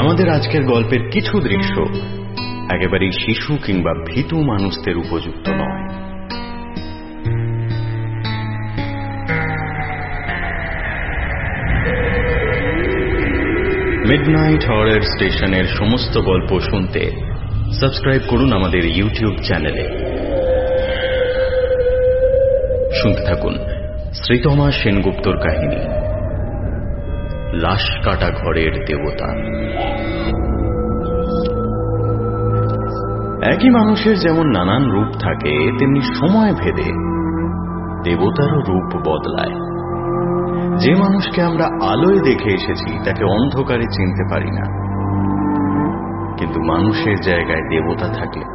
আমাদের আজকের গল্পের কিছু দৃশ্য একেবারেই শিশু কিংবা ভীতু মানুষদের উপযুক্ত নয়। মিডনাইট হরর স্টেশনের সমস্ত গল্প শুনতে সাবস্ক্রাইব করুন আমাদের ইউটিউব চ্যানেলে। শুনতে থাকুন শ্রীতমা সেনগুপ্তর কাহিনী লাশ কাটা ঘরের দেবতা। একই মানুষের যেমন নানান রূপ থাকে, তেমনি সময় ভেদে দেবতারও রূপ বদলায়। যে মানুষকে আমরা আলোয় দেখে এসেছি তাকে অন্ধকারে চিনতে পারি না, কিন্তু মানুষের জায়গায় দেবতা থাকলে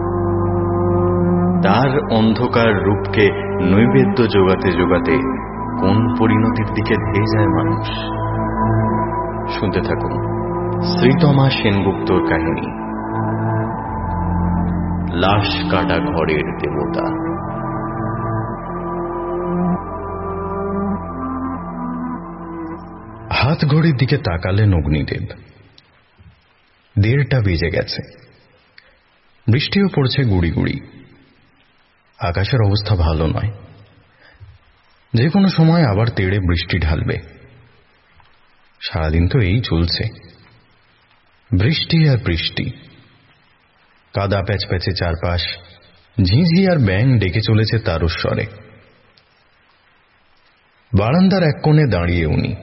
তার অন্ধকার রূপকে নৈবেদ্য যোগাতে যোগাতে কোন পরিণতির দিকে ধেয়ে যায় মানুষ। শুনতে থাকুন শ্রীতমা সেনগুপ্তর কাহিনী লাশ কাটা ঘরের দেবতা। হাত ঘড়ির দিকে তাকালেন অগ্নিদেব। 1:30 বেজে গেছে। বৃষ্টিও পড়ছে গুড়ি গুড়ি। আকাশের অবস্থা ভালো নয়, যে কোনো সময় আবার তেড়ে বৃষ্টি ঢালবে। সারাদিন তো এই চলছে, বৃষ্টি আর বৃষ্টি। কাদা প্যাচপ্যাচে চারপাশ, ঝিঁঝি আর ব্যাঙ ডেকে চলেছে তারস্বরে। বারান্দার এক কোণে দাঁড়িয়ে উনি।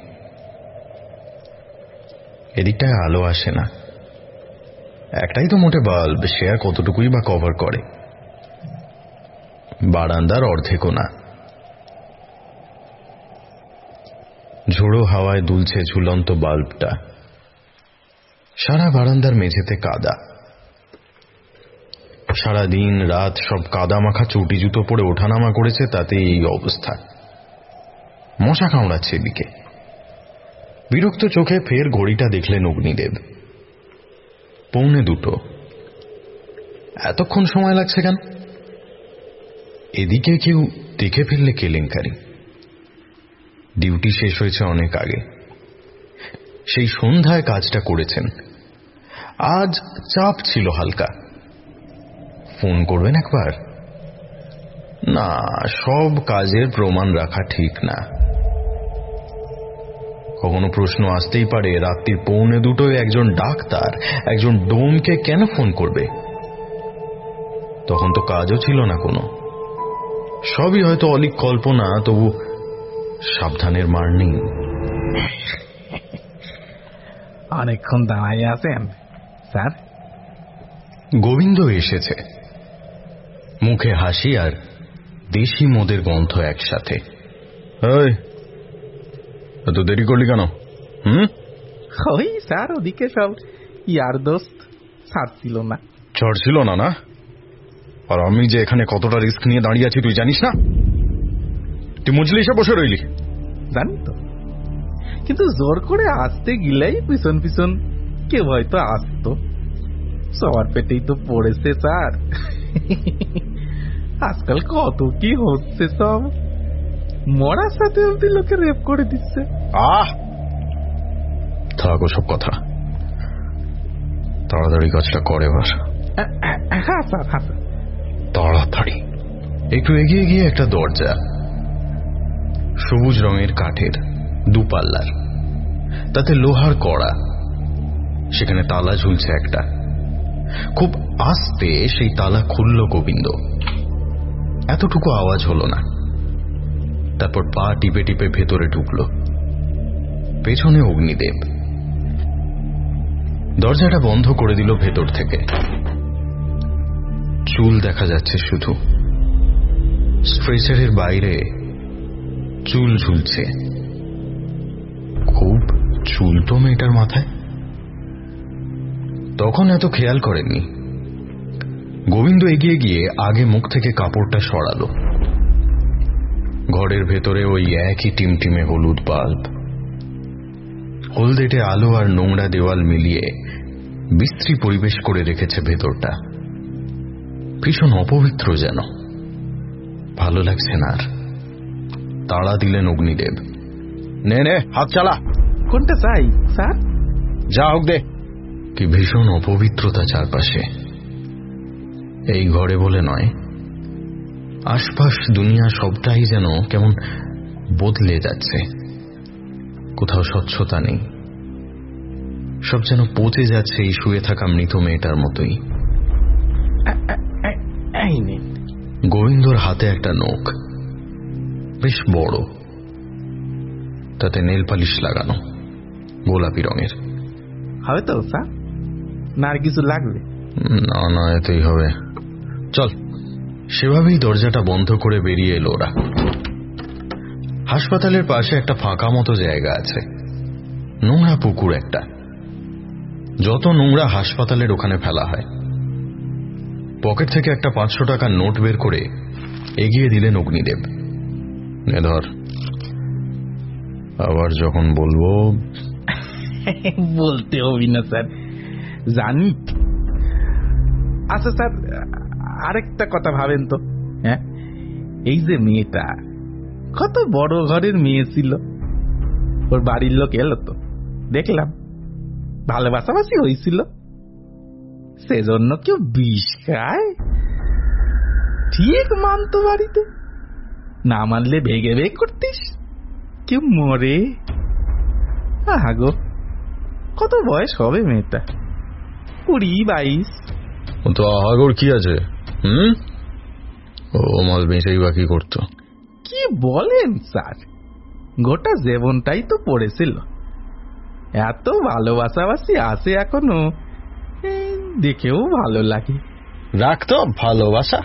এদিকটায় আলো আসে না, একটাই তো মোটে বাল্ব, সে আর কতটুকুই বা কভার করে। বারান্দার অর্ধেকও না। ঝোড়ো হাওয়ায় দুলছে ঝুলন্ত বাল্বটা। সারা বারান্দার মেঝেতে কাদা। সারাদিন রাত সব কাদা মাখা চটি জুতো পরে ওঠানামা করেছে, তাতে এই অবস্থা। মশা কামড়াচ্ছে এদিকে। বিরক্ত চোখে ফের ঘড়িটা দেখলেন অগ্নিদেব। 1:45। এতক্ষণ সময় লাগছে কেন? এদিকে কেউ দেখে ফেললে কেলেঙ্কারি। ডিউটি শেষ হয়েছে অনেক আগে, সেই সন্ধ্যায় কাজটা করেছেন। আজ চাপ ছিল হালকা। ফোন করবেন একবার? না, সব কাজের প্রমাণ রাখা ঠিক না। কখনো প্রশ্ন আসতেই পারে, রাত্রির 1:45 একজন ডাক্তার একজন ডোমকে কেন ফোন করবে? তখন তো কাজও ছিল না কোনো। সবই হয়তো অলিক কল্পনা, তবু সাবধানের মার নেই। অনেকক্ষণ দাঁড়াই আছেন স্যার? গোবিন্দ এসেছে, মুখে হাসি আর দেশি মদের গন্ধ একসাথে। এত দেরি করলি কেন? ওই স্যার, ওদিকে সব ইয়ার দোস্ত ছাড়ছিল না। ছাড়ছিল না? না, আর আমি যে এখানে কতটা রিস্ক নিয়ে দাঁড়িয়ে আছি তুই জানিস না? তুই মুজলি এসে বসে রইলি। জানি তো, কিন্তু জোর করে আসতে গেলেই পিছন পিছন কেউ হয়তো আসতো। সবার পেটেই তো পড়েছে স্যার। আজকাল কত কি হচ্ছে, সব মরার সাথে অব্দি লোকে রেপ করে দিচ্ছে। থাকো সব কথা, তাড়াতাড়ি কাজটা করে। এবার হ্যাঁ স্যার, হ্যাঁ স্যার। তাড়াতাড়ি। একটু এগিয়ে গিয়ে একটা দরজা, সবুজ রঙের কাঠের, 2 পাল্লার, তাতে লোহার কড়া। সেখানে তালা ঝুলছে একটা। খুব আস্তে সেই তালা খুলল গোবিন্দ। এতটুকু আওয়াজ হলো না। তারপর পা টিপে টিপে ভেতরে ঢুকল। পেছনে অগ্নিদেব। দরজাটা বন্ধ করে দিল ভেতর থেকে। চুল দেখা যাচ্ছে শুধু। স্ট্রেচারের বাইরে চুল ঝুলছে। খুব চুল তো মেয়েটার মাথায়। তখন এত খেয়াল করেননি। গোবিন্দ এগিয়ে গিয়ে আগে মুখ থেকে কাপড়টা সরালো। ঘরের ভেতরে ওই একই টিমটিমে হলুদ বাল্ব। হলদেটে আলো আর নোংরা দেওয়াল মিলিয়ে বিশ্রী পরিবেশ করে রেখেছে ভেতরটা। ভীষণ অপবিত্র যেন। ভালো লাগছে না আর। তাড়া দিলেন অগ্নিদেব। নে নে, হাত চালা। কোনটা চাই স্যার? যা হোক দে। কি ভীষণ অপবিত্রতা চারপাশে। এই ঘরে বলে নয়, আশপাশ দুনিয়া সবটাই যেন কেমন বদলে যাচ্ছে। কোথাও স্বচ্ছতা নেই, সব যেন পচে যাচ্ছে এই শুয়ে থাকা মৃত মেয়েটার মতোই। গোবিন্দর হাতে একটা নখ, বেশ বড়, তাতে নেল পালিশ লাগানো, গোলাপি রঙের। হবে তো স্যার, না আর কিছু লাগবে? না না, এতেই হবে, চল। সেভাবেই দরজাটা বন্ধ করে বেরিয়ে এলো ওরা। হাসপাতালের পাশে একটা ফাঁকা মতো জায়গা আছে, নোংরা পুকুর একটা। যত নোংরা হাসপাতালের ওখানে ফেলা হয়। পকেট থেকে একটা 500 টাকার নোট বের করে এগিয়ে দিলেন অগ্নিদেব। নে ধর, আবার যখন বলবো। বলতে হবি না স্যার, জানি। আচ্ছা স্যার, আরেকটা কথা ভাবেন তো। হ্যাঁ, এই যে মেয়েটা কত বড় ঘরের মেয়ে ছিল, ওর বাড়ির লোক এলো তো দেখলাম, ভালোবাসাবাসি হয়েছিল, সেজন্য কেউ বিষ খায়? ঠিক মানতো বাড়িতে, না মানলে ভেগে ভেগে করতিস, কেউ মরে। আগো, কত বয়স হবে মেয়েটা? 20-22। তো আহাগর কি আছে? ও মাল বেঁচেই বাকি করতো। কি বলেন স্যার, গোটা জীবনটাই তো পড়েছিল। এত ভালোবাসাবাসি আছে এখনো, দেখেও ভালো লাগে। রাখতো ভালোবাসা,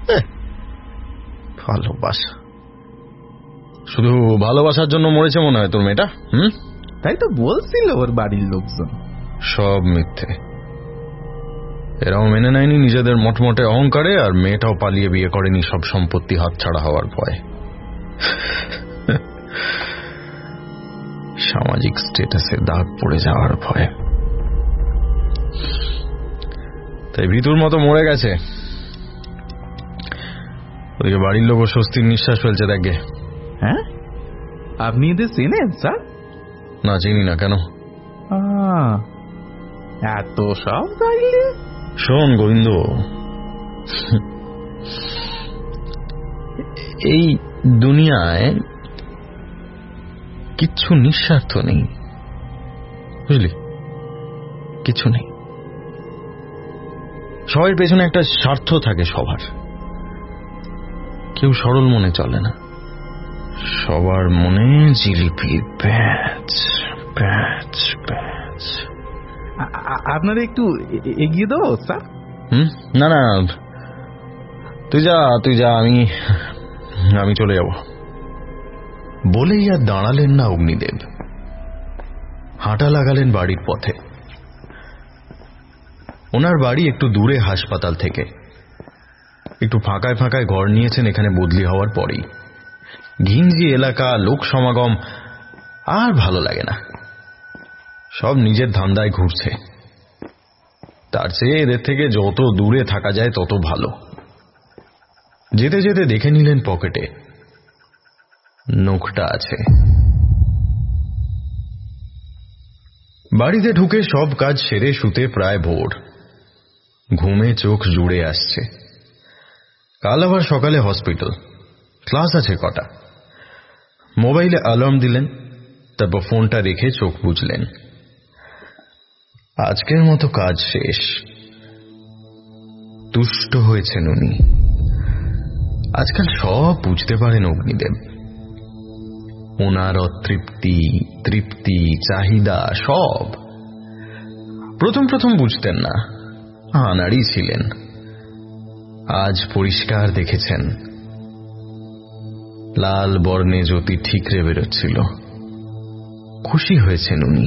ভালোবাসা শুধু ভালোবাসার জন্য মরেছে মনে হয় তোর মেয়েটা। তাই তো বলছিল ওর বাড়ির লোকজন। সব মিথ্যে। এরাও মেনে নেয়নি নিজেদের মটমটে অহংকারে, আর মেয়েটাও পালিয়ে বিয়ে করেনি সব সম্পত্তি হাতছাড়া হওয়ার ভয়। সামাজিক স্ট্যাটাসে দাগ পড়ে যাওয়ার ভয়। তাই ভিতুর মতো মরে গেছে। ওদিকে বাড়ির লোক স্বস্তির নিঃশ্বাস ফেলছে। দেখে। হ্যাঁ, আপনি এদের চেনেন স্যার? না, চিনি না। কেন? এত সব চাইলে শোন গোবিন্দ, এই দুনিয়ায় কিচ্ছু নিঃস্বার্থ নেই, বুঝলি? কিছু নেই। সবার পেছনে একটা স্বার্থ থাকে সবার। কেউ সরল মনে চলে না, সবার মনে জিলিপি ব্যাচ ব্যাচ ব্যাচ। আপনারা একটু এগিয়ে দেবো স্যার? না না, তুই যা, আমি চলে যাব। বলেই আর দাঁড়ালেন না অগ্নিদেব, হাঁটা লাগালেন বাড়ির পথে। ওনার বাড়ি একটু দূরে হাসপাতাল থেকে, একটু ফাঁকায় ফাঁকায় ঘর নিয়েছেন এখানে বদলি হওয়ার পরেই। ঘিঞ্জি এলাকা, লোক সমাগম, আর ভালো লাগে না। সব নিজের ধান্দায় ঘুরছে। তার চেয়ে এদের থেকে যত দূরে থাকা যায় তত ভালো। যেতে যেতে দেখে নিলেন পকেটে নখটা আছে। বাড়িতে ঢুকে সব কাজ সেরে শুতে প্রায় ভোর। ঘুমে চোখ জুড়ে আসছে। কাল আবার সকালে হসপিটাল, ক্লাস আছে কটা। মোবাইলে অ্যালার্ম দিলেন, তারপর ফোনটা রেখে চোখ বুঝলেন। আজকের মতো কাজ শেষ। তুষ্ট হয়েছেন উনি। আজকাল সব বুঝতে পারেন অগ্নিদেব। ওনার অতৃপ্তি, তৃপ্তি, চাহিদা সব। প্রথম প্রথম বুঝতেন না, আনাড়ি ছিলেন। আজ পরিষ্কার দেখেছেন, লাল বর্ণে জ্যোতি ঠিকরে বেরোচ্ছিল। খুশি হয়েছেন উনি।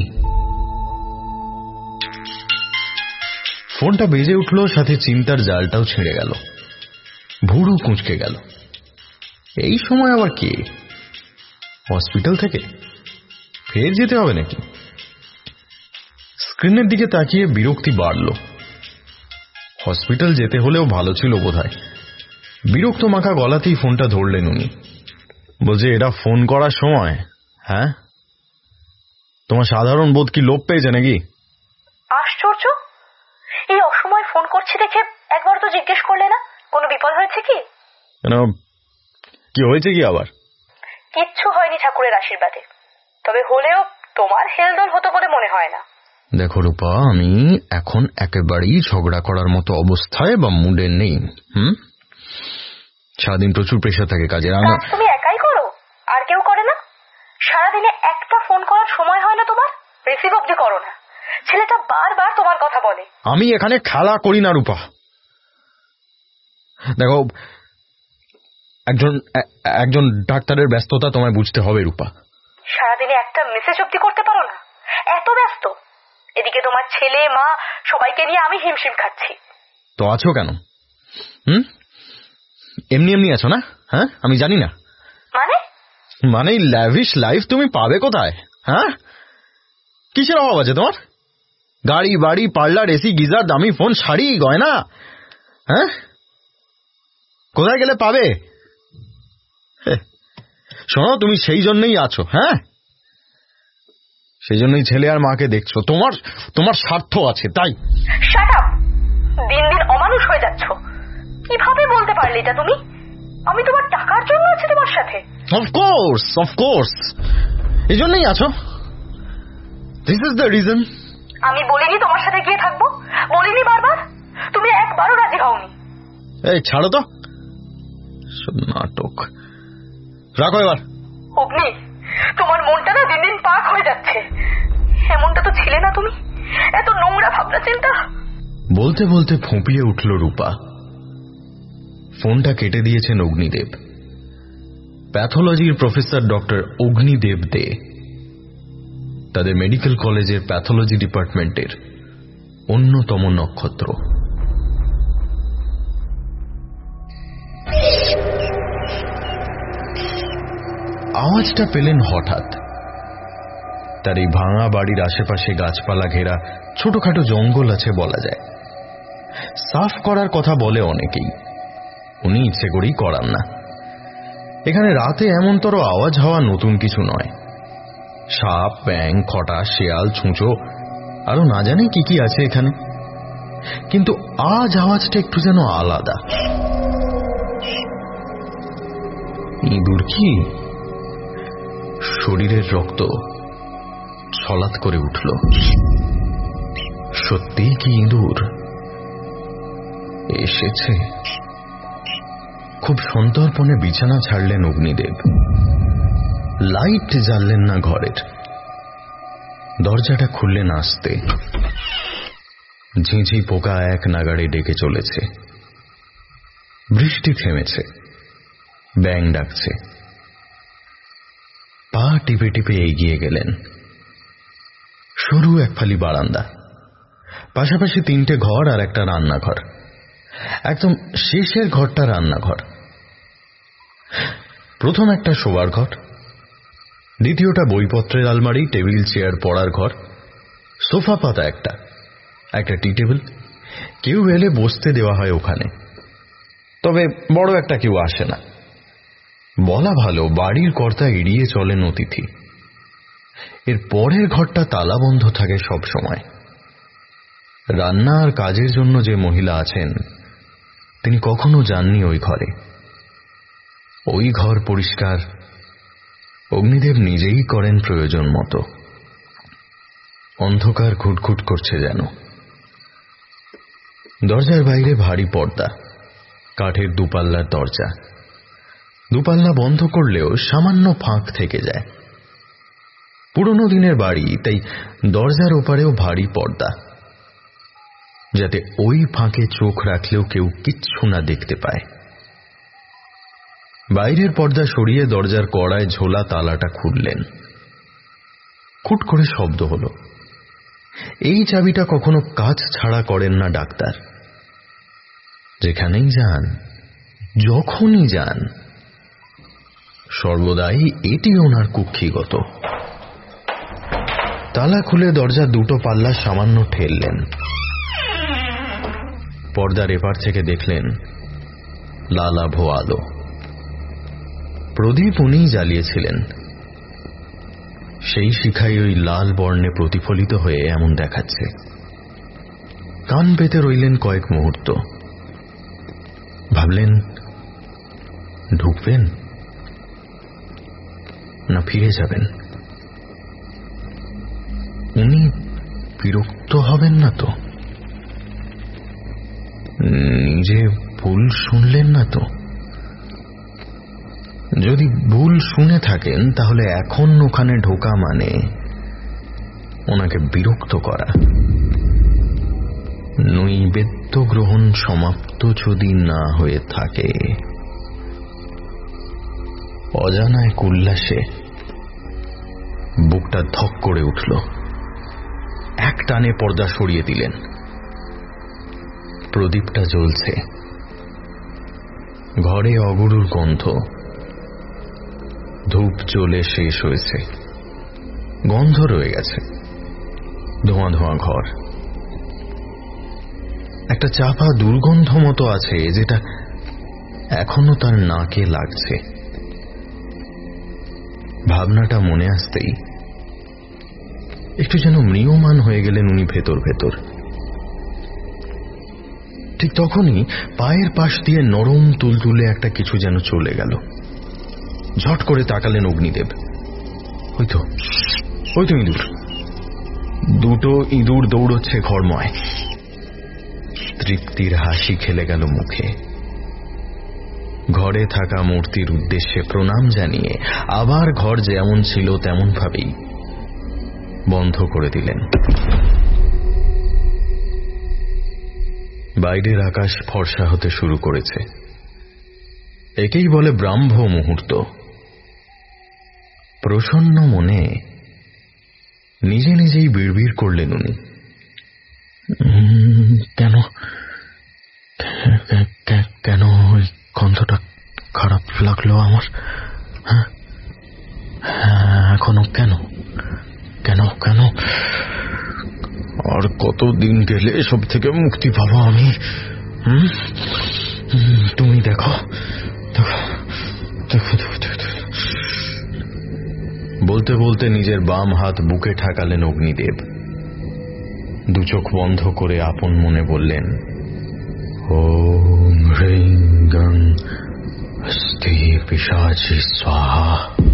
ফোনটা বেজে উঠল, সাথে চিন্তার জালটাও ছিঁড়ে গেল। ভুরু কুঁচকে গেল। এই সময় আবার কে? হসপিটাল থেকে ফের যেতে হবে নাকি? স্ক্রিনের দিকে তাকিয়ে বিরক্তি বাড়ল। হসপিটাল যেতে হলেও ভালো ছিল বোধহয়। বিরক্ত মাখা গলাতেই ফোনটা ধরলেন উনি। বলছে, এটা ফোন করার সময়? হ্যাঁ, তোমার সাধারণ বোধ কি লোপ পেয়েছে নাকি? আশ্চর্য, করছি দেখে একবার তো জিজ্ঞেস করলে না কোনো বিপদ হয়েছে কি? কি হয়েছে কি আবার? কিচ্ছু হয়নি ঠাকুরের আশীর্বাদে, তবে হলেও তোমার হেলদোল হতো বলে মনে হয় না। দেখো রূপা, আমি এখন একেবারেই ঝগড়া করার মতো অবস্থায় বা মুডে নেই। সারাদিন প্রচুর প্রেশার থাকে কাজের। তুমি একাই করো? আর কেউ করে না? সারাদিনে একটা ফোন করার সময় হয় না তোমার? রিসিভ অবধি করো না। ছেলেটা বারবার তোমার কথা বলে। আমি এখানে খেলা করি না রূপা। দেখো, একজন ডাক্তারের ব্যস্ততা তোমায় বুঝতে হবে রূপা। সারাদিনে একটা মেসেজ অবধি করতে পারো না? এত ব্যস্ত? এদিকে তোমার ছেলে মা সবাইকে নিয়ে আমি হিমশিম খাচ্ছি। তো আছো কেন? এমনি এমনি আছো না? হ্যাঁ, আমি জানি না। মানে ল্যাভিশ লাইফ তুমি পাবে কোথায়? হ্যাঁ, কিসের অভাব আছে তোমার? গাড়ি বাড়ি, পার্লার, এসি, গিজার, দামি ফোন, শাড়ি, গয়না, হ্যাঁ, কোথায় গেলে পাবে? শোনো, তুমি সেই জন্যই আছো। হ্যাঁ, সেই জন্যই ছেলে আর মাকে দেখছো। তোমার স্বার্থ আছে তাই। Shut up! দিন দিন অমানুষ হয়ে যাচ্ছ। কিভাবে বলতে পারলে এটা তুমি? আমি তোমার টাকার জন্য আছি তোমার সাথে। অফকোর্স, এই জন্যই আছো। This is the reason. আমি বলিনি তোমার সাথে গিয়ে থাকবো? বলিনি বারবার? তুমি একবারও রাজি হওনি। এই ছাড়ো তো নাটক, রাখো এবার। অগ্নি, তোমার মনটা না দিন দিন পাক হয়ে যাচ্ছে। এমনটা তো ছিলে না তুমি। এত নোংরা ভাবনা চিন্তা। বলতে বলতে ফোঁপিয়ে উঠল রূপা। ফোনটা কেটে দিয়েছেন অগ্নিদেব। প্যাথোলজির প্রফেসর ডক্টর অগ্নিদেব দে, তাদের মেডিকেল কলেজের প্যাথোলজি ডিপার্টমেন্টের অন্যতম নক্ষত্র। আওয়াজটা পেলেন হঠাৎ। তার এই ভাঙা বাড়ির আশেপাশে গাছপালা ঘেরা ছোটখাটো জঙ্গল আছে বলা যায়। সাফ করার কথা বলে অনেকেই, উনি ইচ্ছে করেই করান না। এখানে রাতে এমনতর আওয়াজ হওয়া নতুন কিছু নয়। সাপ, ব্যাঙ, খটা, শেয়াল, ছুঁচো, আরো না জানি কি কি আছে এখানে, কিন্তু আজ আওয়াজটা একটু যেন আলাদা। ইঁদুর কি? শরীরের রক্ত ছলাৎ করে উঠল। সত্যিই কি ইঁদুর এসেছে? খুব সন্তর্পণে বিছানা ছাড়লেন অগ্নিদেব। লাইট জ্বাললেন না ঘরের। দরজাটা খুললেন আস্তে। ঝিঁঝি পোকা এক নাগাড়ে ডেকে চলেছে। বৃষ্টি থেমেছে, ব্যাঙ ডাকছে। পা টিপে টিপে এগিয়ে গেলেন। সরু এক ফালি বারান্দা, পাশাপাশি 3টে ঘর আর একটা রান্নাঘর। একদম শেষের ঘরটা রান্নাঘর। প্রথম একটা শোবার ঘর, দ্বিতীয়টা বইপত্রের আলমারি, টেবিল চেয়ার পড়ার ঘর, সোফা পাতা একটা টি টেবিল। কেউ এলে বসতে দেওয়া হয় ওখানে, তবে বড় একটা কেউ আসে না। বলা ভালো, বাড়ির কর্তা এড়িয়ে চলেন অতিথি। এর পরের ঘরটা তালাবন্ধ থাকে সব সময়। রান্না আর কাজের জন্য যে মহিলা আছেন, তিনি কখনো যাননি ওই ঘরে। ওই ঘর পরিষ্কার অগ্নিদেব নিজেই করেন প্রয়োজন মতো। অন্ধকার ঘুটঘুট করছে যেন। দরজার বাইরে ভারী পর্দা, কাঠের দুপাল্লার দরজা। দুপাল্লা বন্ধ করলেও সামান্য ফাঁক থেকে যায়। পুরনো দিনের বাড়ি, তাই দরজার ওপারেও ভারী পর্দা, যাতে ওই ফাঁকে চোখ রাখলেও কেউ কিচ্ছু না দেখতে পায়। বাইরের পর্দা সরিয়ে দরজার কড়ায় ঝোলা তালাটা খুললেন। খুট করে শব্দ হলো। এই চাবিটা কখনো কাজ ছাড়া করেন না ডাক্তার। যেখানেই যান, যখনই যান, সর্বদাই এটি ওনার কুক্ষিগত। তালা খুলে দরজা দুটো পাল্লা সামান্য ঠেললেন। পর্দার এপার থেকে দেখলেন লালাভ আলো। প্রদীপ উনিই জ্বালিয়েছিলেন। সেই শিখাই ওই লাল বর্ণে প্রতিফলিত হয়ে এমন দেখাচ্ছে। কান পেতে রইলেন কয়েক মুহূর্ত। ভাবলেন ঢুকবেন না ফিরে যাবেন। উনি বিরক্ত হবেন না তো? নিজে ভুল শুনলেন না তো? যদি ভুল শুনে থাকেন তাহলে এখন ওখানে ঢোকা মানে ওনাকে বিরক্ত করা। নৈবেদ্য গ্রহণ সমাপ্ত যদি না হয়ে থাকে। অজানা এক উল্লাসে বুকটা ধক করে উঠল। এক টানে পর্দা সরিয়ে দিলেন। প্রদীপটা জ্বলছে। ঘরে অগুরুর গন্ধ। ধূপ জ্বলে শেষ হয়েছে, গন্ধ রয়ে গেছে। ধোঁয়া ধোঁয়া ঘর। একটা চাপা দুর্গন্ধ মতো আছে যেটা এখনো তার নাকে লাগছে। ভাবনাটা মনে আসতেই একটু যেন ম্রিয়মান হয়ে গেলেন উনি ভেতর ভেতর। ঠিক তখনই পায়ের পাশ দিয়ে নরম তুলতুলে একটা কিছু যেন চলে গেল। ঝট করে তাকালেন অগ্নিদেব। ওই তো ইঁদুর। দুটো ইঁদুর দৌড়চ্ছে ঘরময়। তৃপ্তির হাসি খেলে গেল মুখে। ঘরে থাকা মূর্তির উদ্দেশ্যে প্রণাম জানিয়ে আবার ঘর যেমন ছিল তেমন ভাবেই বন্ধ করে দিলেন। বাইরের আকাশ ফর্সা হতে শুরু করেছে। একেই বলে ব্রাহ্ম মুহূর্ত। প্রসন্ন মনে নিজে নিজেই বিড়বিড় করলেন উনি। কেন কেন ওই গন্ধটা খারাপ লাগলো আমার? এখনো কেন কেন কেন? আর কতদিন গেলে এসব থেকে মুক্তি পাবো আমি? তুমি দেখো। বলতে বলতে নিজের বাম হাত বুকে ঠাকালেন অগ্নিদেব। দু চোখ বন্ধ করে আপন মনে বললেন, ওম হ্রিং গং হস্তি পিশাচি স্বাহা।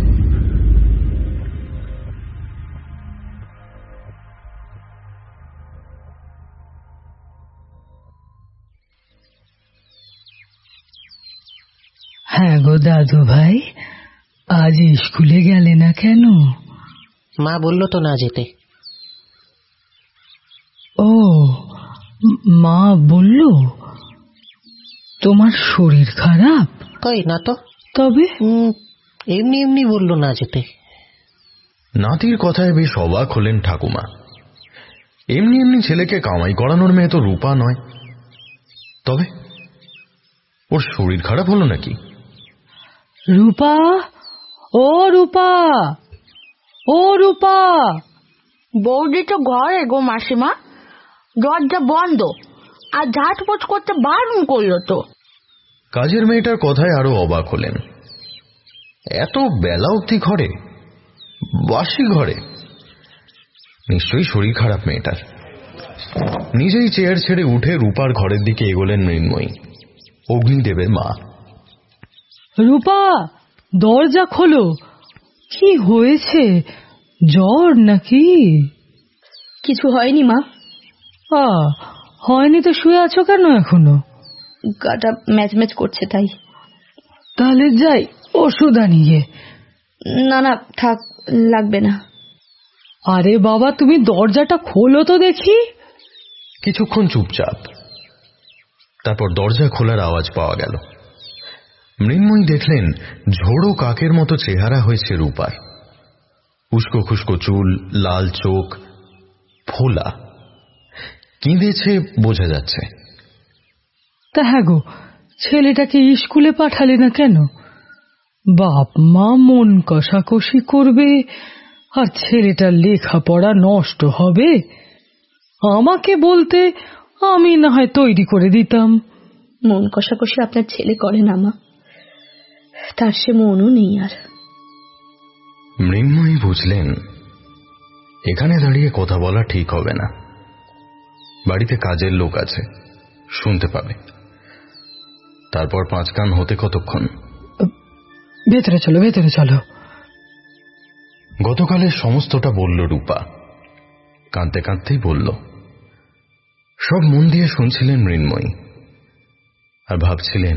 হ্যাঁ গো দাদু ভাই, আজ স্কুলে গেলে না কেন? মা বললো তো না যেতে। ও, মা বলল? তোমার শরীর খারাপ? কই না তো। তবে এমনি এমনি বললো না যেতে। নাতির কথায় বেশ অবাক হলেন ঠাকুমা। এমনি এমনি ছেলেকে কামাই করানোর মেয়ে তো রূপা নয়। তবে ওর শরীর খারাপ হলো নাকি? রূপা, ও রূপা, ও রূপা। বৌদি তো ঘরে গো মাসিমা, দরজা বন্ধ আর ঝাঁটপোছ করতে বারণ করলো তো। কাজের মেয়েটার কথায় আরো অবাক হলেন। এত বেলা অবধি ঘরে, বাসি ঘরে? নিশ্চয়ই শরীর খারাপ মেয়েটার। নিজেই চেয়ার ছেড়ে উঠে রূপার ঘরের দিকে এগোলেন মৃন্ময়ী, অগ্নিদেবের মা। রূপা, দরজা খোলো। কি হয়েছে? জ্বর নাকি? কিছু হয়নি মা। হয়নি তো শুয়ে আছো কেন এখনো? গাটা ম্যাচ করছে তাই। তাহলে যাই ওষুধ আনিয়ে। না না থাক, লাগবে না। আরে বাবা, তুমি দরজাটা খোলো তো দেখি। কিছুক্ষণ চুপচাপ, তারপর দরজা খোলার আওয়াজ পাওয়া গেল। মৃন্ময়ী দেখলেন ঝোড়ো কাকের মতো চেহারা হয়েছে রূপার। উস্কো খুস্কো চুল, লাল চোখ, ফোলা, কেঁদেছে বোঝা যাচ্ছে। তা হ্যাঁ গো, ছেলেটাকে স্কুলে পাঠালে না কেন? বাপ মা মন কষাকষি করবে আর ছেলেটার লেখাপড়া নষ্ট হবে। আমাকে বলতে আমি না হয় তৈরি করে দিতাম। মন কষাকষি আপনার ছেলে করে না মা, তার সে মনও নেই আর। মৃন্ময়ী বুঝলেন এখানে দাঁড়িয়ে কথা বলা ঠিক হবে না। বাড়িতে কাজের লোক আছে, শুনতে পাবে। তারপর 5 কান হতে কতক্ষণ? ভেতরে চলো, ভেতরে চলো। গতকালের সমস্তটা বলল রূপা, কাঁদতে কাঁদতেই বলল। সব মন দিয়ে শুনছিলেন মৃন্ময়ী, আর ভাবছিলেন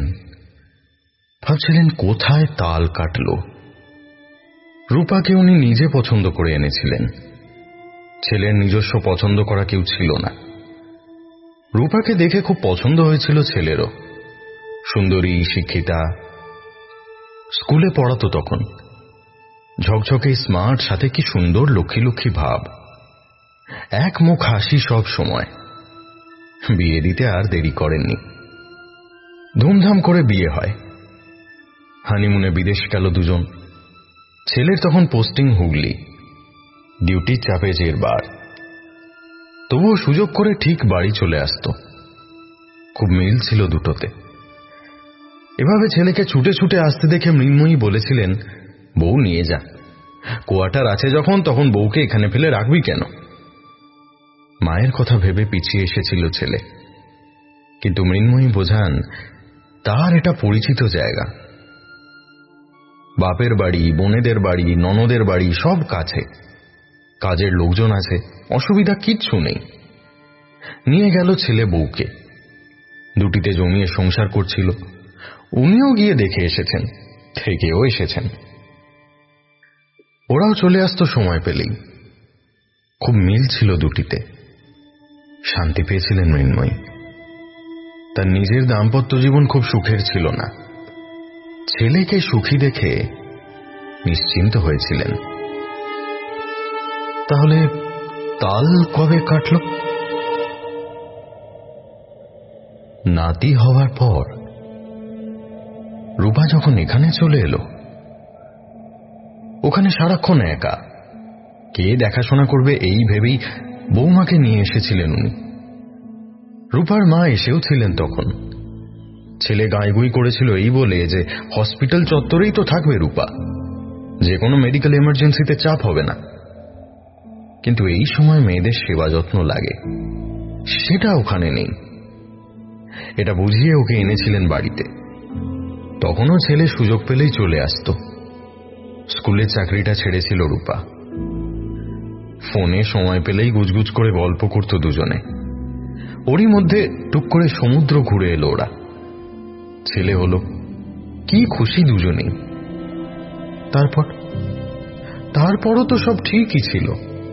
কোথায় তাল কাটল। রূপাকে উনি নিজে পছন্দ করে এনেছিলেন, ছেলের নিজস্ব পছন্দ করা কেউ ছিল না। রূপাকে দেখে খুব পছন্দ হয়েছিল ছেলেরও, সুন্দরী, শিক্ষিতা, স্কুলে পড়াতো তখন, ঝকঝকে স্মার্ট, সাথে কি সুন্দর লক্ষ্মী লক্ষ্মী ভাব, এক মুখ হাসি সব সময়। বিয়ে দিতে আর দেরি করেননি, ধুমধাম করে বিয়ে হয়। হানিমুনে বিদেশ গেল দুজন। ছেলের তখন পোস্টিং হুগলি, ডিউটির চাপে জেরবার। তবুও সুযোগ করে ঠিক বাড়ি চলে আসতো, খুব মিল ছিল দুটোতে। এভাবে ছেলেকে ছুটে ছুটে আসতে দেখে মৃন্ময়ী বলেছিলেন, বউ নিয়ে যা, কোয়ার্টার আছে যখন, তখন বউকে এখানে ফেলে রাখবি কেন? মায়ের কথা ভেবে পিছিয়ে এসেছিল ছেলে, কিন্তু মৃন্ময়ী বোঝান তার এটা পরিচিত জায়গা। বাপের বাড়ি, বোনেদের বাড়ি, ননদের বাড়ি সব কাছে, কাজের লোকজন আছে, অসুবিধা কিচ্ছু নেই। নিয়ে গেল ছেলে বউকে, দুটিতে জমিয়ে সংসার করছিল। উনিও গিয়ে দেখে এসেছেন, থেকেও এসেছেন। ওরাও চলে আসতো সময় পেলেই। খুব মিল ছিল দুটিতে, শান্তি পেয়েছিলেন মৃন্ময়ী। তার নিজের দাম্পত্য জীবন খুব সুখের ছিল না, ছেলেকে সুখী দেখে নিশ্চিন্ত হয়েছিলেন। তাহলে তাল কবে কাটল? নাতি হওয়ার পর রূপা যখন এখানে চলে এলো, ওখানে সারাক্ষণ একা, কে দেখাশোনা করবে এই ভেবেই বৌমাকে নিয়ে এসেছিলেন উনি। রূপার মা এসেও ছিলেন তখন। ছেলে গাঁইগুই করেছিল এই বলে যে হসপিটাল চত্বরেই তো থাকবে রূপা, যে কোনো মেডিকেল এমার্জেন্সিতে চাপ হবে না। কিন্তু এই সময় মেয়েদের সেবা যত্ন লাগে, সেটা ওখানে নেই। এটা বুঝিয়ে ওকে এনেছিলেন বাড়িতে। তখনও ছেলে সুযোগ পেলেই চলে আসতো। স্কুলের চাকরিটা ছেড়েছিল রূপা। ফোনে সময় পেলেই গুজগুজ করে গল্প করত দুজনে। ওরই মধ্যে টুক করে সমুদ্র ঘুরে এলো ওরা, ছেলে হলো, কি খুশি দুজনেই। তারপরও তো সব ঠিকই ছিল।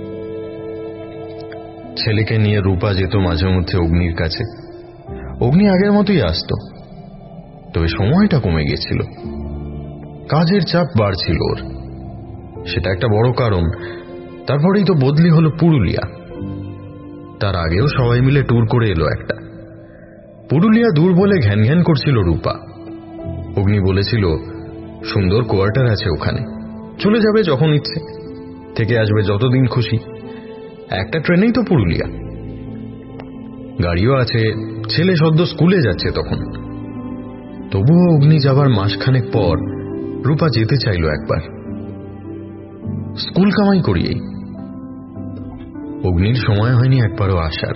ছেলেকে নিয়ে রূপা যেত মাঝে মধ্যে অগ্নির কাছে। অগ্নি আগের মতোই আসতো, তবে সময়টা কমে গেছিল, কাজের চাপ বাড়ছিল ওর, সেটা একটা বড় কারণ। তারপরেই তো বদলি হলো পুরুলিয়া। তার আগেও সবাই মিলে ট্যুর করে এলো একটা। পুরুলিয়া দূর বলে ঘ্যান ঘ্যান করছিল রূপা। অগ্নি বলেছিল সুন্দর কোয়ার্টার আছে ওখানে, চলে যাবে যখন ইচ্ছে, থেকে আসবে যতদিন খুশি, একটা ট্রেনেই তো পুরুলিয়া, গাড়িও আছে, ছেলে সদ্য স্কুলে যাচ্ছে তখন। তবুও অগ্নি যাবার মাসখানেক পর রূপা যেতে চাইল একবার, স্কুল কামাই করিয়েই। অগ্নির সময় হয়নি একবারও আসার।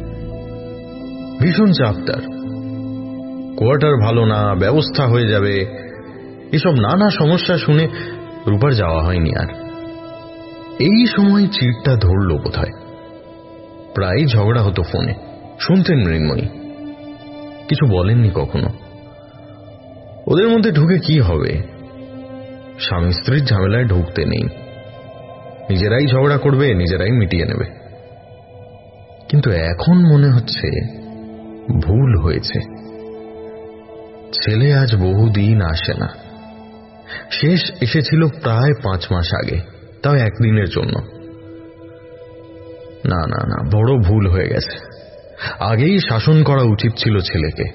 ভীষণ চাপ তার, কোয়ার্টার ভালো না, ব্যবস্থা হয়ে যাবে, এসব নানা সমস্যা শুনে রূপার যাওয়া হয়নি আর। এই সময় চিড়টা ধরল বোধহয়। প্রায় ঝগড়া হতো ফোনে, শুনতেন মৃন্ময়ী, কিছু বলেননি কখনো। ওদের মধ্যে ঢুকে কি হবে, স্বামী স্ত্রীর ঝামেলায় ঢুকতে নেই, নিজেরাই ঝগড়া করবে, নিজেরাই মিটিয়ে নেবে। কিন্তু এখন মনে হচ্ছে ভুল হয়েছে। ছেলে আজ বহুদিন আসে না, শেষ এসেছিল প্রায় 5 মাস আগে, তাও একদিনের জন্য। না না না, বড় ভুল হয়ে গেছে, আগেই শাসন করা উচিত ছিল ছেলেকে।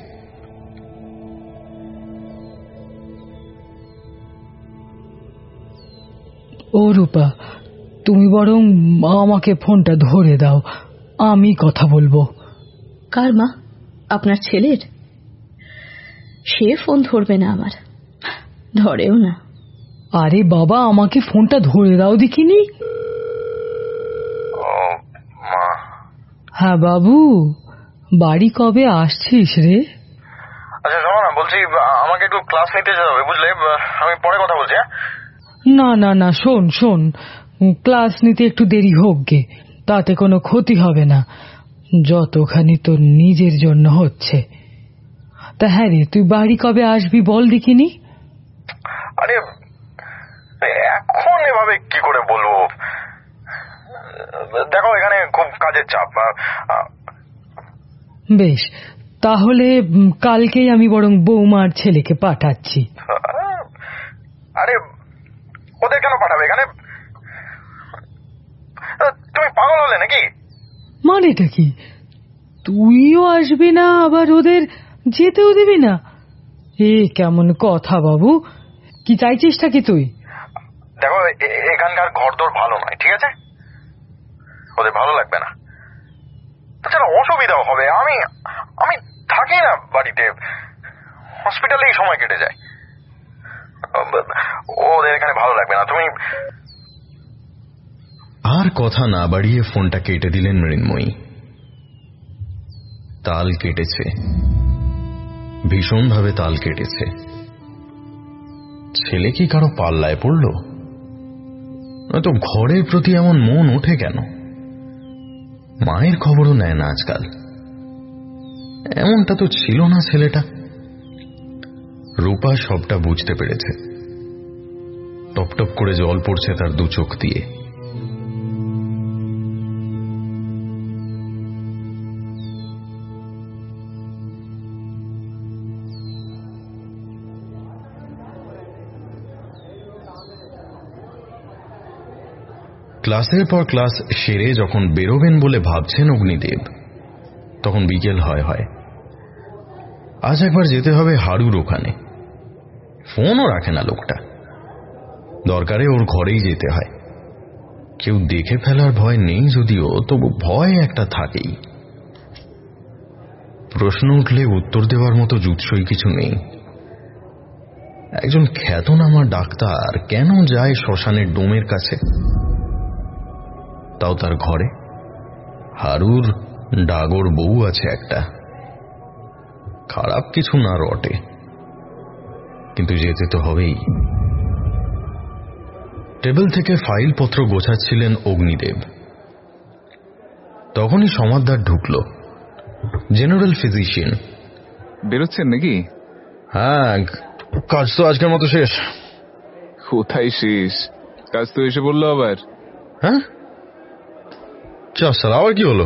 ও রূপা, তুমি বরং আমাকে ফোনটা ধরে দাও, আমি কথা বলবো। কার মা? আপনার ছেলের? সে ফোন ধরবে না আমার, ধরেও না। আরে বাবা, আমাকে ফোনটা ধরে দাও দেখিনি। হ্যাঁ বাবু, বাড়ি কবে আসছিস রে? আচ্ছা শোনো না, বলছি আমাকে একটু ক্লাস নিতে যেতে হবে, বুঝলে? আমি পরে কথা বলছি। না না না, শোন শোন, ক্লাস নিতে একটু দেরি হোক গে, তাতে কোনো ক্ষতি হবে না, যতখানি তোর নিজের জন্য হচ্ছে। তা হ্যাঁ রে, তুই বাড়ি কবে আসবি বল দেখিনি। আরে এখন এভাবে কি করে বলবো, দেখো এখানে খুব কাজের চাপ। বেশ, তাহলে কালকেই আমি বরং বৌমার ছেলেকে পাঠাচ্ছি। আরে ওদের কেন পাঠাবে এখানে? তুমি পাগল হলে নাকি? মানেটা কি? তুইও আসবি না, আবার ওদের যেতেও দিবি না? এ কেমন কথা বাবু, কি চাইছিসটা কি তুই? দেখো এখানকার ঘরদোর ভালো নয়, ঠিক আছে? ওদের ভালো লাগবে না, তাছাড়া অসুবিধাও হবে। আমি আমি থাকি না বাড়িতে, হসপিটালেই সময় কেটে যায়। ওদের এখানে ভালো লাগবে না। তুমি আর কথা না বাড়িয়ে ফোনটা কেটে দিলেন মৃন্ময়ী। তাল কেটেছে, ভীষণভাবে তাল কেটেছে। ছেলে কি কারো পাল্লায় পড়ল? নয়তো ঘরের প্রতি এমন মন ওঠে কেন? মায়ের খবরও নেয় না আজকাল। এমনটা তো ছিল না ছেলেটা। রূপা সবটা বুঝতে পেরেছে। টপটপ করে জল পড়ছে তার দু চোখ দিয়ে। ক্লাসের পর ক্লাস সেরে যখন বেরোবেন বলে ভাবছেন অগ্নিদেব, তখন বিকেল হয়। আজ একবার যেতে হবে হারুর ওখানে। ফোনও রাখে না লোকটা, দরকারে ওর ঘরেই যেতে হয়। কেউ দেখে ফেলার ভয় নেই যদিও, তবু ভয় একটা থাকেই। প্রশ্ন উঠলে উত্তর দেওয়ার মতো জুৎসই কিছু নেই। একজন খ্যাতনামা ডাক্তার কেন যায় শ্মশানের ডোমের কাছে, তাও তার ঘরে? হারুর ডাগর বউ আছে একটা, খারাপ কিছু না রটে, কিন্তু যেতে তো হবেই। টেবিল থেকে ফাইলপত্র গোছাচ্ছিলেন অগ্নিদেব, তখনই সমাদদার ঢুকল। General physician. বেরোচ্ছেন নাকি? হ্যাঁ, কাজ তো আজকের মতো শেষ। কোথায় শেষ, কাজ তো এসে বললো আবার। হ্যাঁ, স্যার আবার কি হলো?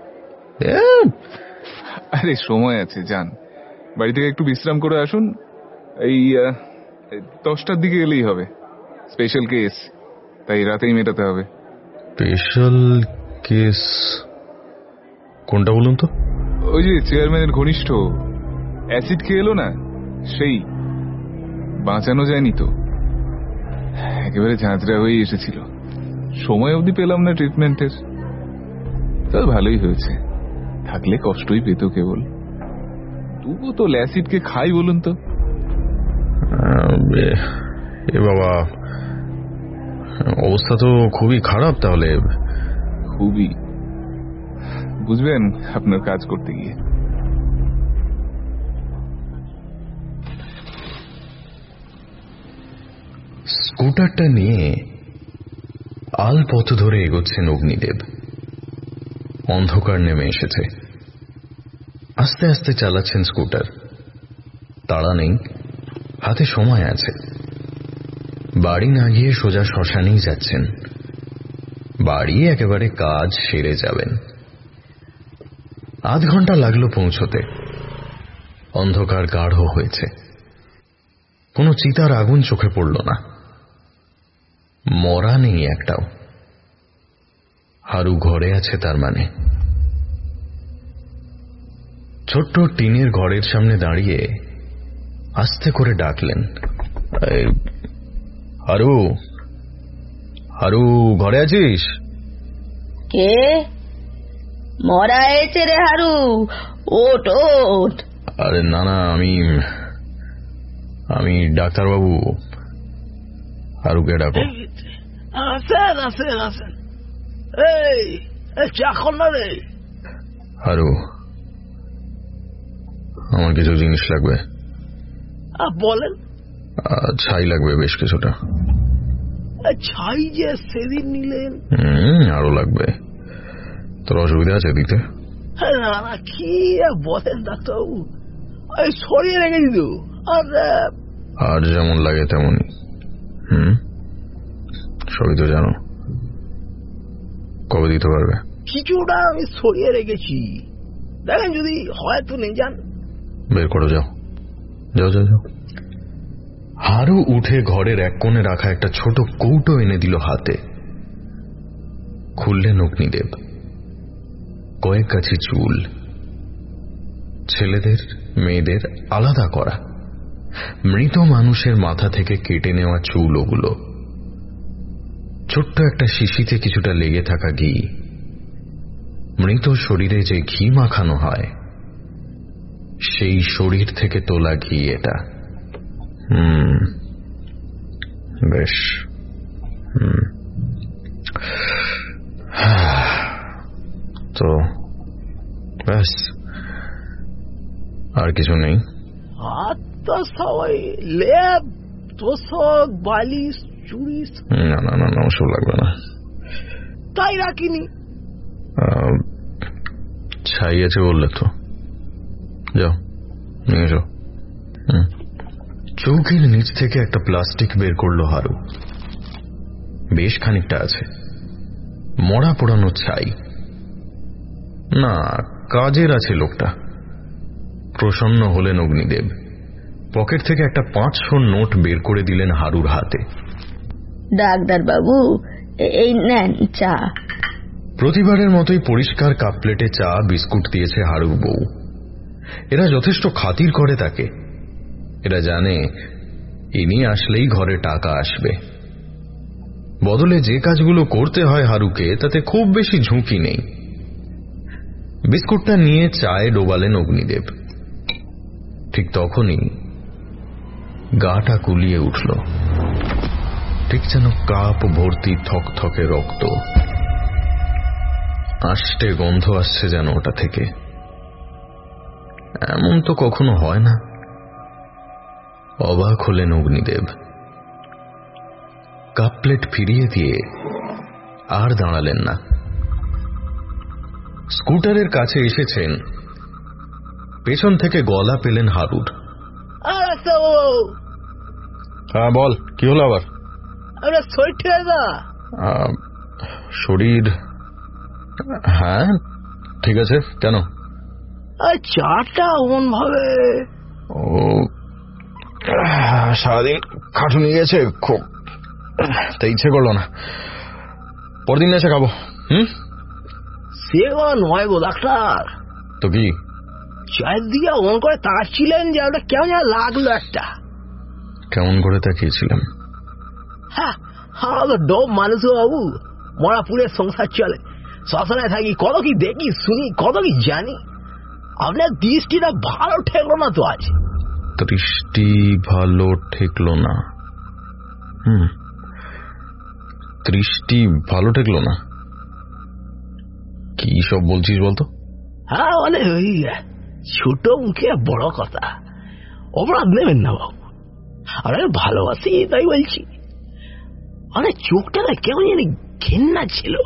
আরে সময় আছে, যান বাড়ি থেকে একটু বিশ্রাম করে আসুন। এই 10টার দিকে এলেই হবে। স্পেশাল কেস, তাই রাতেই মেটাতে হবে। স্পেশাল কেস কোনটা বলুন তো? ওই যে চেয়ারম্যানের ঘনিষ্ঠ অ্যাসিড খেয়ে এলো না, সেই বাঁচানো যায়নি তো, একেবারে ঝাঁঝরা হয়ে এসেছিল। সময় অবধি পেলাম না ট্রিটমেন্টের। তবে ভালোই হয়েছে, থাকলে কষ্টই পেত কেবল। তবু তো অ্যাসিডকে খাই বলুন তো। এ বাবা, অবস্থা তো খুবই খারাপ তাহলে। খুবই, বুঝবেন আপনার কাজ করতে গিয়ে। স্কুটারটা নিয়ে আল পথ ধরে এগোচ্ছেন অগ্নিদেব। অন্ধকার নেমে এসেছে। আস্তে আস্তে চালাচ্ছেন স্কুটার, তাড়া নেই, হাতে সময় আছে। বাড়ি না গিয়ে সোজা শ্মশানেই যাচ্ছেন। বাড়ি একেবারে কাজ সেরে যাবেন। আধ ঘন্টা লাগলো পৌঁছতে। অন্ধকার গাঢ় হয়েছে, কোনো চিতার আগুন চোখে পড়ল না। মরা নেই একটাও। হারু ঘরে আছে তার মানে। ছোট্ট টিনের ঘরের সামনে দাঁড়িয়ে আস্তে করে ডাকলেন, হারু, হারু ঘরে আছিস? কে? মরা হয়েছে রে হারু, ওঠ ওঠ। আরে না না, আমি ডাক্তারবাবু। হারুকে ডাকো। আসেন আসেন আসেন। এই চা কর না রে। আরো আমার কিছু জিনিস লাগবে। বলেন। ছাই লাগবে বেশ কিছুটা। ছাই যে সেদিন নিলেন। আরো লাগবে। তোর অসুবিধা আছে দিতে? না না, কি বলেন ডাক্তারবাবু, সরিয়ে রেখেছি তো। আর যেমন লাগে তেমনই। সবই তো জানো। কবে দিতে পারবে? কিছুটা আমি সরিয়ে রেখেছি, দেখেন যদি হয় তো নিয়ে যান। বের করো, যাও যাও যাও যাও। হারু উঠে ঘরের এক কোণে রাখা একটা ছোট কৌটো এনে দিল হাতে। খুললেন অগ্নিদেব। কয়েক গাছি চুল, ছেলেদের মেয়েদের আলাদা করা, মৃত মানুষের মাথা থেকে কেটে নেওয়া চুল ওগুলো। ছোট্ট একটা শিশিতে কিছুটা লেগে থাকা ঘি। মৃত শরীরে যে ঘি মাখানো হয় সেই শরীর থেকে তোলা ঘি এটা। বেশ। তো ব্যাস, আর কিছু নেই? আর তো সবাই লেপ, তোষক, বালিশ, চুড়ি। না না না না, ওসব লাগবে না। তাই রাখিনি। ছাই আছে বললে তো, যাও নিয়ে এসো। চৌকির নিচ থেকে একটা প্লাস্টিক বের করলো হারু। বেশ খানিকটা আছে। মরা পোড়ানো ছাই। না, কাজের আছে লোকটা। প্রসন্ন হলেন অগ্নিদেব। পকেট থেকে একটা 500 নোট বের করে দিলেন হারুর হাতে। ডাক্তার বাবু, এই নেন চা। প্রতিবারের মতোই পরিষ্কার কাপ প্লেটে চা বিস্কুট দিয়েছে হারুর বউ। এরা যথেষ্ট খাতির করে তাকে। এরা জানে ইনি আসলেই ঘরে টাকা আসবে। বদলে যে কাজগুলো করতে হয় হারুকে, তাতে খুব বেশি ঝুঁকি নেই। বিস্কুটটা নিয়ে চায়ে ডোবালেন অগ্নিদেব। ঠিক তখনই গাটা কুলিয়ে উঠল, ঠিক যেন কাপ ভর্তি থকথকে রক্ত। আষ্টে গন্ধ আসছে যেন ওটা থেকে। এমন তো কখনো হয় না। অবাক হলেন অগ্নিদেব। কাপ প্লেট ফিরিয়ে দিয়ে আর দাঁড়ালেন না। স্কুটারের কাছে এসেছেন। পেছন থেকে গলা পেলেন হারুর। হ্যাঁ বল, কি হলো আবার? শরীর? হ্যাঁ ঠিক আছে, কেন? চাটা অমন ভাবে। ও, সারাদিন খাটুনি গেছে খুব, তাই ইচ্ছে করলো না। পরদিন এসে খাবো। সে নয় গো ডাক্তার। তো কি? চায়ের দিকে অমন করে তাকাচ্ছিলেন যে ওটা কেমন যেন লাগলো একটা। কেমন করে তাকিয়েছিলাম? হ্যাঁ, আমরা তো ডোব মানুষ বাবু। মরাপুরের সংসার চলে, শ্মশানে থাকি, কত কি দেখি শুনি, কত কি জানি। আপনার দৃষ্টিটা ভালো ঠেকলো না তো আজ। দৃষ্টি ভালো ঠেকলো না? দৃষ্টি ভালো ঠেকলো না? কি সব বলছিস বলতো? হ্যাঁ মানে ওই ছোট মুখে বড় কথা। অপরাধ নেবেন না বাবু, আমরা ভালোবাসি তাই বলছি। অনেক চোখটা কেমন জানি ঘেন্না ছিল।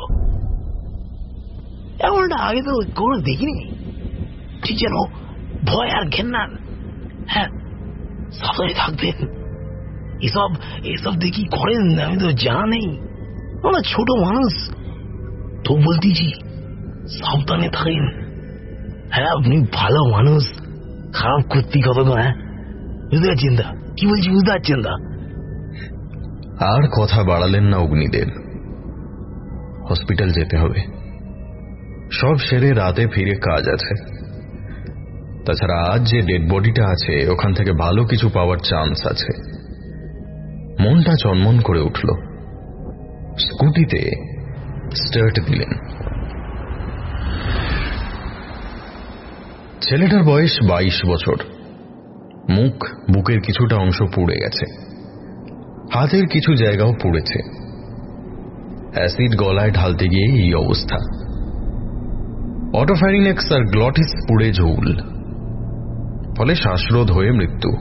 এমনটা আগে তো কোনো দেখিনি। ঠিক যেন ভয় আর ঘেন্না। হ্যাঁ, সাবধানে থাকবেন। এসব এসব দেখি করেন আমি তো জানা নেই। আমরা ছোট মানুষ তো বলতেছি, সাবধানে থাকেন। হ্যাঁ, আপনি ভালো মানুষ, খারাপ করতে কত। হ্যাঁ বুঝতে পারছেন দা, কি বলছি বুঝতে পারছেন দা? আর কথা বাড়ালেন না অগ্নিদেব। হসপিটাল যেতে হবে। সব সেরে রাতে ফিরে কাজ আছে। তাছাড়া আজ যে ডেড বডিটা আছে ওখান থেকে ভালো কিছু পাওয়ার চান্স আছে। মনটা চনমন করে উঠল। স্কুটিতে স্টার্ট দিলেন। ছেলেটার বয়স 22 বছর। মুখ, বুকের কিছুটা অংশ পুড়ে গেছে। হাতের কিছু জায়গাও পুড়েছে। অ্যাসিড গলায় ঢালতে গিয়ে এই অবস্থা। অটোফ্যারিনেক্স আর গ্লটিস পুড়ে ঝুল, ফলে শ্বাসরোধ হয়ে মৃত্যু।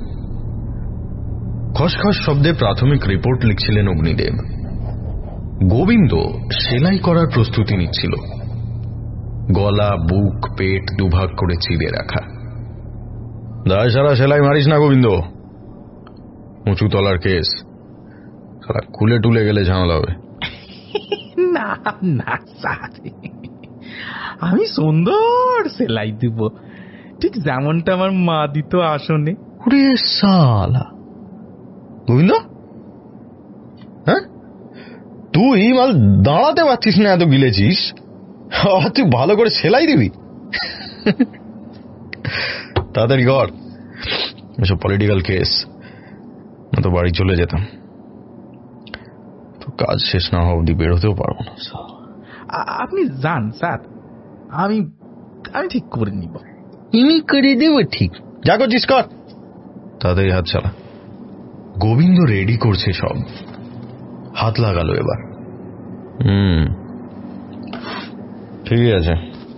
খসখস শব্দে প্রাথমিক রিপোর্ট লিখছিলেন অগ্নিদেব। গোবিন্দ সেলাই করার প্রস্তুতি নিচ্ছিল, গলা, বুক, পেট দুভাগ করে চিড়ে রাখা। দায় সারা সেলাই মারিস না গোবিন্দ, উঁচু তলার কেস, সারা খুলে টুলে গেলে ঝামেলা হবে। না না স্যার, আমি সুন্দর সেলাই দিব, ঠিক যেমনটা আমার মা দিত আসনে। ওরে শালা গোবিন্দ, হ্যাঁ তুই মাল দাঁড়াতে পারছিস না, এত গিলেছিস, তুই ভালো করে সেলাই দিবি? তাড়াতাড়ি কর, এসব পলিটিক্যাল কেস, না তো বাড়ি চলে যেতাম, তো কাজ শেষ না হওয়া অব্দি বেরোতেও পারবো না। আপনি যান স্যার, আমি ঠিক করে নিব। ইনি করে দেব, ঠিক যা করছিস কর, তাড়াতাড়ি হাত চালা। গোবিন্দ রেডি করছে সব, হাত লাগালো এবার। ঠিক আছে,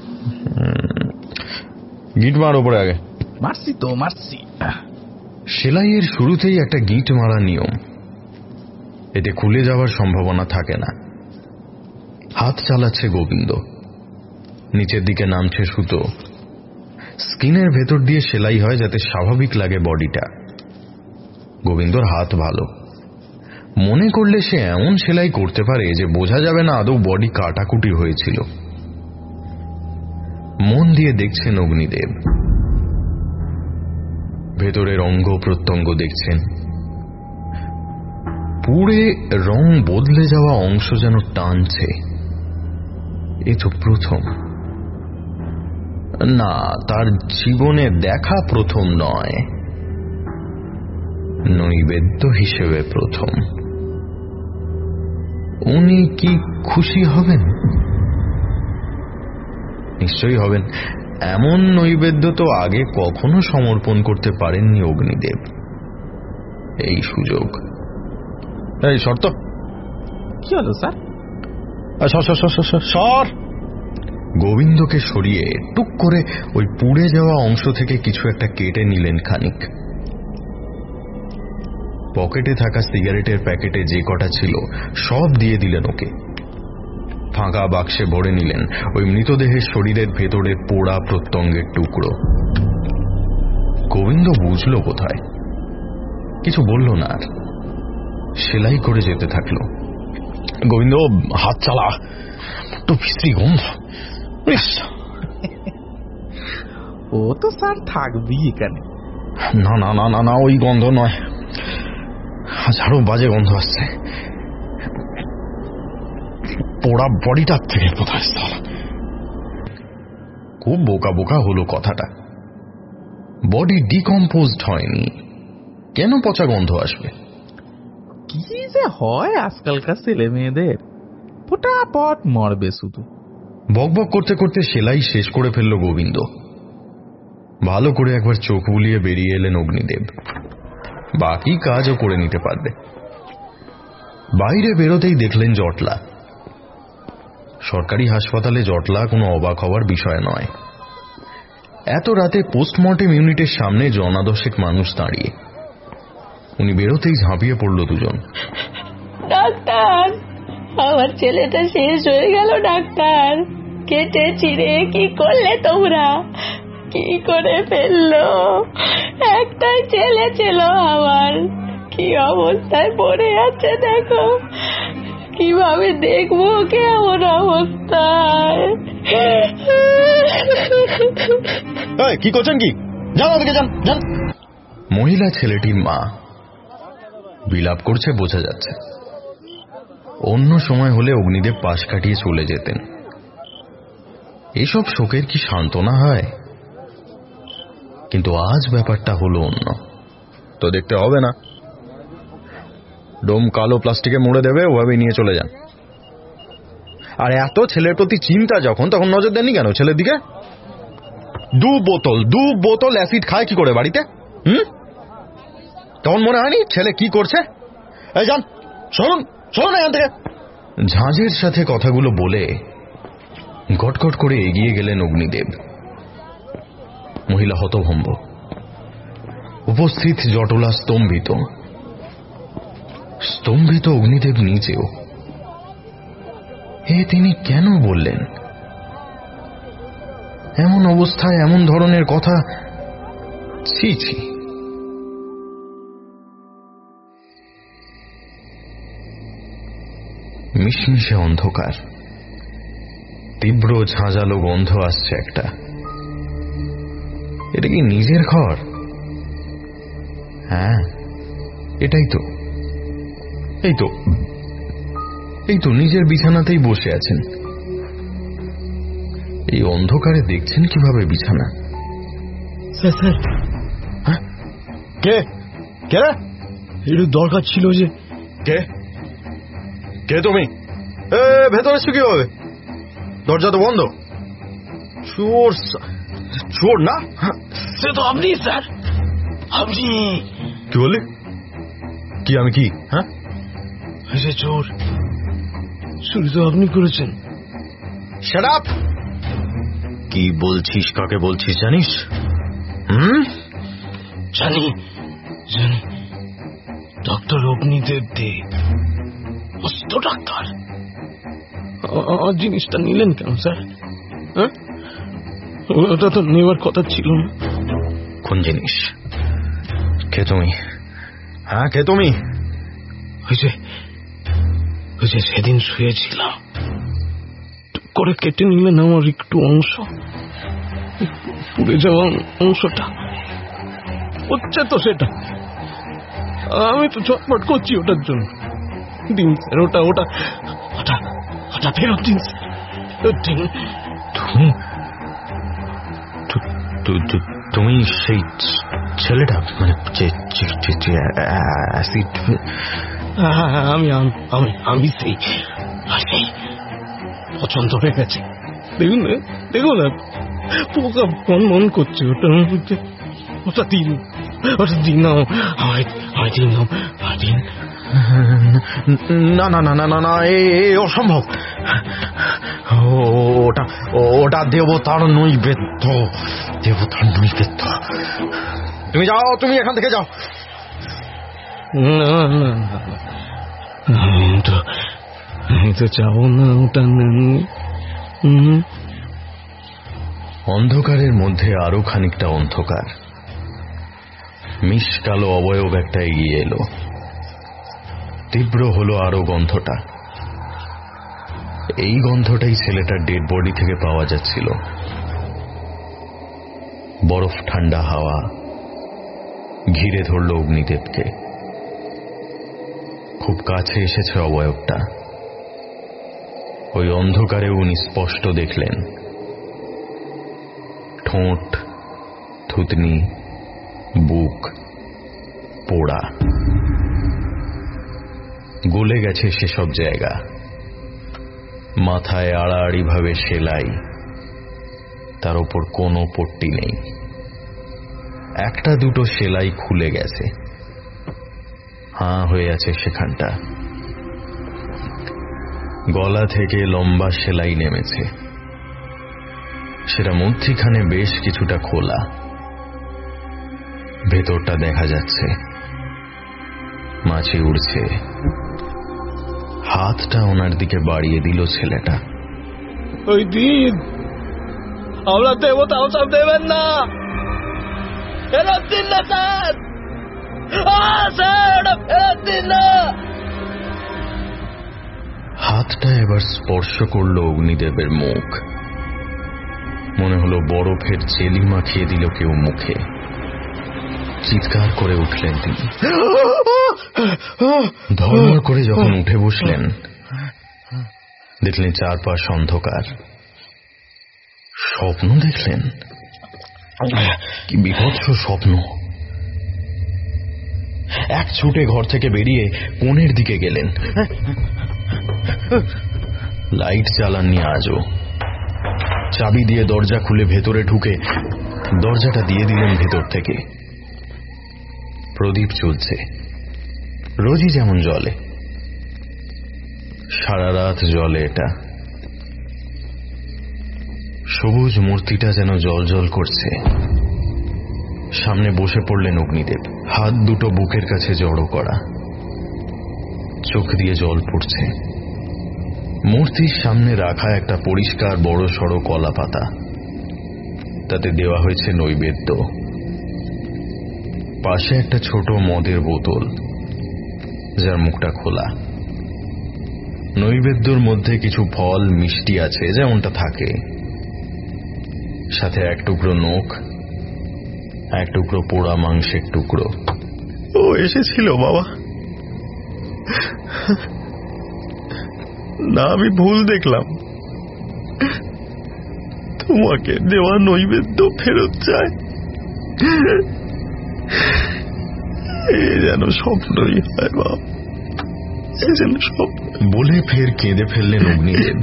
গিট মার ওপরে আগে। মারছি তো মারছি। সেলাইয়ের শুরুতেই একটা গিট মারা নিয়ম, এতে খুলে যাওয়ার সম্ভাবনা থাকে না। হাত চালাচ্ছে গোবিন্দ, নিচের দিকে নামছে সুতো, স্কিনের ভেতর দিয়ে সেলাই হয় যাতে স্বাভাবিক লাগে বডিটা। গোবিন্দর হাত ভালো, মনে করলে সে এমন সেলাই করতে পারে যে বোঝা যাবে না আদৌ বডি কাটাকুটি হয়েছিল। মন দিয়ে দেখছেন অগ্নিদেব, ভেতরের অঙ্গ প্রত্যঙ্গ দেখছেন, পুড়ে রং বদলে যাওয়া অংশ যেন টানছে। এ তো প্রথম না, তার জীবনে দেখা প্রথম নয়, নৈবেদ্য হিসেবে প্রথম। উনি কি খুশি হবেন? নিশ্চয়ই হবেন, এমন নৈবেদ্য তো আগে কখনো সমর্পণ করতে পারেননি অগ্নিদেব। এই সুযোগ। এই শর্ত কি হলো স্যার? সর। গোবিন্দকে সরিয়ে টুক করে ওই পুড়ে যাওয়া অংশ থেকে কিছু একটা কেটে নিলেন খানিক। পকেটে থাকা সিগারেটের প্যাকেটে যে কটা ছিল সব দিয়ে দিলেন ওকে। ফাঁকা বাক্সে ভরে নিলেন ওই মৃতদেহের শরীরের ভেতরের পোড়া প্রত্যঙ্গের টুকরো। গোবিন্দ বুঝল কোথায়, কিছু বলল না আর, সেলাই করে যেতে থাকলো। গোবিন্দ হাত চালা, একটু বিশ্রী গন্ধ। ও তো স্যার থাকবি এখানে। না না না না না, ওই গন্ধ নয়, আরো বাজে গন্ধ আসছে, পোড়া বডিটার থেকে কোথায়। খুব বোকা বোকা হলো কথাটা। বডি ডিকম্পোজড হয়নি, কেন পচা গন্ধ আসবে? কি যে হয় আজকালকার ছেলে মেয়েদের, ফটাফট মরবে শুধু। বকবক করতে করতে সেলাই শেষ করে ফেলল গোবিন্দ। ভালো করে একবার চোখ বুলিয়ে বেরিয়ে এলেন অগ্নিদেব, বাকি কাজও করে নিতে পারবে। বাইরে বেরোতেই দেখলেন জটলা। সরকারি হাসপাতালে জটলা কোনো অবাক হওয়ার বিষয় নয়। এত রাতে পোস্টমর্টেম ইউনিটের সামনে জনাদশেক মানুষ দাঁড়িয়ে। উনি বেরোতেই ঝাঁপিয়ে পড়ল দুজন। ডাক্তার, আমার ছেলেটা শেষ হয়ে গেল ডাক্তার, কেটে চিড়ে কি করলে তোমরা? কি করে ফেললো? একটাই ছেলে ছিল আমার, কি অবস্থায় পড়ে আছে দেখো, কিভাবে দেখবো কেমন অবস্থায়। কি করছেন কি? যান ওদিকে, যান যান। মহিলা ছেলেটির মা বিলাপ করছে বোঝা যাচ্ছে। অন্য সময় হলে অগ্নিদেব পাশ কাটিয়ে চলে যেতেন। এসব শোকের কি সান্ত্বনা হয়? কিন্তু আজ ব্যাপারটা হলো অন্য। তো দেখতে হবে না, ডোম কালো প্লাস্টিকে মুড়ে দেবে, ওভাবে নিয়ে চলে যান। আর এত ছেলের প্রতি চিন্তা যখন, তখন নজর দেননি কেন ছেলের দিকে? দু বোতল অ্যাসিড খায় কি করে বাড়িতে? তখন মনে হয়নি ছেলে কি করছে? এই যান, শুনুন এখান থেকে। ঝাঁঝের সাথে কথাগুলো বলে গটগট করে এগিয়ে গেলেন অগ্নিদেব। মহিলা হতভম্ব, উপস্থিত জটলা স্তম্ভিত। স্তম্ভিত অগ্নিদেব নিজেও। তিনি কেন বললেন? এমন অবস্থায় এমন ধরনের কথা, ছি ছি। মিশমিশে অন্ধকার, তীব্র ঝাঁঝালো গন্ধ আসছে একটা। এটা কি নিজের ঘর? হ্যাঁ, এটাই তো। এই তো নিজের বিছানাতেই বসে আছেন। এই অন্ধকারে দেখছেন কিভাবে বিছানা? স্যার, কে কে একটু দরকার ছিল। যে কে কে তুমি? ভেতরে এসছো কিভাবে? দরজা তো বন্ধ। চোর চোর না? সে তো আপনি স্যার, আপনি। কি বললি? কি আমি কি? হ্যাঁ, সে চোর, চুরি তো আপনি করেছেন। Shut up! কি বলছিস? কাকে বলছিস জানিস? জানি জানি, ডক্টর অগ্নিদেব দে, মস্ত ডাক্তার। আমার জিনিসটা নিলেন কেন স্যার? হ্যাঁ, ওটা তো নেওয়ার কথা ছিল না। কোন জিনিস? কে তুমি? হ্যাঁ, কে তুমি? ওই যে সেদিন শুয়েছিলাম, করে কেটে নিলেন আমার একটু অংশ, পুড়ে যাওয়া অংশটা। হচ্ছে তো সেটা, আমি তো ছটফট করছি ওটার জন্য। দিন স্যার, ওটা ওটা ওটা ওটা ফেরত দিন স্যার, দিন। তুমি সেই ছেলেটা, মানে অ্যাসিড? আমি আমি আমি সেই পছন্দ হয়ে গেছে। দেখুন দেখুন, পোকা মন করছে ওটার মধ্যে। ওটা দিন, ওটা দিন নাও, আমায় দিন নাও, দিন। না না না না না না, এ অসম্ভব। ওটা ওটা দেবতার নৈবেদ্য, দেবতার নৈবেদ্য। তুমি যাও, তুমি এখান থেকে যাও। না না, আমি তো যাবো না ওটা। অন্ধকারের মধ্যে আরো খানিকটা অন্ধকার। মিশ কালো অবয়ব একটা এগিয়ে এলো। তীব্র হলো আরো গন্ধটা। এই গন্ধটাই ছেলেটার ডেড বডি থেকে পাওয়া যাচ্ছিল। বরফ ঠান্ডা হাওয়া ঘিরে ধরল অগ্নিদেবকে। খুব কাছে এসেছে অবয়বটা। ওই অন্ধকারে উনি স্পষ্ট দেখলেন ঠোঁট, থুতনি, বুক পোড়া, গলে গেছে সেসব জায়গা। মাথায় আড়াআড়ি ভাবে সেলাই, তার উপর কোনো পট্টি নেই। একটা দুটো সেলাই খুলে গেছে, হাঁ হয়ে আছে সেখানটা। গলা থেকে লম্বা সেলাই নেমেছে, সেটা মধ্যিখানে বেশ কিছুটা খোলা। ভেতরটা দেখা যাচ্ছে, মাছি উড়ছে। হাতটা ওনার দিকে বাড়িয়ে দিল ছেলেটা। ওই দিন আমরা দেবতা ওসব দেবেন না, ফেরত দিন না স্যার, স্যার ফেরত দিন না। হাতটা এবার স্পর্শ করল অগ্নিদেবের মুখ। মনে হলো বরফের জেলি মাখিয়ে দিল কেউ মুখে। চিৎকার করে উঠলেন তিনি। ধর্মর করে যখন উঠে বসলেন, দেখলেন চারপাশ অন্ধকার। স্বপ্ন দেখলেন? কি বিভৎস স্বপ্ন! এক ছুটে ঘর থেকে বেরিয়ে কোণের দিকে গেলেন। লাইট জ্বালাননি আজও। চাবি দিয়ে দরজা খুলে ভেতরে ঢুকে দরজাটা দিয়ে দিলেন ভেতর থেকে। প্রদীপ জ্বলছে, রোজই যেমন জ্বলে। সারা রাত জ্বলে এটা। সবুজ মূর্তিটা যেন জল জল করছে। সামনে বসে পড়লেন অগ্নিদেব, হাত দুটো বুকের কাছে জড়ো করা, চোখ দিয়ে জল পড়ছে। মূর্তির সামনে রাখা একটা পরিষ্কার বড় সড়ো কলা পাতা, তাতে দেওয়া হয়েছে নৈবেদ্য। পাশে একটা ছোট মদের বোতল, যার মুখটা খোলা। নৈবেদ্যর মধ্যে কিছু ফল মিষ্টি আছে, যেমনটা থাকে। সাথে এক টুকরো নোখ, এক টুকরো পোড়া মাংসের টুকরো। ও এসেছিল বাবা, না আমি ভুল দেখলাম। তোমাকে দেওয়া নৈবেদ্য ফেরত চায়। এ যেন স্বপ্নই হয় বাবা, এ যেন স্বপ্ন। বলে ফের কেঁদে ফেললেন অগ্নিদেব।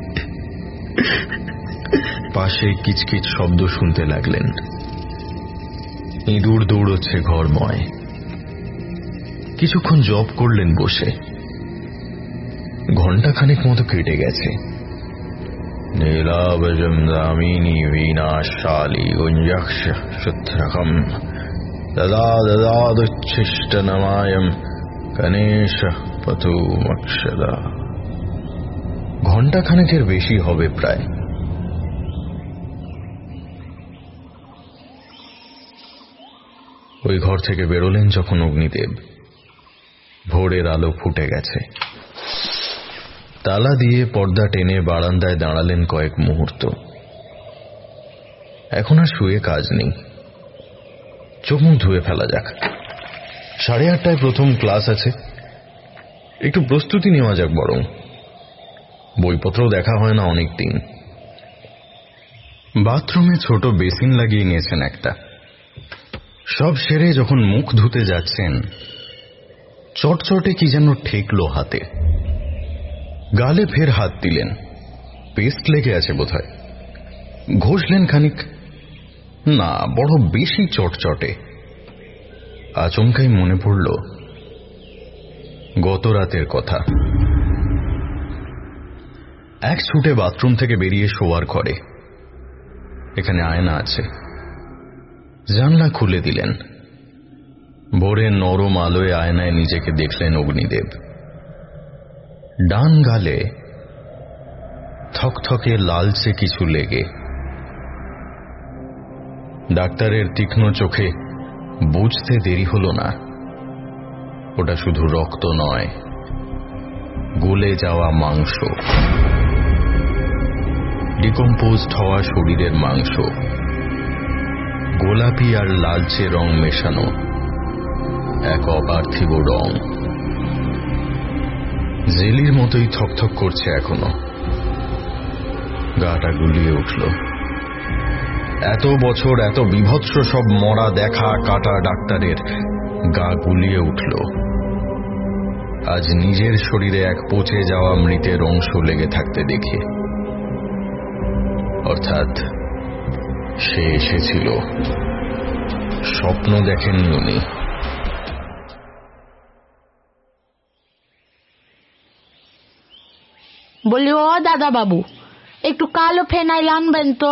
পাশে কিচকিচ শব্দ শুনতে লাগলেন। ইঁদুর দৌড়চ্ছে ঘরময়। কিছুক্ষণ জপ করলেন বসে। ঘণ্টাখানেক মতো কেটে গেছে। নীলাবজম দামিনী বিনাশালী গুঞ্জক্ষ সূত্রকম দদা দদাদুচ্ছিষ্ট নমায়ম গণেশ পতুমক্ষদা। ঘণ্টাখানেকের বেশি হবে প্রায়। ওই ঘর থেকে বেরোলেন যখন অগ্নিদেব, ভোরের আলো ফুটে গেছে। তালা দিয়ে পর্দা টেনে বারান্দায় দাঁড়ালেন কয়েক মুহূর্ত। এখন আর শুয়ে কাজ নেই, চোখ মুখ ধুয়ে ফেলা যাক। 8:30টায় প্রথম ক্লাস আছে, একটু প্রস্তুতি নেওয়া যাক বরং। বইপত্রও দেখা হয় না অনেক দিন। বাথরুমে ছোট বেসিন লাগিয়ে নিয়েছেন একটা। সব সেরে যখন মুখ ধুতে যাচ্ছেন, চটচটে কি যেন ঠেকলো হাতে। গালে ফের হাত দিলেন, পেস্ট লেগে আছে বোধহয়। ঘষলেন খানিক, না বড় বেশি চটচটে। আচমকাই মনে পড়ল গত রাতের কথা। এক ছুটে বাথরুম থেকে বেরিয়ে শোয়ার ঘরে। এখানে আয়না আছে, জানলা খুলে দিলেন। ভোরের নরম আলোয় আয়নায় নিজেকে দেখলেন অগ্নিদেব। ডান গালে থকথকে লালচে কিছু লেগে। ডাক্তারের তীক্ষ্ণ চোখে বুঝতে দেরি হল না, ওটা শুধু রক্ত নয়, গলে যাওয়া মাংস, ডিকম্পোজড হওয়া শরীরের মাংস, গোলাপি আর লালচে রং মেশানো এক অপার্থিব রং। জেলির মতোই থকথক করছে এখনো। গাটা গুলিয়ে উঠল। এত বছর এত বিভৎস সব মরা দেখা কাটা ডাক্তারের গা গুলিয়ে উঠল। আজ নিজের শরীরে এক পচে যাওয়া মৃতের অংশ লেগে থাকতে দেখে। অর্থাৎ সে এসেছিল, স্বপ্ন দেখেননি উনি। বলি, ও দাদা বাবু, একটু কালো ফেনাইল আনবেন তো।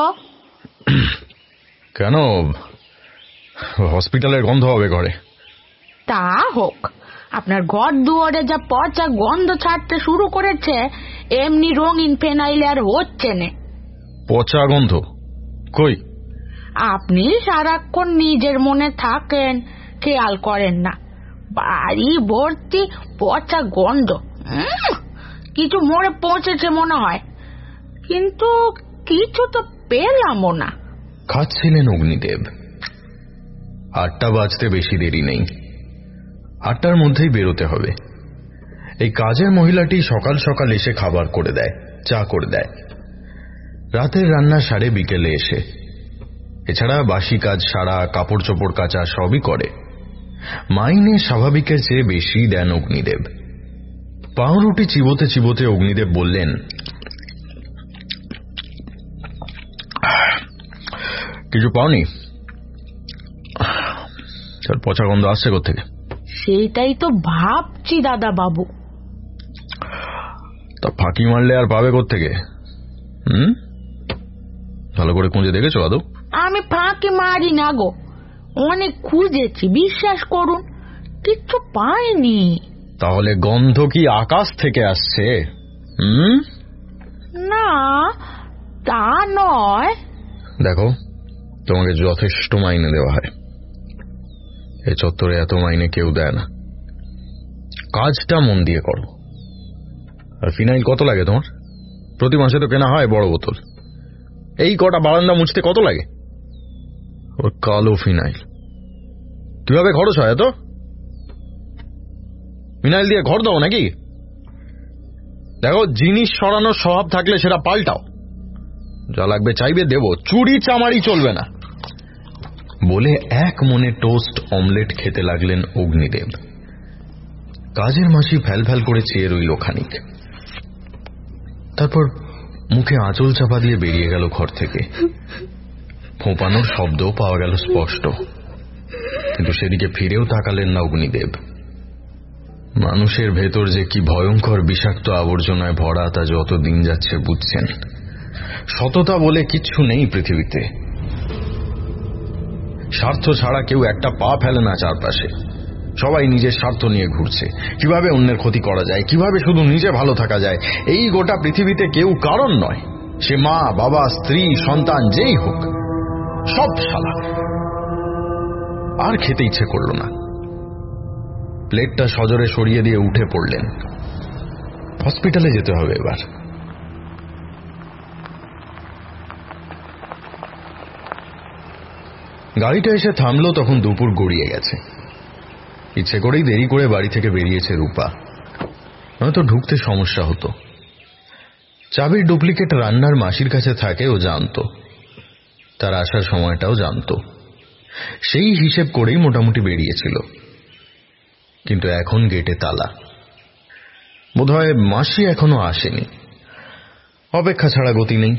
কেন, হসপিটালের গন্ধ হবে ঘরে? তা হোক, আপনার ঘর দুয়ারে যা পচা গন্ধ ছাড়তে শুরু করেছে, এমনি রঙিন ফেনাইলে আর হচ্ছে না। পচা গন্ধ কই? আপনি সারাক্ষণ নিজের মনে থাকেন, খেয়াল করেন না। বাড়ি ভর্তি পচা গন্ধ। কিছু মরে পৌঁছেছে মনে হয়, কিন্তু কিছু তো পেলামও না। খাচ্ছিলেন অগ্নিদেব। 8টা বাজতে বেশি দেরি নেই। 8টার মধ্যেই বেরোতে হবে। এই কাজের মহিলাটি সকাল সকাল এসে খাবার করে দেয়, চা করে দেয়। রাতের রান্না সারে বিকেলে এসে। এছাড়া বাসি কাজ সারা, কাপড় চোপড় কাচা সবই করে। মাইনে স্বাভাবিকের চেয়ে বেশি দেন অগ্নিদেব। পাউরুটি চিবোতে চিবোতে অগ্নিদেব বললেন, কিছু পাওনি? পচা গন্ধ আসছে কোত্থেকে? সেটাই তো ভাবছি দাদা বাবু। তা ফাঁকি মারলে আর পাবে কোত্থেকে? ভালো করে খুঁজে দেখেছো আদৌ? আমি ফাঁকি মারি না গো, অনেক খুঁজেছি, বিশ্বাস করুন, কিচ্ছু পাইনি। তাহলে গন্ধ কি আকাশ থেকে আসছে? না, তা নয়। দেখো, তোমাকে যথেষ্ট মাইনে দেওয়া হয়, এ চত্বরে এত মাইনে কেউ দেয় না। কাজটা মন দিয়ে করো। আর ফিনাইল কত লাগে তোমার? প্রতি মাসে তো কেনা হয় বড় বোতল। এই কটা বারান্দা মুছতে কত লাগে? ওর কালো ফিনাইল কিভাবে খরচ হয় এত? ফিনাইল দিয়ে ঘর দাও নাকি? দেখো, জিনিস সরানোর স্বভাব থাকলে সেটা পাল্টাও। যা লাগবে চাইবে দেব, চুরি চামারি চলবে না। বলে এক মনে টোস্ট অমলেট খেতে লাগলেন অগ্নিদেব। কাজের মাসি ফ্যাল ফ্যাল করে চেয়ে রইল খানিক, তারপর মুখে আঁচল চাপা দিয়ে বেরিয়ে গেল ঘর থেকে। ফোঁপানোর শব্দও পাওয়া গেল স্পষ্ট, কিন্তু সেদিকে ফিরেও তাকালেন না অগ্নিদেব। মানুষের ভেতর যে কি ভয়ঙ্কর বিষাক্ত আবর্জনায় ভরা তা যত দিন যাচ্ছে বুঝছেন। সততা বলে কিচ্ছু নেই পৃথিবীতে। স্বার্থ ছাড়া কেউ একটা পা ফেলে না চারপাশে। সবাই নিজের স্বার্থ নিয়ে ঘুরছে, কিভাবে অন্যের ক্ষতি করা যায়, কিভাবে শুধু নিজে ভালো থাকা যায়। এই গোটা পৃথিবীতে কেউ কারণ নয়, সে মা, বাবা, স্ত্রী, সন্তান, যেই হোক, সব শালা। আর খেতে ইচ্ছে করল না। প্লেটটা সজোরে সরিয়ে দিয়ে উঠে পড়লেন। হসপিটালে যেতে হবে এবার। গাড়িটা এসে থামলো তখন দুপুর গড়িয়ে গেছে। ইচ্ছে করেই দেরি করে বাড়ি থেকে বেরিয়েছে রূপা, নয়তো ঢুকতে সমস্যা হতো। চাবির ডুপ্লিকেট রান্নার মাসির কাছে থাকে, ও জানত। তার আসার সময়টাও জানত। সেই হিসেব করেই মোটামুটি বেরিয়েছিল। কিন্তু এখন গেটে তালা। বোধহয় মাসি এখনো আসেনি। অপেক্ষা ছাড়া গতি নেই।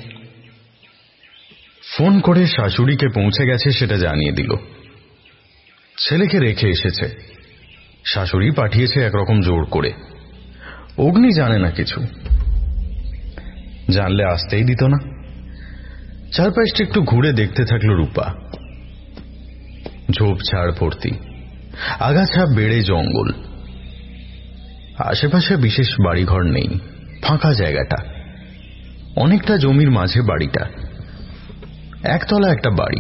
ফোন করে শাশুড়িকে পৌঁছে গেছে সেটা জানিয়ে দিল। ছেলেকে রেখে এসেছে। শাশুড়ি পাঠিয়েছে একরকম জোর করে। অগ্নি জানে না কিছু, জানলে আসতেই দিত না। চারপাশটা একটু ঘুরে দেখতে থাকলো রূপা। ঝোপঝাড় ভর্তি, আগাছা বেড়ে জঙ্গল। আশেপাশে বিশেষ বাড়িঘর নেই, ফাঁকা জায়গাটা। অনেকটা জমির মাঝে বাড়িটা। একতলা একটা বাড়ি,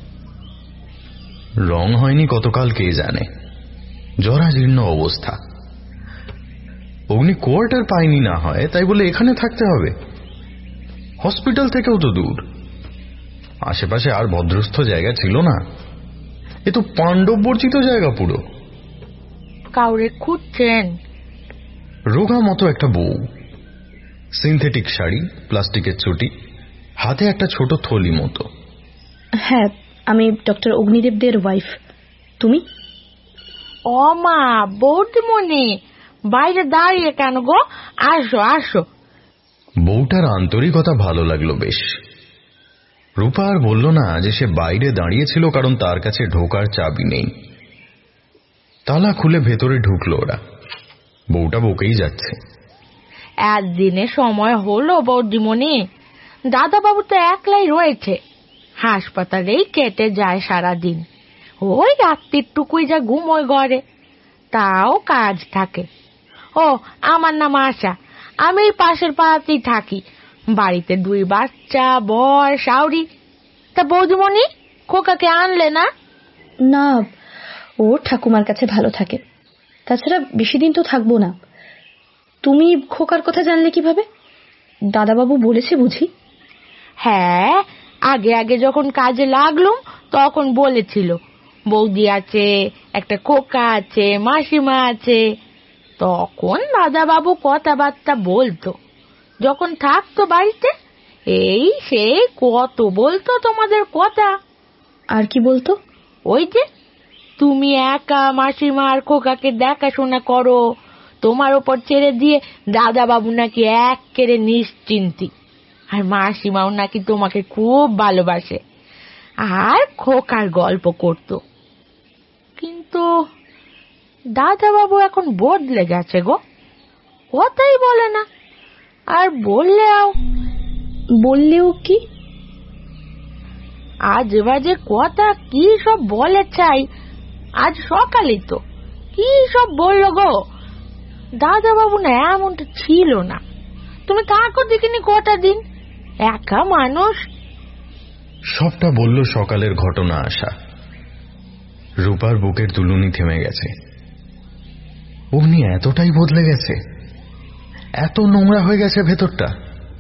রং হয়নি কতকাল কে জানে, জরাজীর্ণ অবস্থা। অগ্নি কোয়ার্টার পায়নি না হয় তাই বলে এখানে থাকতে হবে? হসপিটাল থেকেও তো দূর। আশেপাশে আর ভদ্রস্থ জায়গা ছিল না। এ তো পাণ্ডব বর্জিত জায়গা পুরো। কাউরে খুঁজছেন? রোগা মতো একটা বউ, সিনথেটিক শাড়ি, প্লাস্টিকের চটি, হাতে একটা ছোট থলি মতো। হ্যাঁ, আমি ডক্টর অগ্নিদেবদের ওয়াইফ। তুমি? ও মা, বৌদিমণি, বাইরে দাঁড়িয়ে কেন গো? আসো আসো। বউটার আন্তরিকতা ভালো লাগলো বেশ। রূপা আর বলল না যে সে বাইরে দাঁড়িয়েছিল কারণ তার কাছে ঢোকার চাবি নেই। তালা খুলে ভেতরে ঢুকলো ওরা। বউটা বকেই যাচ্ছে। একদিনে সময় হলো বৌদিমণি? দাদাবাবু তো একলাই রয়েছে, হাসপাতালেই কেটে যায় সারাদিন। ওই রাত্রিটুকুই যা ঘুমোয় ঘরে, তাও কাজ থাকে। ও, আমার নাম আশা, আমি পাশের পাড়াতেই থাকি। বাড়িতে 2 বাচ্চা, বর, শাউরি। তা বৌদিমণি, খোকাকে আনলে না? না, ও ঠাকুমার কাছে ভালো থাকে। তাছাড়া বেশি দিন তো থাকবো না। তুমি খোকার কথা জানলে কিভাবে? দাদাবাবু বলেছে বুঝি? হ্যাঁ, আগে আগে যখন কাজে লাগলুম তখন বলেছিল, বৌদি আছে, একটা খোকা আছে, মাসিমা আছে। তখন দাদাবাবু কথাবার্তা বলতো। যখন থাকতো বাড়িতে, এই সেই কত বলতো তোমাদের কথা। আর কি বলতো? ওই যে, তুমি একা মাসিমা আর খোকাকে দেখাশোনা করো, তোমার ওপর ছেড়ে দিয়ে দাদাবাবু নাকি এক্কেরে নিশ্চিন্তি। আর মাসিমাও নাকি তোমাকে খুব ভালোবাসে, আর খোকার গল্প করত। কিন্তু দাদাবাবু এখন বদলে গেছে গো, কথাই বলে না। আর বললেও কি? আজ বাজে কথা কি সব বলে চাই। আজ সকালেই তো কি সব বললো গো। দাদা বাবু না এমনটা ছিল না। তুমি কাকু দেখিনি কটা দিন, একা মানুষ। সবটা বলল সকালের ঘটনা। আসা রূপার বুকের দুলুনি থেমে গেছে। অগ্নি এতটাই বদলে গেছে, এত নোংরা হয়ে গেছে ভেতরটা।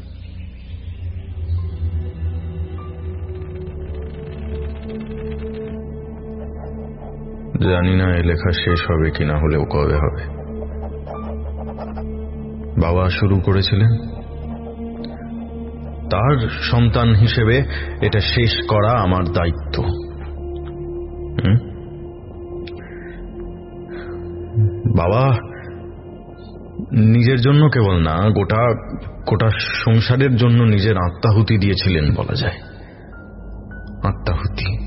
জানি না এ লেখা শেষ হবে কিনা, হলেও কবে হবে। বাবা শুরু করেছিলেন, তার সন্তান হিসেবে এটা শেষ করা আমার দায়িত্ব। বাবা নিজের জন্য কেবল না, গোটা গোটা সংসারের জন্য নিজের আত্মাহুতি দিয়েছিলেন বলা যায়। আত্মাহুতি,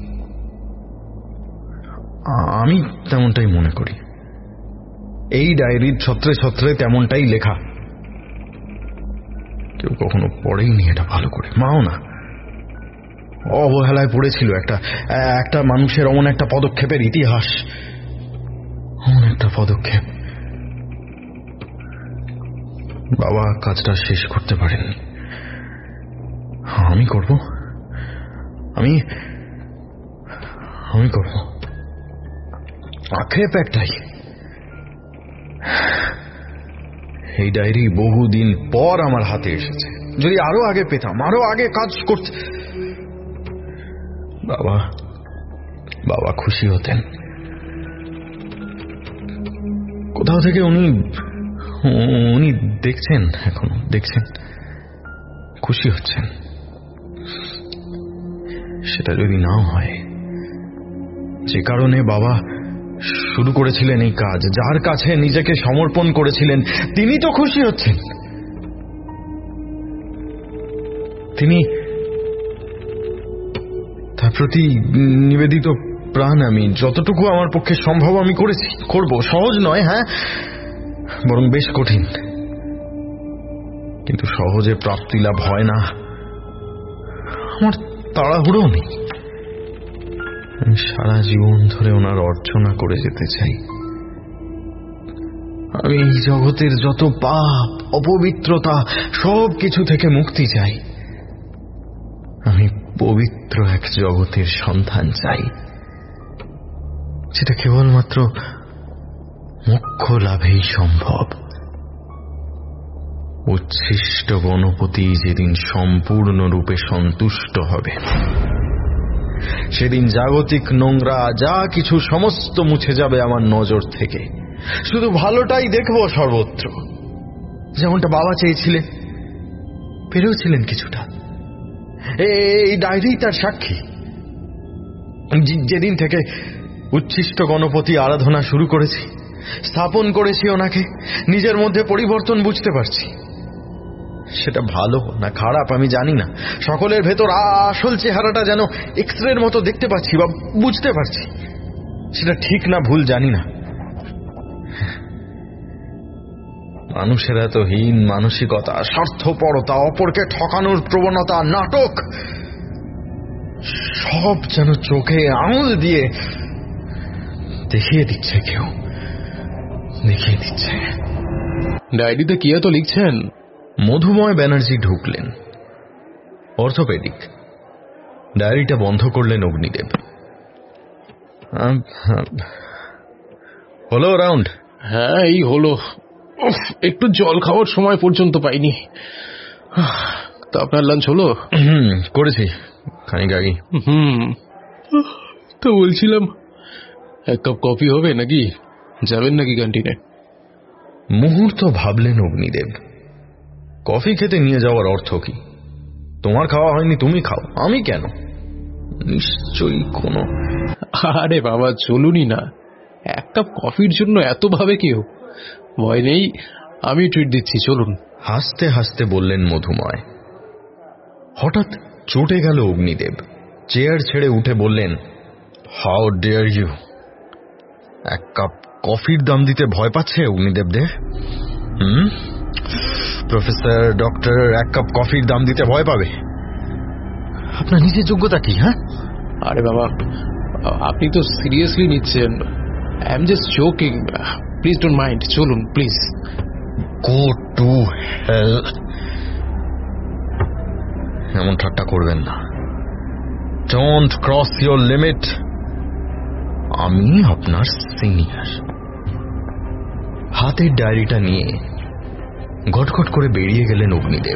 আমি তেমনটাই মনে করি। এই ডায়েরির ছত্রে ছত্রে তেমনটাই লেখা। কেউ কখনো পড়েইনি এটা ভালো করে, মাও না। অবহেলায় পড়েছিল একটা মানুষের অমন একটা পদক্ষেপের ইতিহাস, অমন একটা পদক্ষেপ। বাবা কাজটা শেষ করতে পারেননি, আমি করব, আমি করব। আক্ষেপ একটাই, এই ডায়েরি বহুদিন পর আমার হাতে এসেছে। যদি আরো আগে পেতাম, আরো আগে কাজ করতে। বাবা খুশি হতেন। কোথাও থেকে উনি দেখছেন, এখনো দেখছেন, খুশি হচ্ছেন। সেটা যদি নাও হয়, যে কারণে বাবা শুরু করেছিলেন এই কাজ, যার কাছে নিজেকে সমর্পণ করেছিলেন, তিনি তো খুশি হচ্ছেন। তিনি, তার প্রতি নিবেদিত প্রাণ আমি যতটুকু আমার পক্ষে সম্ভব আমি করব। সহজ নয়, হ্যাঁ, বরং বেশ কঠিন, কিন্তু সহজে প্রাপ্তি লাভ হয় না। আমার তাড়াহুড়ো নেই। আমি সারা জীবন ধরে ওনার অর্চনা করে যেতে চাই। আমি এই জগতের যত পাপ, অপবিত্রতা সব কিছু থেকে মুক্তি চাই। আমি পবিত্র এক জগতের সন্ধান চাই, যেটা কেবলমাত্র মোক্ষ লাভেই সম্ভব। উচ্ছিষ্ট গণপতি যেদিন সম্পূর্ণরূপে সন্তুষ্ট হবে, সেদিন জাগতিক নোংরা যা কিছু সমস্ত মুছে যাবে আমার নজর থেকে। শুধু ভালোটাই দেখব সর্বত্র, যেমনটা বাবা চেয়েছিলেন, পেরেওছিলেন কিছুটা। এই ডায়েরি তার সাক্ষী। যেদিন থেকে উচ্ছিষ্ট গণপতি আরাধনা শুরু করেছি, স্থাপন করেছি ওনাকে, নিজের মধ্যে পরিবর্তন বুঝতে পারছি। সেটা ভালো না খারাপ আমি জানি না। সকলের ভেতর আসল চেহারাটা যেন এক্সরের মতো দেখতে পাচ্ছি বা বুঝতে পারছি। সেটা ঠিক না ভুল জানি না। মানুষের এত হীন মানসিকতা, স্বার্থপরতা, অপরকে ঠকানোর প্রবণতা, নাটক, সব যেন চোখে আঙুল দিয়ে দেখিয়ে দিচ্ছে। কেউ দেখিয়ে দিচ্ছে। ডায়েরিতে কি এত লিখছেন? মধুময় ব্যানার্জি ঢুকলেন, অর্থোপেডিক। ডায়েরিটা বন্ধ করলেন অগ্নিদেব। হলো রাউন্ড? হ্যাঁ, এই হলো। একটু জল খাওয়ার সময় পর্যন্ত পাইনি। তা আপনার লাঞ্চ হলো? করেছি খানিক আগে। তো বলছিলাম, এক কাপ কফি হবে নাকি? যাবেন নাকি ক্যান্টিনে? মুহূর্ত ভাবলেন অগ্নিদেব, কফি খেতে নিয়ে যাওয়ার অর্থ কি? তোমার খাওয়া হয়নি, তুমি খাও, আমি কেন? নিশ্চয়ই কোনো। আরে বাবা, চলুনই না। এক কাপ কফির জন্য এত ভাবে কেউ? ভয় নেই, আমি ট্রিট দিচ্ছি, চলুন। হাসতে হাসতে বললেন মধুময়। হঠাৎ চটে গেল অগ্নিদেব। চেয়ার ছেড়ে উঠে বললেন, হাউ ডেয়ার ইউ! এক কাপ কফির দাম দিতে ভয় পাচ্ছে অগ্নিদেবদের? প্রফেসর, ডক্টর এক কাপ কফির দাম দিতে ভয় পাবে? আপনার নিজের যোগ্যতা কি? হ্যাঁ, আরে বাবা, আপনি তো সিরিয়াসলি নিচ্ছেন। I am just joking, please don't mind. চলুন প্লিজ। Go to hell. এমন ঠাট্টা করবেন না। Don't cross your limit. আমি আপনার সিনিয়র। হাতের ডায়েরিটা নিয়ে ঘটঘট করে বেরিয়ে গেলেন অগ্নিদেব।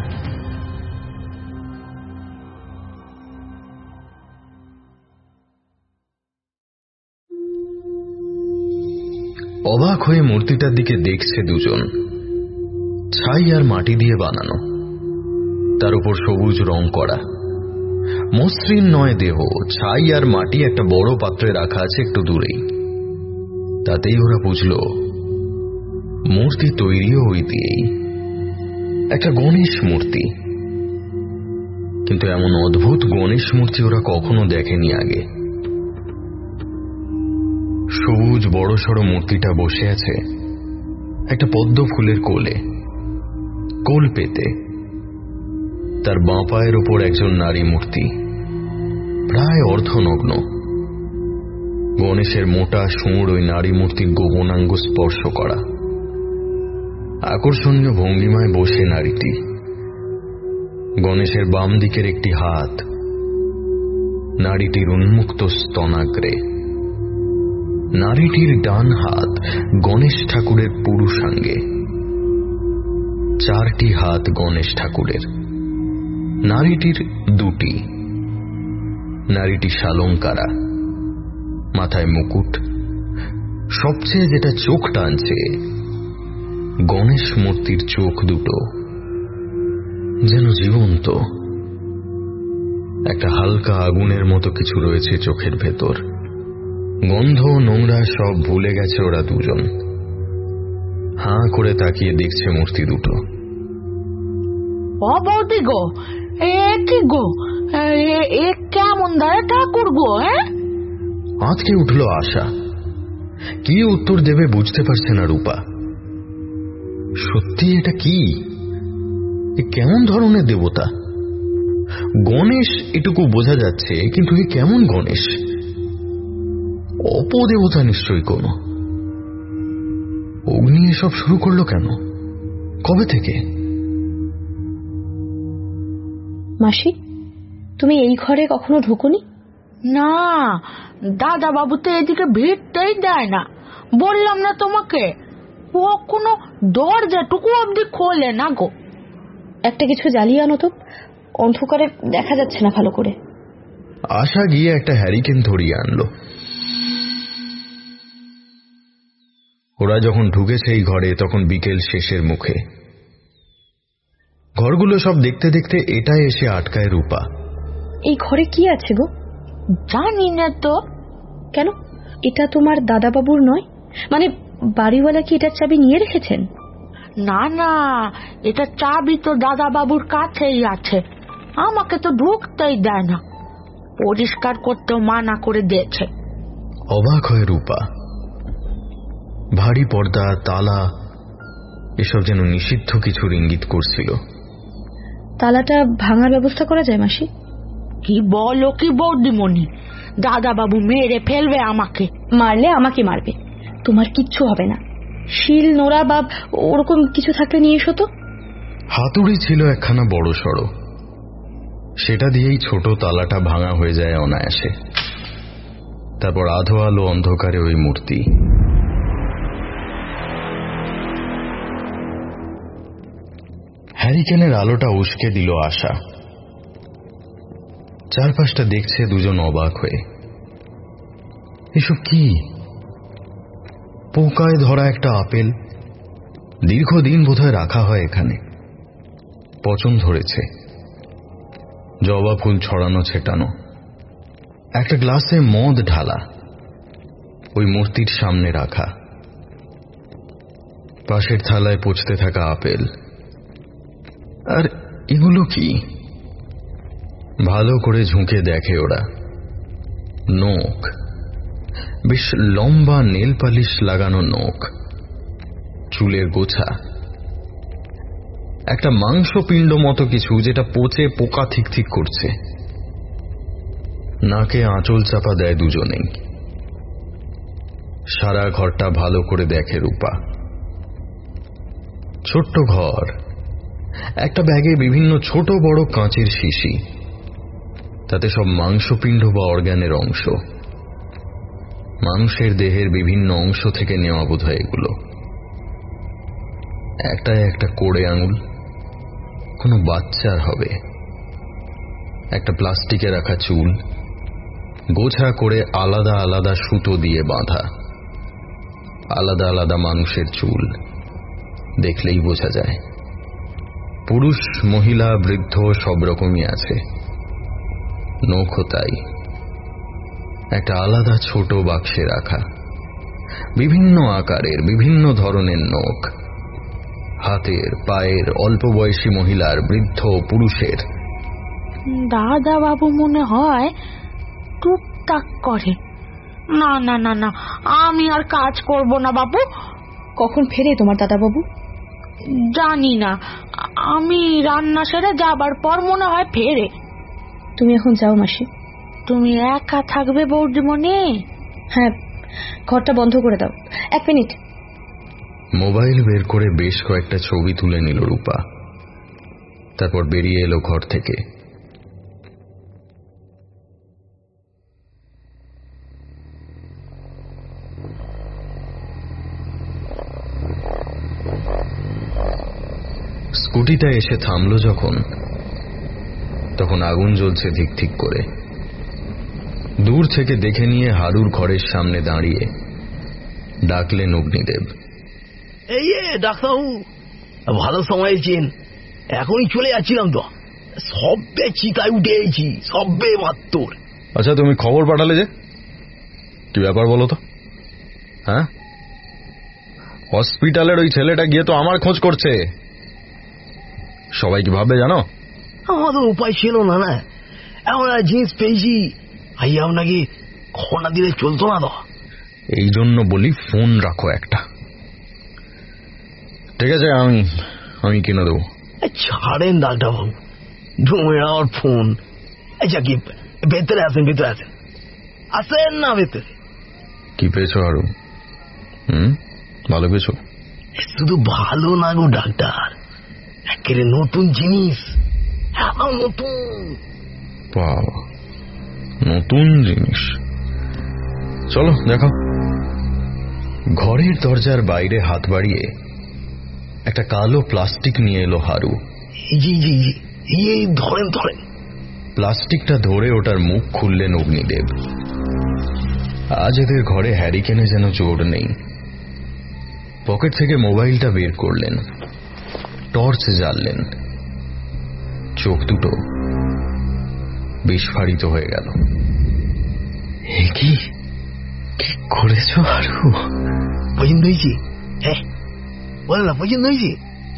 অবাক হয়ে মূর্তিটার দিকে দেখছে দুজন। ছাই আর মাটি দিয়ে বানানো, তার উপর সবুজ রং করা। মসৃণ নয় দেহ, ছাই আর মাটি একটা বড় পাত্রে রাখা আছে একটু দূরেই। তাতেই ওরা বুঝল মূর্তি তৈরিও ওই দিয়েই। একটা গণেশ মূর্তি, কিন্তু এমন অদ্ভুত গণেশ মূর্তি ওরা কখনো দেখেনি আগে। সবুজ বড়সড় মূর্তিটা বসে আছে একটা পদ্ম ফুলের কোলে, কোল পেতে। তার বাঁ পায়ের উপর একজন নারী মূর্তি, প্রায় অর্ধনগ্ন। গণেশের মোটা সুর ওই নারী মূর্তির গোপনাঙ্গ স্পর্শ করা। আকর্ষণীয় ভঙ্গিমায় বসে নারীটি। গণেশের বাম দিকের একটি হাত নারীটির উন্মুক্ত স্তনাগ্রে। নারীটির ডান হাত গণেশ ঠাকুরের পুরুষাঙ্গে। চারটি হাত গণেশ ঠাকুরের, নারীটির দুটি। নারীটি শালঙ্কারা, মাথায় মুকুট। সবচেয়ে যেটা চোখ টানছে, গণেশ মূর্তির চোখ দুটো যেন জীবন্ত। একটা হালকা আগুনের মতো কিছু রয়েছে চোখের ভেতর। গন্ধ নোংরা সব ভুলে গেছে ওরা দুজন। হাঁ করে তাকিয়ে দেখছে মূর্তি দুটো। ও বৌদি গো, এ কি গো, এ কেমন দাঁড়া ঠাকুর গো? আজকে উঠল আশা। কি উত্তর দেবে বুঝতে পারছে না রূপা। সত্যি এটা কি? কেমন ধরনের দেবতা? গণেশ এটুকু বোঝা যাচ্ছে, কিন্তু এ কেমন গণেশ? অপদেবতা নিশ্চয়ই কোন। অগ্নি এসব শুরু করলো কেন? কবে থেকে? মাসি, তুমি এই ঘরে কখনো ঢোকোনি? না, দাদা বাবু তো এদিকে ভিড়তেই দেয় না। বললাম না তোমাকে, কখনো দরজাটুকু অব্দি খোলে না গো। একটা কিছু জ্বালিয়ে আনো তো, অন্ধকারে দেখা যাচ্ছে না ভালো করে। আশা গিয়ে একটা হ্যারিকেন ধরিয়ে আনলো। ওরা যখন ঢুকেছে এই ঘরে তখন বিকেল শেষের মুখে। ঘরগুলো সব দেখতে দেখতে এটাই এসে আটকায় রূপা। এই ঘরে কি আছে গো? জানি না তো। কেন, এটা তোমার দাদাবাবুর নয়? মানে বাড়িওয়ালা কি এটার চাবি নিয়ে রেখেছেন? না না, এটা চাবি তো দাদা বাবুর কাছেই আছে। আমাকে তো ঢুকতেই দেয় না, পরিষ্কার করতেও মানা করে দিয়েছে। অবাক হয় রূপা। ভারী পর্দা, তালা, এসব যেন নিষিদ্ধ কিছুর ইঙ্গিত করছিল। তালাটা ভাঙার ব্যবস্থা করা যায় মাসি? কি বলো কি বৌদিমণি, দাদা বাবু মেরে ফেলবে আমাকে। মারলে আমাকে মারবে, তোমার কিচ্ছু হবে না। শিল নোড়া বা ওরকম কিছু থাকলে নিয়ে এসো তো। হাতুড়ি ছিল একখানা বড় সড়ো, সেটা দিয়েই ছোট তালাটা ভাঙা হয়ে যায় অনায়াসে। তারপর আধো আলো অন্ধকারে ওই মূর্তি। হ্যারিকেনের আলোটা উস্কে দিল আশা। চারপাশটা দেখছে দুজন অবাক হয়ে। এসব কি? পোকায় ধরা একটা আপেল, দীর্ঘদিন বোধহয় রাখা হয় এখানে। পচন ধরেছে। জবা ফুল ছড়ানো ছেটানো। একটা গ্লাসে মদ ঢালা, ওই মূর্তির সামনে রাখা। পাশের থালায় পচতে থাকা আপেল। আর এগুলো কি? ভালো করে ঝুঁকে দেখে ওরা। নখ, বেশ লম্বা নেল পালিশ লাগানো নখ, চুলের গোছা, একটা মাংসপিণ্ড মতো কিছু যেটা পচে পোকা ঠিক ঠিক করছে। নাকে আঁচল চাপা দেয় দুজনেই। সারা ঘরটা ভালো করে দেখে রূপা। ছোট্ট ঘর, একটা ব্যাগে বিভিন্ন ছোট বড় কাঁচের শিশি, তাতে সব মাংসপিণ্ড বা অর্গানের অংশ। মানুষের দেহের বিভিন্ন অংশ থেকে নেওয়া বোধহয় এগুলো। একটায় একটা কোড়ে আঙুল, কোনো বাচ্চার হবে। একটা প্লাস্টিকে রাখা চুল, গোছা করে আলাদা আলাদা সুতো দিয়ে বাঁধা। আলাদা আলাদা মানুষের চুল, দেখলেই বোঝা যায়। পুরুষ, মহিলা, বৃদ্ধ সব রকমই আছে। নখও তাই। একটা আলাদা ছোট বাক্সে রাখা, বিভিন্ন আকারের, বিভিন্ন ধরনের নখ। হাতের, পায়ের, অল্প বয়সী মহিলার, বৃদ্ধ, পুরুষের। দাদা বাবু মনে হয় টুকটাক করে। না না না না, আমি আর কাজ করব না বাবু। কখন ফেরে তোমার দাদা বাবু? জানি না, আমি রান্না সেরে যাবার পর মনে হয় ফেরে। তুমি এখন যাও মাসি। তুমি একা থাকবে বৌদিমণি? হ্যাঁ, ঘরটা বন্ধ করে দাও। 1 মিনিট। মোবাইল বের করে বেশ কয়েকটা ছবি তুলে নিল রূপা, তারপর বেরিয়ে এলো ঘর থেকে। স্কুটিটা এসে থামলো যখন, তখন আগুন জ্বলছে ধিক ধিক করে। দূর থেকে দেখে নিয়ে হারুর ঘরের সামনে দাঁড়িয়ে ডাকলেন অগ্নিদেব। এই ডাক্তারবাবু, ভালো সময় চেন, এখনই চলে যাচ্ছিলাম তো। সবে চিতায় উঠে এসেছি, সবে মাত্র। আচ্ছা, তুমি খবর পাঠালে যে, কি ব্যাপার বলো তো? হ্যাঁ, হসপিটালের ওই ছেলেটা গিয়ে তো আমার খোঁজ করছে। সবাই কি ভাববে জানো? আমাদের উপায় ছিল না। না, এখন জিনিস পেয়েছি, আই আপনাকে খবর না দিলে চলতো না তো। এই জন্য বলি ফোন রাখো একটা। ঠিক আছে, আমি কিনে দেবো। ছাড়েন ডাক্তারবাবু, ধুমের আমার ফোন। আচ্ছা, কি ভেতরে আসেন, ভেতরে আসেন, আসেন না ভেতরে। কি পেয়েছো আরো? ভালো পেয়েছো? শুধু ভালো না গো ডাক্তার, একেবারে নতুন জিনিস, এখন নতুন। বাবা, নতুন জিনিস? চলো দেখো। ঘরের দরজার বাইরে হাত বাড়িয়ে একটা কালো প্লাস্টিক নিয়ে এলো হারু। জি জি জি, এই ধরেন ধরেন। প্লাস্টিকটা ধরে ওটার মুখ খুললেন অগ্নিদেব। আজ এদের ঘরে হ্যারিকেনে যেন জোর নেই। পকেট থেকে মোবাইলটা বের করলেন, টর্চ জ্বাললেন। চোখ দুটো বিস্ফারিত হয়ে গেল। এ কি করেছ হারু? পছন্দ হয়েছে? হ্যাঁ বলে না, পছন্দ হয়েছে?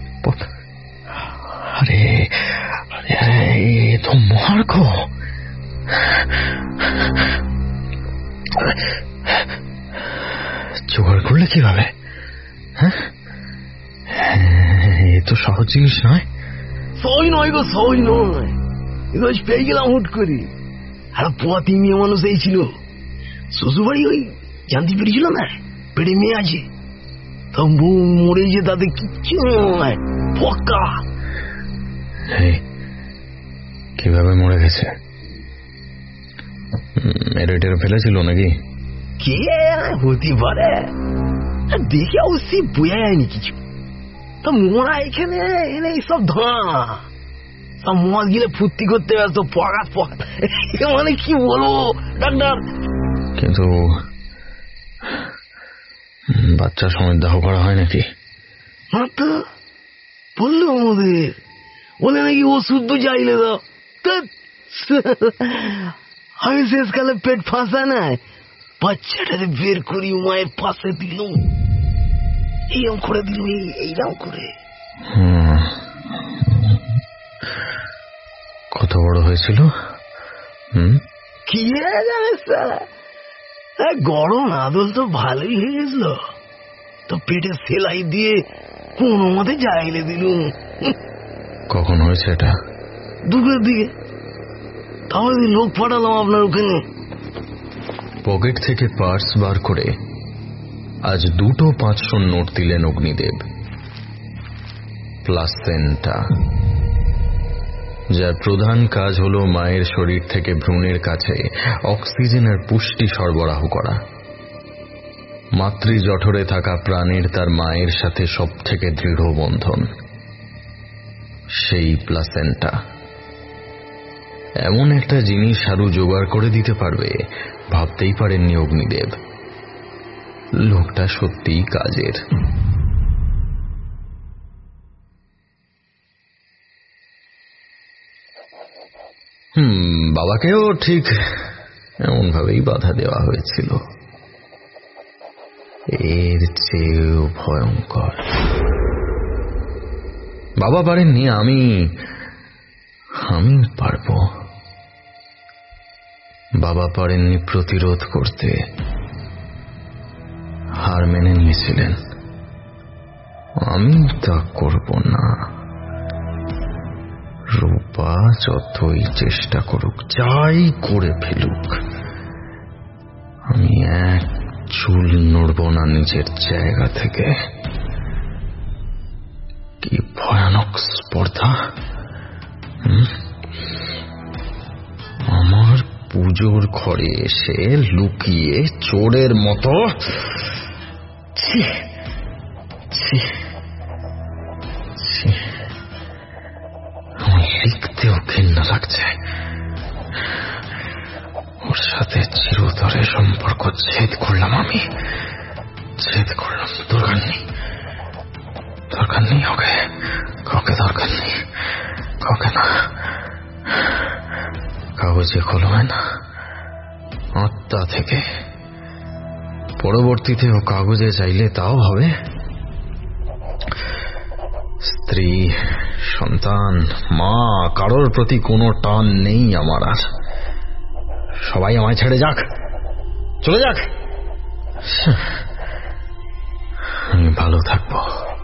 আরে এ তো মহার্ঘ। জোগাড় করলে কিভাবে? হ্যাঁ, এ তো সহজ জিনিস নয়। সহজ নয় গো, সহজ নয়। পেয়ে গেলাম হুট করে। আর পোয়াতি মেয়ে মানুষ এই ছিল, শ্বশুরবাড়ি ওই জানতে পেরেছিল না পেটে মেয়ে আছে, তো মরে যে তাদের কিচ্ছু নয়, পক্কা। কিভাবে মরে গেছে? মেরেটের ফেলেছিল নাকি? কে হতে পারে, দেখে অবশ্যই বোঝা যায়নি কিছু। তো মোরা এখানে এনে সব ধরা, সব মদ গিলে ফুর্তি করতে ব্যস্ত, পকাত পকাত। মানে কি বলবো ডাক্তার। কিন্তু বাচ্চা সময় দাহ করা হয় নাকি? না তো, বললো আমাদের, বলে নাকি ওষুধ তো চাইলে দাও। আমি শেষকালে পেট ফাঁসা নাই, বাচ্চাটাকে বের করি মায়ের পাশে দিল, এইরকম করে দিল, এইরকম করে। কত বড় হয়েছিল? কি জানিস, গরম আদল তো ভালোই হয়ে গেছিল, তো পেটে সেলাই দিয়ে কোনো মতে যাইলে দিল। কখন হয়েছে এটা? দুপুরের দিকে। তাহলে লোক পাঠালাম আপনার ওখানে। পকেট থেকে পার্স বার করে আজ 2টো 500 নোট দিলেন অগ্নিদেব। প্লাসেন্টা, যার প্রধান কাজ হল মায়ের শরীর থেকে ভ্রূণের কাছে অক্সিজেনের পুষ্টি সরবরাহ করা। মাতৃজঠরে থাকা প্রাণীর তার মায়ের সাথে সব থেকে দৃঢ় বন্ধন সেই প্লাসেন্টা। এমন একটা জিনিস আরো জোগাড় করে দিতে পারবে ভাবতেই পারেননি অগ্নিদেব। লোকটা সত্যিই কাজের। বাবাকেও ঠিক এমন ভাবেই বাধা দেওয়া হয়েছিল, এর চেয়েও ভয়ঙ্কর। বাবা পারেননি, আমি পারব। বাবা পারেননি প্রতিরোধ করতে, হার মেনে নিয়েছিলেন। আমি তা করব না। রূপা যতই চেষ্টা করুক, যাই করে ফেলুক, আমি এক চুল নড়ব না নিজের জায়গা থেকে। কি ভয়ানক স্পর্ধা! আমার পুজোর ঘরে এসে লুকিয়ে চোরের মতো আমার লিখতেও ঘৃণা লাগছে। ওর সাথে চিরতরে সম্পর্ক ছেদ করলাম, আমি ছেদ করলাম। দরকার নেই ওকে, কাউকে দরকার নেই, কাউকে না। কাগজে কলমে না, আত্মা থেকে। পরবর্তীতে ও কাগজে চাইলে তাও হবে। স্ত্রী, সন্তান, মা, কারোর প্রতি কোনো টান নেই আমার আর। সবাই আমায় ছেড়ে যাক, চলে যাক, আমি ভালো থাকবো।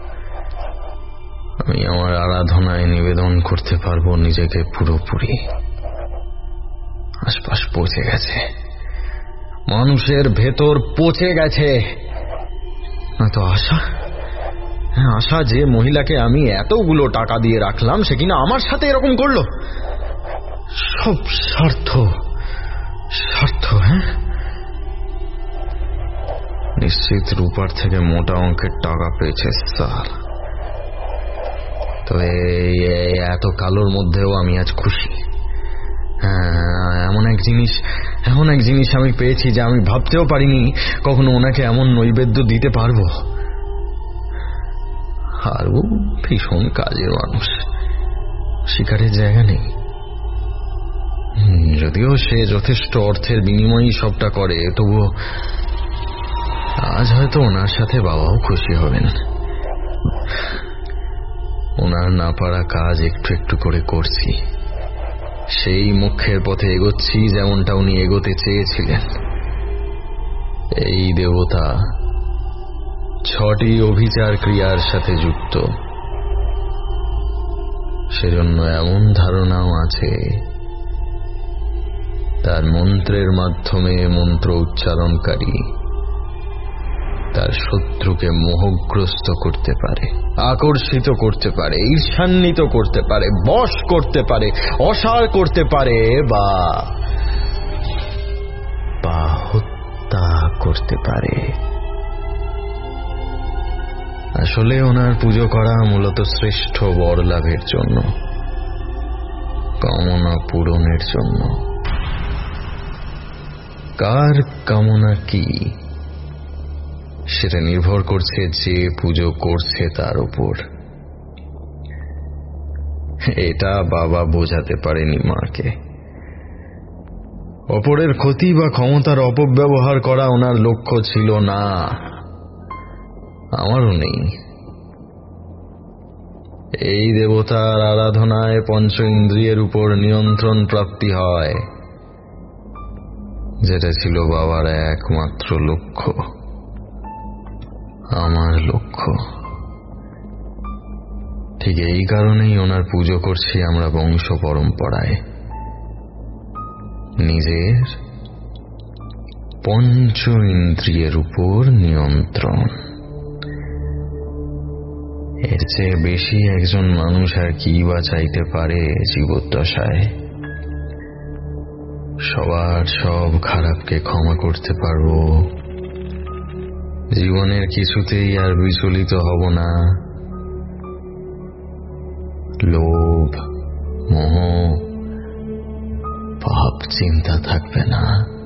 আমি আমার আরাধনায় নিবেদন করতে পারবো নিজেকে পুরোপুরি। আশপাশ পচে গেছে, মানুষের ভেতর পচে গেছে। তো আশা যে মহিলাকে আমি এতগুলো টাকা দিয়ে রাখলাম, সে কিনা আমার সাথে এরকম করলো। সব স্বার্থ। হ্যাঁ, নিশ্চিত রূপার থেকে মোটা অঙ্কের টাকা পেয়েছে স্যার। তবে এত কালোর মধ্যেও আমি আজ খুশি। এমন এক জিনিস আমি পেয়েছি যে আমি ভাবতেও পারিনি কখনো ওনাকে এমন নৈবেদ্য দিতে পারবো। আর ও ভীষণ কাজের মানুষ, শিকারের জায়গা নেই। যদিও সে যথেষ্ট অর্থের বিনিময়েই সবটা করে, তবুও আজ হয়তো ওনার সাথে বাবাও খুশি হবেন। ওনার না পারা কাজ একটু একটু করে করছি, সেই মুখ্যের পথে এগোচ্ছি যেমনটা উনি এগোতে চেয়েছিলেন। এই দেবতা 6টি অভিচার ক্রিয়ার সাথে যুক্ত, সেজন্য এমন ধারণাও আছে তার মন্ত্রের মাধ্যমে মন্ত্র উচ্চারণকারী তার শত্রুকে মোহগ্রস্ত করতে পারে, আকর্ষিত করতে পারে, ঈর্ষান্বিত করতে পারে, বশ করতে পারে, অসাড় করতে পারে, বা হত্যা করতে পারে। আসলে ওনার পুজো করা মূলত শ্রেষ্ঠ বর লাভের জন্য, কামনা পূরণের জন্য। কার কামনা কি সেটা নির্ভর করছে যে পুজো করছে তার উপর। এটা বাবা বোঝাতে পারেনি মাকে। অপরের ক্ষতি বা ক্ষমতার অপব্যবহার করা ওনার লক্ষ্য ছিল না, আমারও নেই। এই দেবতার আরাধনায় পঞ্চ ইন্দ্রিয়ের উপর নিয়ন্ত্রণ প্রাপ্তি হয়, যেটা ছিল বাবার একমাত্র লক্ষ্য, আমার লক্ষ্য। ঠিক এই কারণেই ওনার পুজো করছি আমরা বংশ পরম্পরায়। নিজের পঞ্চ ইন্দ্রিয়ের উপর নিয়ন্ত্রণ। এর চেয়ে বেশি একজন মানুষ আর কি বা চাইতে পারে জীবদ্দশায়? সবার সব খারাপকে ক্ষমা করতে পারবো, জীবনের কিছুতেই আর বিচলিত হব না, লোভ মোহ পাপ চিন্তা থাকবে না,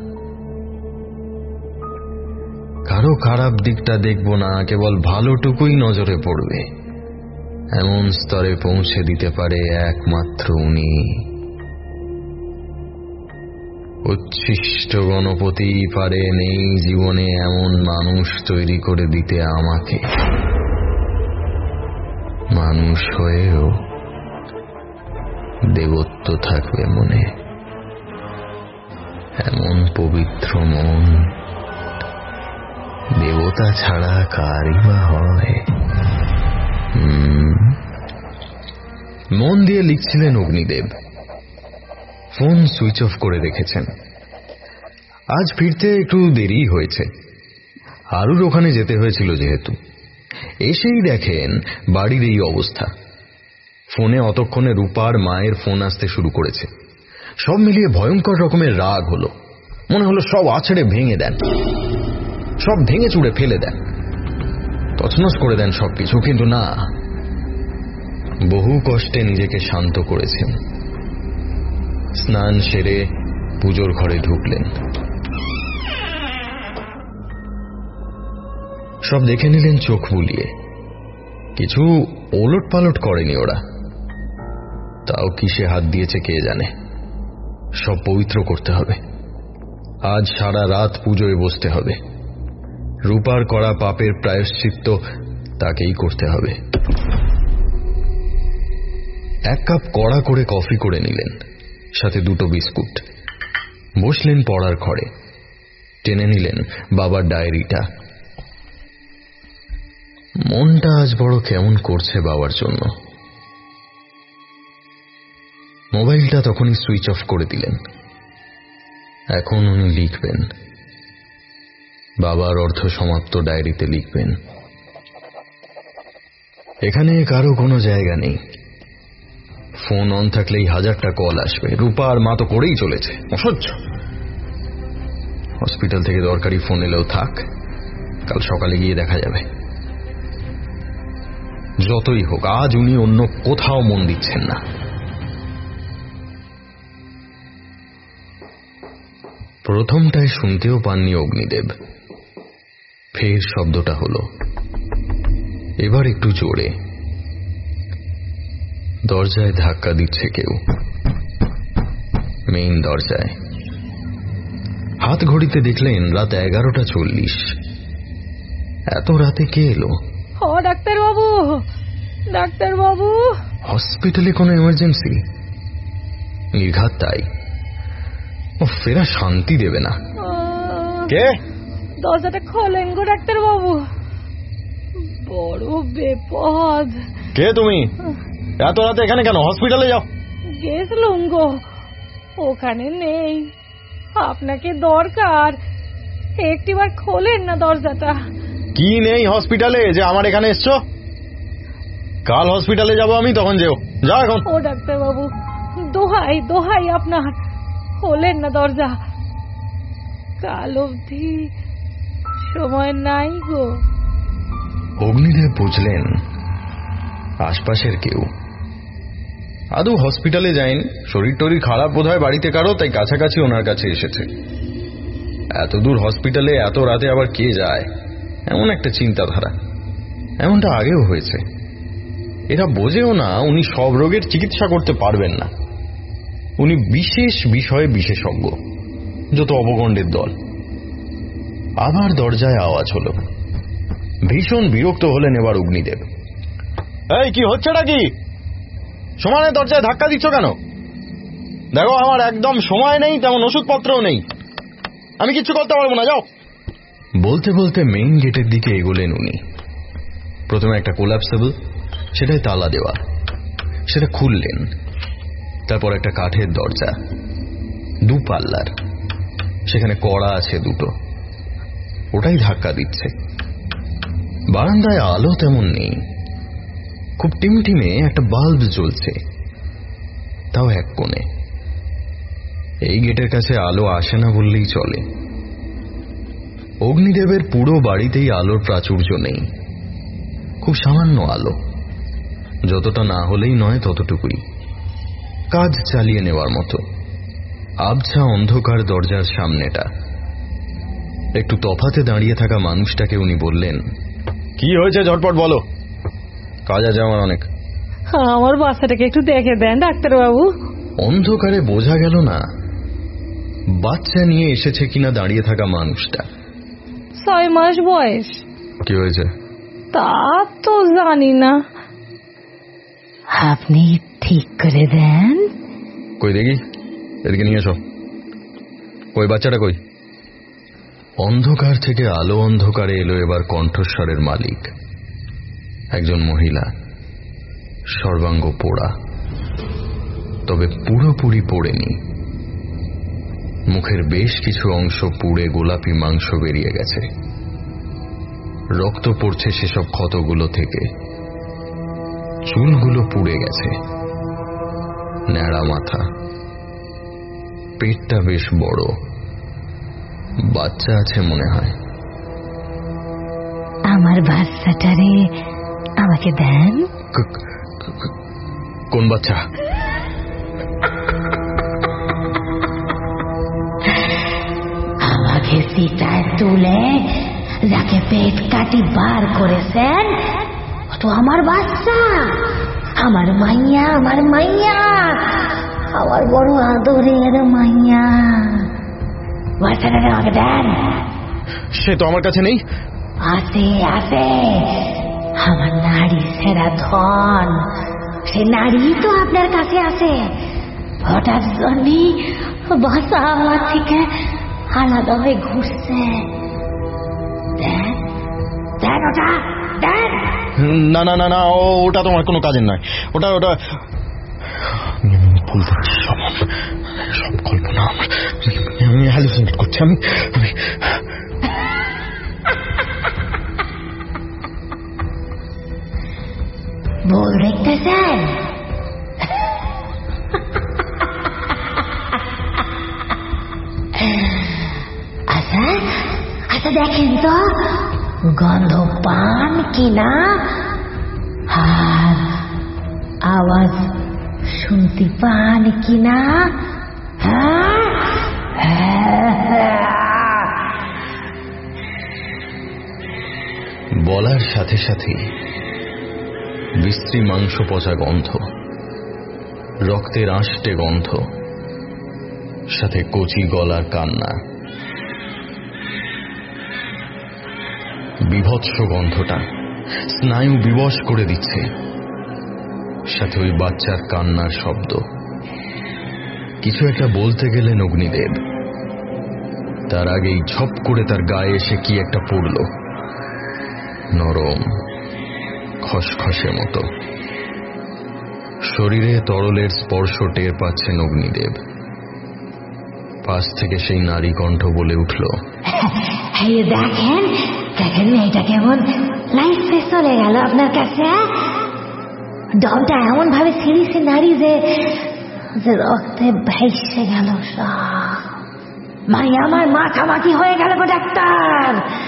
কারো খারাপ দিকটা দেখব না, কেবল ভালোটুকুই নজরে পড়বে। এমন স্তরে পৌঁছে দিতে পারে একমাত্র উনি। উচ্ছিষ্ট গণপতি পারেন এই জীবনে এমন মানুষ তৈরি করে দিতে আমাকে। মানুষ হয়েও দেবত্ব থাকবে মনে, এমন পবিত্র মন দেবতা ছাড়া কারই বা হয়। মন দিয়ে লিখছিলেন অগ্নিদেব। ফোন সুইচ অফ করে রেখেছেন। আজ ফিরতে একটু দেরি হয়েছে, আরুর ওখানে যেতে হয়েছিল যেহেতু। এসেই দেখেন বাড়ির এই অবস্থা। ফোনে অতক্ষণে রূপার মায়ের ফোন আসতে শুরু করেছে। সব মিলিয়ে ভয়ঙ্কর রকমের রাগ হলো। মনে হলো সব আছড়ে ভেঙে দেন, সব ভেঙে চুড়ে ফেলে দেন, তছনছ করে দেন সবকিছু। কিন্তু না, বহু কষ্টে নিজেকে শান্ত করেছেন। স্নান সেরে পুজোর ঘরে ঢুকলেন। সব দেখে নিলেন চোখ বুলিয়ে। কিছু ওলট পালট করেনি ওরা, তাও কিসে হাত দিয়েছে কে জানে। সব পবিত্র করতে হবে। আজ সারা রাত পুজোয় বসতে হবে। রূপার করা পাপের প্রায়শ্চিত্ত তাকেই করতে হবে। এক কাপ কড়া করে কফি করে নিলেন, সাথে দুটো বিস্কুট। বসলেন পড়ার ঘরে। টেনে নিলেন বাবার ডায়েরিটা। মনটা আজ বড় কেমন করছে বাবার জন্য। মোবাইলটা তখনই সুইচ অফ করে দিলেন। এখন উনি লিখবেন, বাবার অর্ধ সমাপ্ত ডায়েরিতে লিখবেন। এখানে কারো কোনো জায়গা নেই। ফোন অন থাকলেই হাজারটা কল আসবে। রূপা আর মা তো করেই চলেছে, অসহ্য। হসপিটাল থেকে দরকারি ফোন এলেও থাক, কাল সকালে গিয়ে দেখা যাবে। যতই হোক, আজ উনি অন্য কোথাও মন দিচ্ছেন না। প্রথমটায় শুনতেও পাননি অগ্নিদেব। ফের শব্দটা হলো, এবার একটু জোরে। দরজায় ধাক্কা দিচ্ছে কেউ, মেইন দরজায়। হাত ঘড়িতে দেখলেন রাত 11:40। এত রাতে কে এলো? ও ডাক্তারবাবু, ডাক্তারবাবু। হসপিটালে কোনো এমার্জেন্সি? নির্ঘাত তাই। ও ফেরা শান্তি দেবে না। কে? দরজাটা খোলেন গো ডাক্তারবাবু, বড় বিপদ। কে তুমি? এত রাতে এখানে কেন? হসপিটালে যাও। গেছিলুম গো, ওখানে নেই। আপনাকে দরকার, একটিবার খোলেন না দরজাটা। কি নেই হসপিটালে যে আমার এখানে এসছো? কাল হসপিটালে যাব আমি, তখন যেও। যাও এখন। ও ডাক্তারবাবু, দোহাই দোহাই আপনার, খোলেন না দরজা। কাল অবধি সময় নাই গো। অগ্নিদেব বুঝলেন আশপাশের কেউ। আদৌ হসপিটালে যাইন, শরীর টরীর খারাপ বোধ হয় বাড়িতে কারো, তাই কাছাকাছি ওনার কাছে এসেছে। এত দূর হসপিটালে এত রাতে আবার কে যায়, এমন একটা চিন্তাধারা। এমনটা আগেও হয়েছে। এরা বোঝেও না উনি সব রোগের চিকিৎসা করতে পারবেন না। উনি বিশেষ বিষয়ে বিশেষজ্ঞ। যত অবগণ্ডের দল। আবার দরজায় আওয়াজ হলো। ভীষণ বিরক্ত হলেন এবার অগ্নিদেব। এই কি হচ্ছেটা কি? সমানে দরজায় ধাক্কা দিচ্ছ কেন? দেখো আমার একদম সময় নেই, তেমন ওষুধপত্রও নেই, আমি কিচ্ছু করতে পারবো না, যাও। বলতে বলতে মেইন গেটের দিকে এগোলেন উনি। প্রথমে একটা কোলাপসেবল, সেটাই তালা দেওয়া, সেটা খুললেন। তারপর একটা কাঠের দরজা, দুপাল্লার, সেখানে কড়া আছে দুটো, ওটাই ধাক্কা দিচ্ছে। বারান্দায় আলো তেমন নেই, খুব টিমটিমে একটা বাল্ব জ্বলছে, তাও এক কোণে। এই গেটের কাছে আলো আসে না বললেই চলে। অগ্নিদেবের পুরো বাড়িতেই আলোর প্রাচুর্য নেই, খুব সামান্য আলো, যতটা না হলেই নয় ততটুকুই, কাজ চালিয়ে নেওয়ার মতো। আবছা অন্ধকার দরজার সামনেটা। একটু তফাতে দাঁড়িয়ে থাকা মানুষটাকে উনি বললেন, কি হয়েছে ঝটপট বলো, কাজ আছে আমার অনেক। আমার বাচ্চাটাকে একটু দেখে দেন ডাক্তারবাবু। অন্ধকারে বোঝা গেল না বাচ্চা নিয়ে এসেছে কিনা দাঁড়িয়ে থাকা মানুষটা। 6 মাস বয়স। কি হয়েছে তা তো জানি না, আপনি ঠিক করে দেন। কই দেখি, এদিকে নিয়ে এসো। কই বাচ্চাটা কই? অন্ধকার থেকে আলো অন্ধকারে এলো এবার কণ্ঠস্বরের মালিক, একজন মহিলা, সর্বাঙ্গ পোড়া, তবে পুরোপুরি পোড়েনি। মুখের বেশ কিছু অংশ পুড়ে গোলাপি মাংস বেরিয়ে গেছে, রক্ত পড়ছে সেসব ক্ষতগুলো থেকে। চুলগুলো পুড়ে গেছে, ন্যাড়া মাথা, পেটটা বেশ বড়, বাচ্চা আছে মনে হয়। আমার বাচ্চাটারে আমাকে দেন। কোন বাচ্চা? আমাকে সিটায় তুলে যাকে পেট কাটি বার করেছেন ও তো আমার বাচ্চা, আমার মাইয়া, আমার মাইয়া, আমার বড় আদরের মাইয়া। বাচ্চাটা আমাকে দেন। সে তো আমার কাছে নেই। আছে আছে, আমার নারী সেরা ধন, সে নারী তো আপনার কাছে আছে। হঠাৎ জন্যে বাচ্চা আমার থেকে আলাদা হয়ে ঘুরছে। দেন দেন, ওটা দেন। না না না না, ওটা তোমার কোনো কাজের নয়। ওটা ওটা ভুল করছি, সব কল্পনা। আমি হ্যালুসিনেট করছি। আমি ভুল দেখতেছেন? আচ্ছা আচ্ছা, দেখেন তো গন্ধ পান কিনা, আর আওয়াজ শুনতে পান কিনা? বলার সাথে সাথে বিশ্রী মাংস পচা গন্ধ, রক্তের আষ্টে গন্ধ, সাথে কচি গলার কান্না। বিভৎস গন্ধটা স্নায়ু বিবশ করে দিচ্ছে, সাথে ওই বাচ্চার কান্নার শব্দ। কিছু একটা বলতে গেলেন অগ্নিদেব, তার আগেই ঝপ করে তার গায়ে এসে কি একটা পড়ল, নরম খসখসে মতো। শরীরে তরলের স্পর্শ টের পাচ্ছেন অগ্নিদেব। পাশ থেকে সেই নারী কণ্ঠ বলে উঠল, দেখেন দেখেন, মেয়েটা কেমন লাইফে চলে গেল আপনার কাছে। দমটা এমন ভাবে ছিঁড়িছে নারী যে রক্তে ভেসে গেল সব। মাইয়া আমার মাখামাখি হয়ে গেল গো ডাক্তার।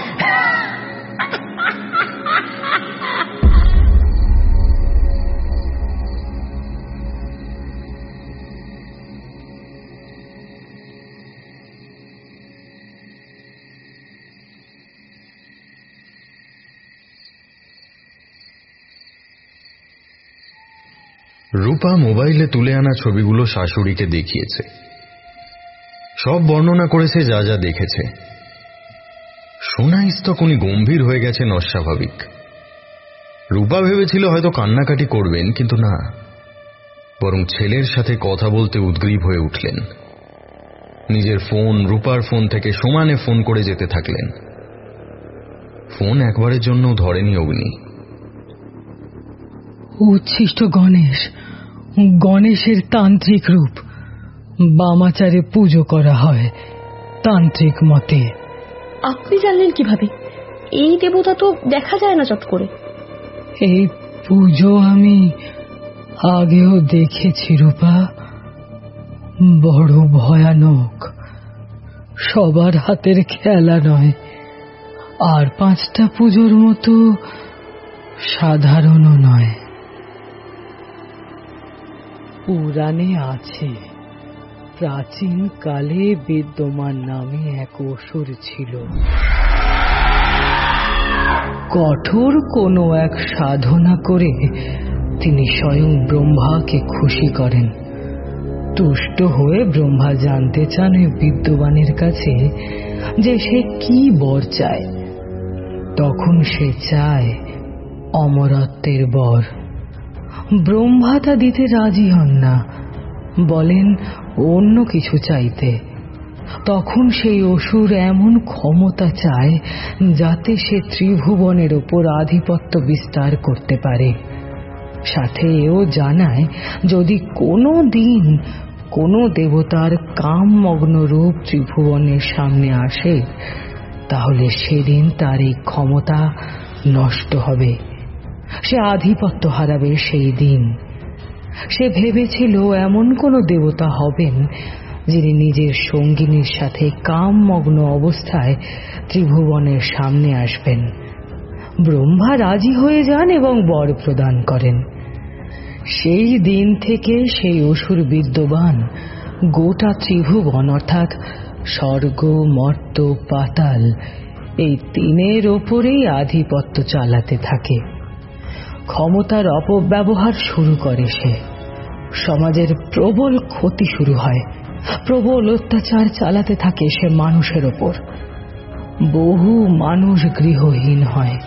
রূপা মোবাইলে তুলে আনা ছবিগুলো শাশুড়িকে দেখিয়েছে, সব বর্ণনা করেছে যা যা দেখেছে। সোনাইস্তক উনি গম্ভীর হয়ে গেছেন, অস্বাভাবিক। রূপা ভেবেছিল হয়তো কান্নাকাটি করবেন, কিন্তু না, বরং ছেলের সাথে কথা বলতে উদ্গ্রীব হয়ে উঠলেন। নিজের ফোন রূপার ফোন থেকে সমানে ফোন করে যেতে থাকলেন। ফোন একবারের জন্য ধরেনি অগ্নি। উচ্ছিষ্ট গণেশ, গণেশের তান্ত্রিক রূপ, বামাচারে পুজো করা হয় তান্ত্রিক মতে। আপনি জানলেন কিভাবে? এই দেবতা তো দেখা যায় না চট করে। এই পুজো আমি আগেও দেখেছি রূপা, বড় ভয়ানক, সবার হাতের খেলা নয়, আর 5টা পুজোর মতো সাধারণও নয়। পুরাণে আছে প্রাচীন কালে বিদ্যমান নামে এক অসুর ছিল। কঠোর কোনো এক সাধনা করে তিনি স্বয়ং ব্রহ্মাকে খুশি করেন। তুষ্ট হয়ে ব্রহ্মা জানতে চান বিদ্যমানের কাছে যে সে কি বর চায়। তখন সে চায় অমরত্বের বর। ব্রহ্মা তা দিতে রাজি হন না, বলেন অন্য কিছু চাইতে। তখন সেই অসুর এমন ক্ষমতা চায় যাতে সে ত্রিভুবনের ওপর আধিপত্য বিস্তার করতে পারে। সাথে এও জানায় যদি কোনো দিন কোনো দেবতার কামমগ্ন রূপ ত্রিভুবনের সামনে আসে তাহলে সেদিন তার এই ক্ষমতা নষ্ট হবে, সে আধিপত্য হারাবে সেই দিন। সে ভেবেছিল এমন কোনো দেবতা হবেন যিনি নিজের সঙ্গিনীর সাথে কামমগ্ন অবস্থায় ত্রিভুবনের সামনে আসবেন। ব্রহ্মা রাজি হয়ে যান এবং বর প্রদান করেন। সেই দিন থেকে সেই অসুর বিদ্যমান গোটা ত্রিভুবন অর্থাৎ স্বর্গ, মর্ত্য, পাতাল এই 3-এর ওপরেই আধিপত্য চালাতে থাকে। ক্ষমতার অপব্যবহার শুরু করে সে। সমাজের প্রবল ক্ষতি শুরু হয়, প্রবল অত্যাচার চালাতে থাকে সে মানুষের ওপর। বহু মানুষ গৃহহীন হয়,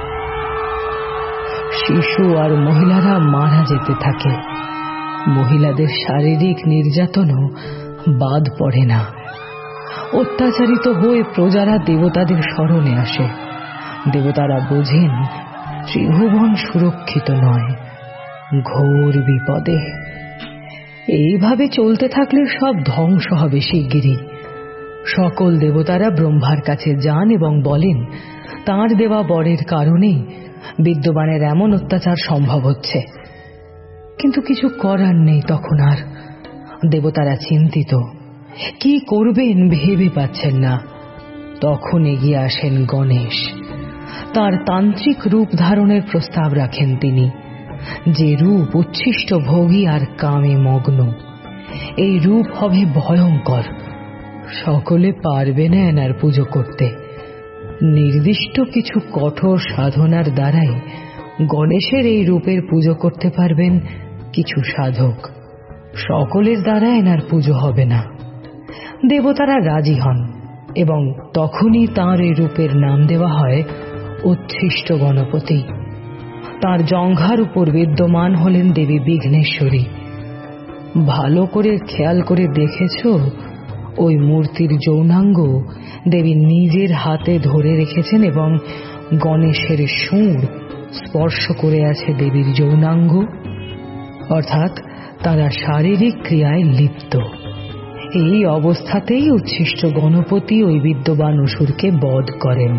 শিশু আর মহিলারা মারা যেতে থাকে। মহিলাদের শারীরিক নির্যাতনও বাদ পড়ে না। অত্যাচারিত হয়ে প্রজারা দেবতাদের শরণে আসে। দেবতারা বোঝেন ত্রিভুবন সুরক্ষিত নয়, ঘোর বিপদে। এইভাবে চলতে থাকলে সব ধ্বংস হবে শিগগিরই। সকল দেবতারা ব্রহ্মার কাছে যান এবং বলেন তাঁর দেওয়া বরের কারণেই বিদ্যমানের এমন অত্যাচার সম্ভব হচ্ছে। কিন্তু কিছু করার নেই তখন আর। দেবতারা চিন্তিত, কি করবেন ভেবে পাচ্ছেন না। তখন এগিয়ে আসেন গণেশ। তার তান্ত্রিক রূপ ধারণের প্রস্তাব রাখেন তিনি, যে রূপ উচ্ছিষ্ট ভোগী আর কামে মগ্ন। এই রূপ হবে ভয়ঙ্কর, সকলে পারবে না এনার পুজো করতে। নির্দিষ্ট কিছু কঠোর সাধনার দ্বারাই গণেশের এই রূপের পুজো করতে পারবেন কিছু সাধক। সকলের দ্বারা এনার পুজো হবে না। দেবতারা রাজি হন এবং তখনই তাঁর এই রূপের নাম দেওয়া হয় উচ্ছিষ্ট গণপতি। তার জঙ্ঘার উপর বিদ্যমান হলেন দেবী বিঘ্নেশ্বরী। ভালো করে খেয়াল করে দেখেছ, ওই মূর্তির যৌনাঙ্গ দেবী নিজের হাতে ধরে রেখেছেন এবং গণেশের সুর স্পর্শ করে আছে দেবীর যৌনাঙ্গ, অর্থাৎ তারা শারীরিক ক্রিয়ায় লিপ্ত। এই অবস্থাতেই উচ্ছিষ্ট গণপতি ওই বিদ্যমান অসুরকে বধ করেন।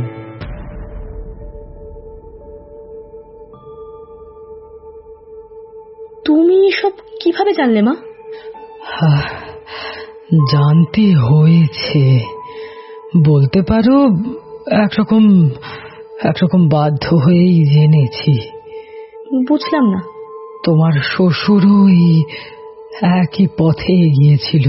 তুমি সব কিভাবে জানলে মা? জানতে হয়েছে বলতে পারো, একরকম বাধ্য হয়েই জেনেছি। বুঝলাম না। তোমার শ্বশুরও এই একই পথে এগিয়েছিল।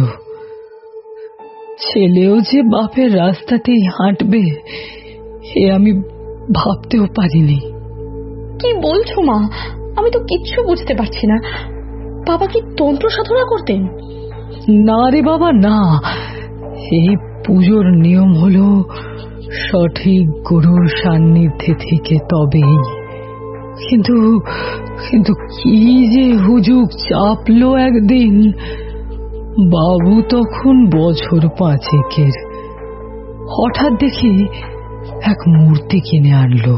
ছেলেও যে বাপের রাস্তাতেই হাঁটবে এ আমি ভাবতেও পারিনি। কি বলছো মা? আমি তো কিচ্ছু বুঝতে পারছি না। বাবা কি তন্ত্র সাধনা করতেন? না রে বাবা, না। এই পুজোর নিয়ম হলো সঠিক গুরুর সান্নিধ্যে থেকে তবেই। কিন্তু কি যে হুজুগ চাপলো একদিন। বাবু তখন বছর 5-এর। হঠাৎ দেখি এক মূর্তি কিনে আনলো।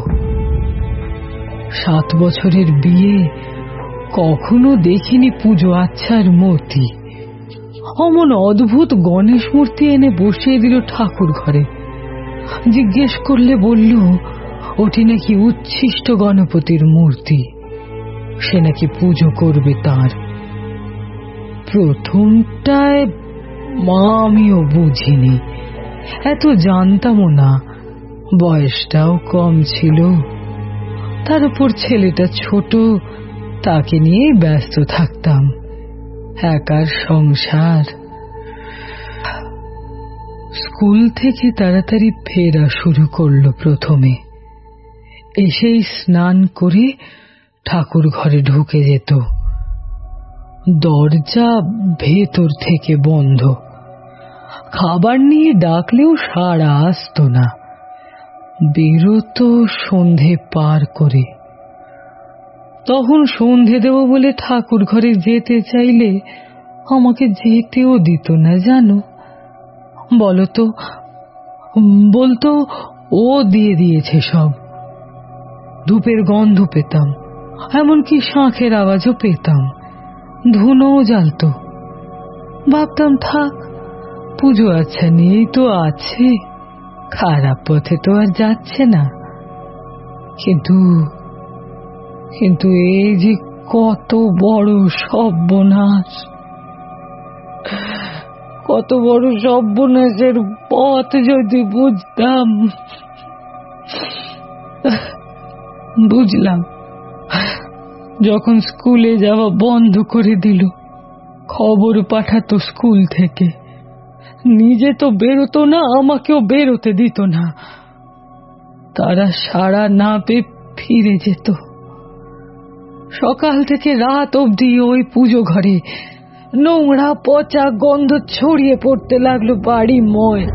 7 বছরের বিয়ে, কখনো দেখিনি পুজো আচ্ছার মূর্তি। অমন অদ্ভুত গণেশ মূর্তি এনে বসিয়ে দিল ঠাকুর ঘরে। জিজ্ঞেস করলে বলল ওটি নাকি উচ্ছিষ্ট গণপতির মূর্তি, সে নাকি পুজো করবে তার। প্রথমটায় মা আমিও বুঝিনি, এত জানতামও না, বয়সটাও কম ছিল। তার উপর ছেলেটা ছোট, তাকে নিয়ে ব্যস্ত থাকতাম, একার সংসার। স্কুল থেকে তাড়াতাড়ি ফেরা শুরু করলো। প্রথমে এসেই স্নান করে ঠাকুর ঘরে ঢুকে যেত। দরজা ভেতর থেকে বন্ধ, খাবার নিয়ে ডাকলেও সাড়া আসতো না। বেরোতো সন্ধে পার করে। তখন সন্ধে দেব বলে ঠাকুর ঘরে যেতে চাইলে আমাকে যেতেও দিত না জানো। বলতো ও দিয়ে দিয়েছে সব। ধূপের গন্ধ পেতাম, এমনকি শাঁখের আওয়াজও পেতাম, ধুনোও জ্বালতো। ভাবতাম থাক, পুজো আচ্ছা নিয়েই তো আছে, খারাপ পথে তো আর যাচ্ছে না। কিন্তু এই যে কত বড় সর্বনাশ, কত বড় সর্বনাশের পথ যদি বুঝতাম। বুঝলাম যখন স্কুলে যাওয়া বন্ধ করে দিল। খবর পাঠাতো স্কুল থেকে, নিজে তো বেরোতো না, আমাকেও বেরোতে দিত না। তারা সাড়া না পেয়ে ফিরে যেত। সকাল থেকে রাত অবধি ওই পুজো ঘরে নোংরা পচা গন্ধ ছড়িয়ে পড়তে লাগলো বাড়িময়।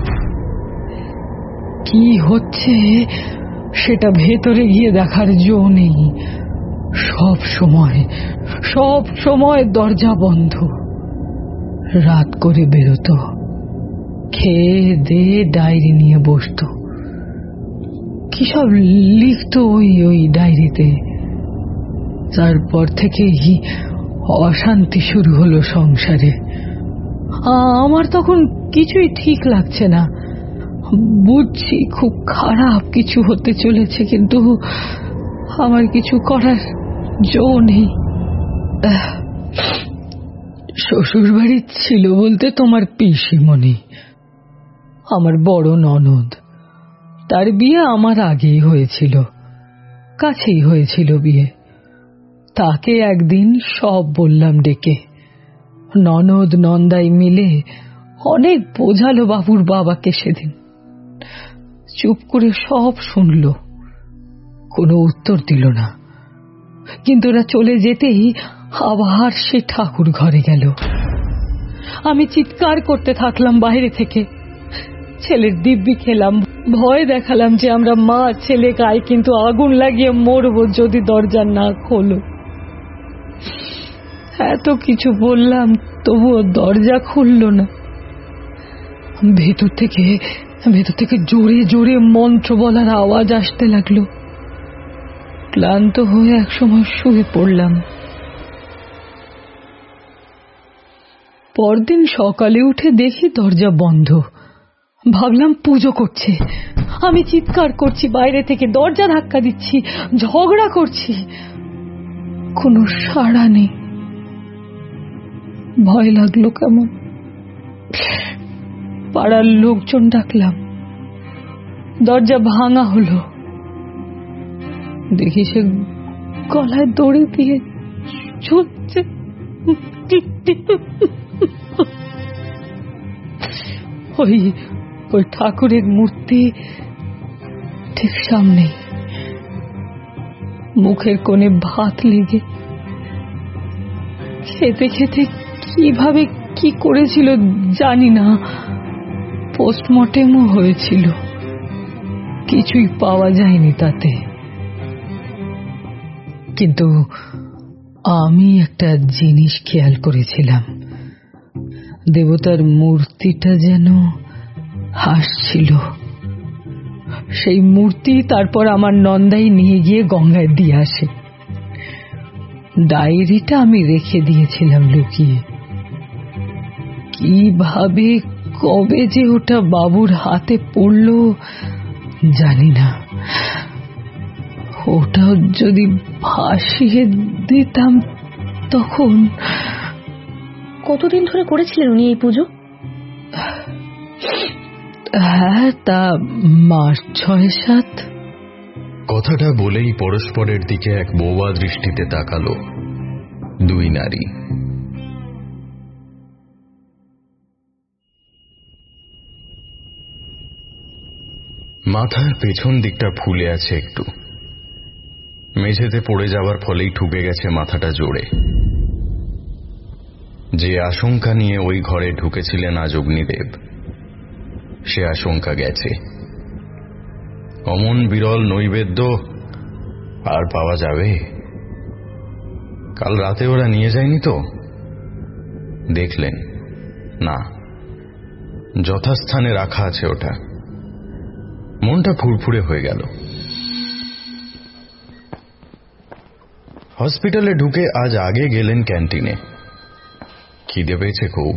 কি হচ্ছে সেটা ভেতরে গিয়ে দেখার জো নেই। সব সময় দরজা বন্ধ। রাত করে বেরোতো, খেয়ে দিয়ে ডায়েরি নিয়ে বসতো, কি সব লিখতো ওই ডায়েরিতে। তারপর থেকেই অশান্তি শুরু হলো সংসারে। আমার তখন কিছুই ঠিক লাগছে না, বুঝছি খুব খারাপ কিছু হতে চলেছে, কিন্তু আমার কিছু করার জো নেই। শ্বশুর বাড়ি ছিল বলতে তোমার পিসিমণি, আমার বড় ননদ। তার বিয়ে আমার আগেই হয়েছিল, কাছেই হয়েছিল বিয়ে। তাকে একদিন সব বললাম ডেকে। ননদ নন্দাই মিলে অনেক বোঝালো বাবুর বাবাকে। সেদিন চুপ করে সব শুনল, কোনো উত্তর দিল না। কিন্তু ওরা চলে যেতেই আবার সে ঠাকুর ঘরে গেল। আমি চিৎকার করতে থাকলাম বাইরে থেকে। ছেলের দিব্যি খেলাম, ভয় দেখালাম যে আমরা মা ছেলে গায়ে কিন্তু আগুন লাগিয়ে মরবো যদি দরজা না খোলো। এত কিছু বললাম, তবুও দরজা খুলল না। ভেতর থেকে জোরে জোরে মন্ত্র বলার আওয়াজ আসতে লাগলো। ক্লান্ত হয়ে একসময় শুয়ে পড়লাম। পরদিন সকালে উঠে দেখি দরজা বন্ধ। ভাবলাম পুজো করছে। আমি চিৎকার করছি বাইরে থেকে, দরজা ধাক্কা দিচ্ছি, ঝগড়া করছি, কোনো সাড়া নেই। ভয় লাগলো কেমন। পাড়ার লোকজন ডাকলাম, দরজা ভাঙা হলো। দেখি সে গলায় দড়ি দিয়ে ঝুলছে। ওই ঠাকুরের মূর্তি ঠিক সামনে, মুখের কোণে ভাত লেগে। খেতে খেতে কিভাবে কি করেছিল জানি না, পোস্টমর্টেমও হয়েছিল, কিছুই পাওয়া যায়নি তাতে। কিন্তু আমি একটা জিনিস খেয়াল করেছিলাম, দেবতার মূর্তিটা যেন হাসছিল। সেই মূর্তি তারপর আমার নন্দাই নিয়ে গিয়ে গঙ্গায় দিয়ে আসে। ডায়েরিটা আমি রেখে দিয়েছিলাম লুকিয়ে। কিভাবে কবে যে ওটা বাবুর হাতে পড়ল জানি না। ওটা যদি ভাসিয়ে দিতাম তখন। কতদিন ধরে করেছিলেন উনি এই পুজো? হ্যাঁ, তা মাস 6-7। কথাটা বলেই পরস্পরের দিকে এক বোবা দৃষ্টিতে তাকালো দুই নারী। মাথার পেছন দিকটা ফুলে আছে একটু, মেঝেতে পড়ে যাওয়ার ফলেই ঠুকে গেছে মাথাটা জোরে। যে আশঙ্কা নিয়ে ওই ঘরে ঢুকেছিলেন আজ অগ্নিদেব, সে আশঙ্কা গেছে। অমন বিরল নৈবেদ্য আর পাওয়া যাবে? কাল রাতে ওরা নিয়ে যায়নি তো? দেখলেন না, যথাস্থানে রাখা আছে ওটা। মনটা ফুরফুরে হয়ে গেল। হসপিটালে ঢুকে আজ আগে গেলেন ক্যান্টিনে। খিদে পেয়েছে খুব।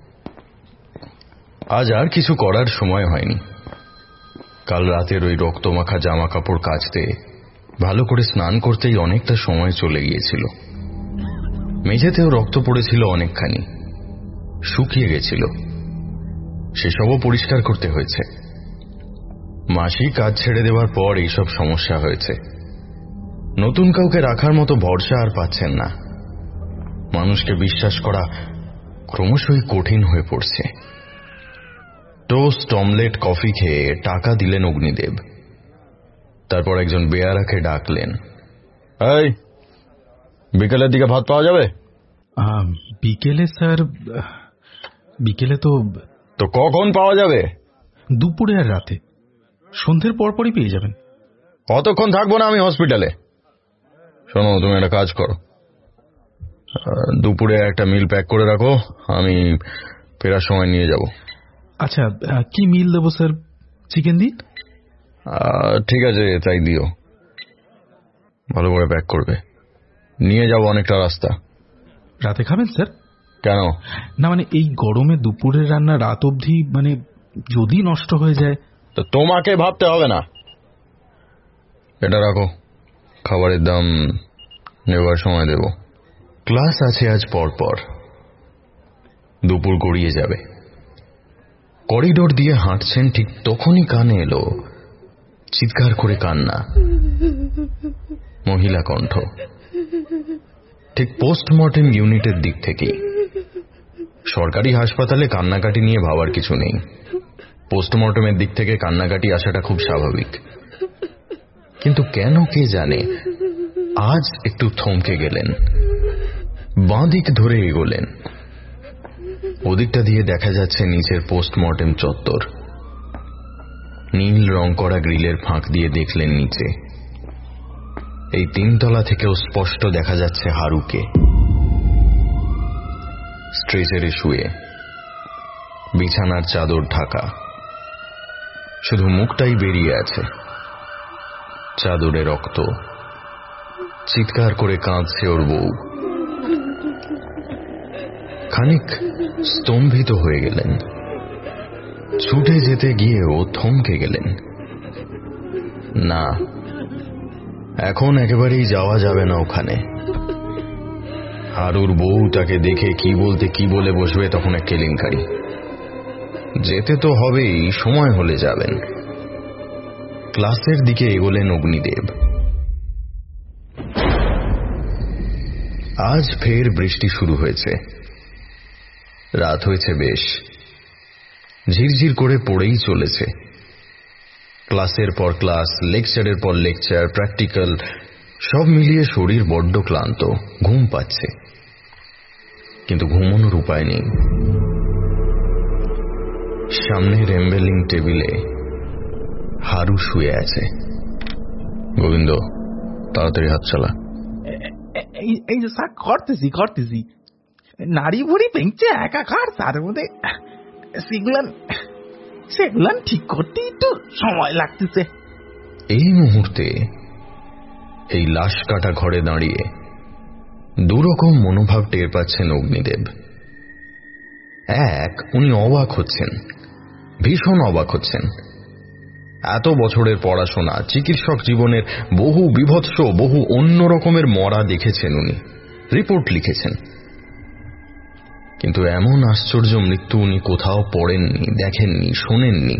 আজ আর কিছু করার সময় হয়নি। কাল রাতের ওই রক্তমাখা জামা কাপড় কাচতে, ভালো করে স্নান করতেই অনেকটা সময় চলে গিয়েছিল। মেঝেতেও রক্ত পড়েছিল অনেকখানি, শুকিয়ে গেছিল, সেসবও পরিষ্কার করতে হয়েছে। মাসি কাজ ছেড়ে দেওয়ার পর এইসব সমস্যা হয়েছে। নতুন কাউকে রাখার মতো ভরসা আর পাচ্ছেন না। মানুষকে বিশ্বাস করা ক্রমশই কঠিন হয়ে পড়ছে। টোস্ট, অমলেট, কফি খেয়ে টাকা দিলেন অগ্নিদেব। তারপর একজন বেয়ারাকে ডাকলেন। এই, বিকেলের দিকে ভাত পাওয়া যাবে? বিকেলে স্যার, বিকেলে তো কখন পাওয়া যাবে? দুপুরে আর রাতে, সন্ধ্যের পরপরই পেয়ে যাবেন। অতক্ষণ থাকবো না আমি হসপিটালে। শোনো, তুমি একটা কাজ করো, দুপুরে একটা মিল প্যাক করে রাখো, আমি ফেরার সময় নিয়ে যাব। আচ্ছা, কি মিল দেবো স্যার? চিকেন দিই? ঠিক আছে, তাই দিও। ভালো করে প্যাক করবে, নিয়ে যাব অনেকটা রাস্তা। রাতে খাবেন স্যার? কেন? না মানে এই গরমে দুপুরের রান্না রাত অবধি, মানে যদি নষ্ট হয়ে যায়। তো তোমাকে ভাবতে হবে না, এটা রাখো, খাবারের দাম নেবার সময় দেব। ক্লাস আছে আজ পরপর, দুপুর গড়িয়ে যাবে। করিডোর দিয়ে হাঁটছেন, ঠিক তখনই কানে এলো চিৎকার করে কান্না, মহিলা কণ্ঠ, ঠিক পোস্টমর্টেম ইউনিটের দিক থেকেই। সরকারি হাসপাতালে কান্নাকাটি নিয়ে ভাবার কিছু নেই, পোস্টমর্টমের দিক থেকে কান্নাকাটি আসাটা খুব স্বাভাবিক। কিন্তু কেন কে জানে আজ একটু থমকে গেলেন, বাঁ দিক ধরে এগোলেন। ওদিকটা দিয়ে দেখা যাচ্ছে নিচের পোস্টমর্টেম চত্বর। নীল রং করা গ্রিলের ফাঁক দিয়ে দেখলেন নিচে। এই 3 তলা থেকেও স্পষ্ট দেখা যাচ্ছে হারুকে, স্ট্রেচারে শুয়ে, বিছানার চাদর ঢাকা, শুধু মুখটাই বেরিয়ে আছে, চাদরে রক্ত। চিৎকার করে কাঁদছে ওর বউ। খানিক স্তম্ভিত হয়ে গেলেন, ছুটে যেতে গিয়েও থমকে গেলেন। না, এখন একেবারেই যাওয়া যাবে না ওখানে। হারুর বউ তাকে দেখে কি বলতে কি বলে বসবে, তখন এক কেলেঙ্কারি। যেতে তো হবেই, সময় হলে যাবেন। ক্লাসের দিকে এগোলেন অগ্নিদেব। আজ ফের বৃষ্টি শুরু হয়েছে। রাত হয়েছে বেশ, ঝিরঝির করে পড়েই চলেছে। ক্লাসের পর ক্লাস, লেকচারের পর লেকচার, প্র্যাকটিক্যাল, সব মিলিয়ে শরীর বড্ড ক্লান্ত, ঘুম পাচ্ছে। কিন্তু ঘুমানোর উপায় নেই। সামনে রেম্বেলিং টেবিলে হারু শুয়ে আছে। গোবিন্দ, তাড়াতাড়ি হাত চালা। এই যে স্যার, করতেছি। নারী ভুড়ি পেঁচে একাকার, তার মধ্যে সেগুলান ঠিক করতে একটু সময় লাগতেছে। এই মুহূর্তে এই লাশ কাটা ঘরে দাঁড়িয়ে দুরকম মনোভাব টের পাচ্ছেন অগ্নিদেব। উনি অবাক হচ্ছেন, ভীষণ অবাক হচ্ছেন। এত বছরের পড়াশোনা, চিকিৎসক জীবনের বহু বিভৎস, বহু অন্য রকমের মরা দেখেছেন উনি, রিপোর্ট লিখেছেন, কিন্তু এমন আশ্চর্য মৃত্যু উনি কোথাও পড়েননি, দেখেননি, শোনেননি।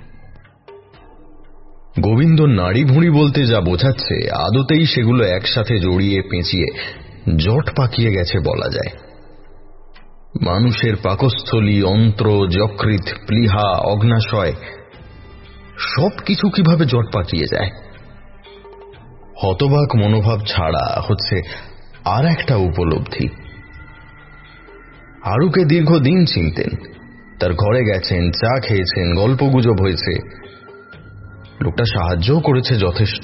গোবিন্দ নাড়ি ভুঁড়ি বলতে যা বোঝাচ্ছে, আদতেই সেগুলো একসাথে জড়িয়ে পেঁচিয়ে জট পাকিয়ে গেছে বলা যায়। মানুষের পাকস্থলী, অন্ত্র, যকৃৎ, প্লীহা, অগ্নাশয় সবকিছু কিভাবে জট পাকিয়ে যায়। হতবাক মনোভাব ছাড়া হচ্ছে আর একটা উপলব্ধি। হারুকে দীর্ঘদিন চিনতেন, তার ঘরে গেছেন, চা খেয়েছেন, গল্পগুজব হয়েছে, লোকটা সাহায্যও করেছে যথেষ্ট।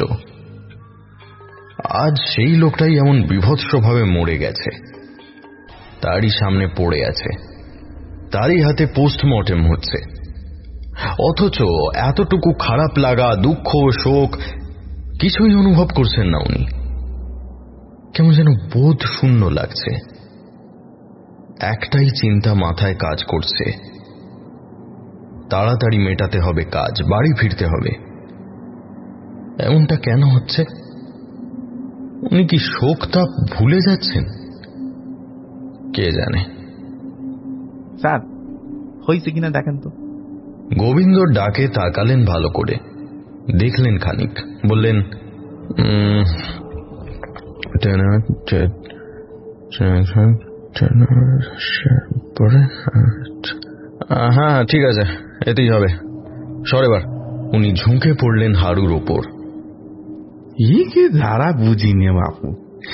আজ সেই লোকটাই এমন বিভৎসভাবে মরে গেছে, তারই সামনে পড়ে আছে, তারই হাতে পোস্টমর্টেম হচ্ছে, অথচ এতটুকু খারাপ লাগা, দুঃখ, শোক কিছুই অনুভব করছেন না উনি। কেমন যেন বোধ শূন্য লাগছে। একটাই চিন্তা মাথায় কাজ করছে, তাড়াতাড়ি মেটাতে হবে কাজ, বাড়ি ফিরতে হবে। এমনটা কেন হচ্ছে? উনি কি শোকটা ভুলে যাচ্ছেন? কে জানে। স্যার, হয়েছে কিনা দেখেন তো। গোবিন্দ ডাকে তাকালেন ভালো করে, দেখলেন খানিক, বললেন, হ্যাঁ ঠিক আছে, এতেই হবে, সরেবার। উনি ঝুঁকে পড়লেন হারুর ওপর। কি ধারা বুঝিনি বাপু,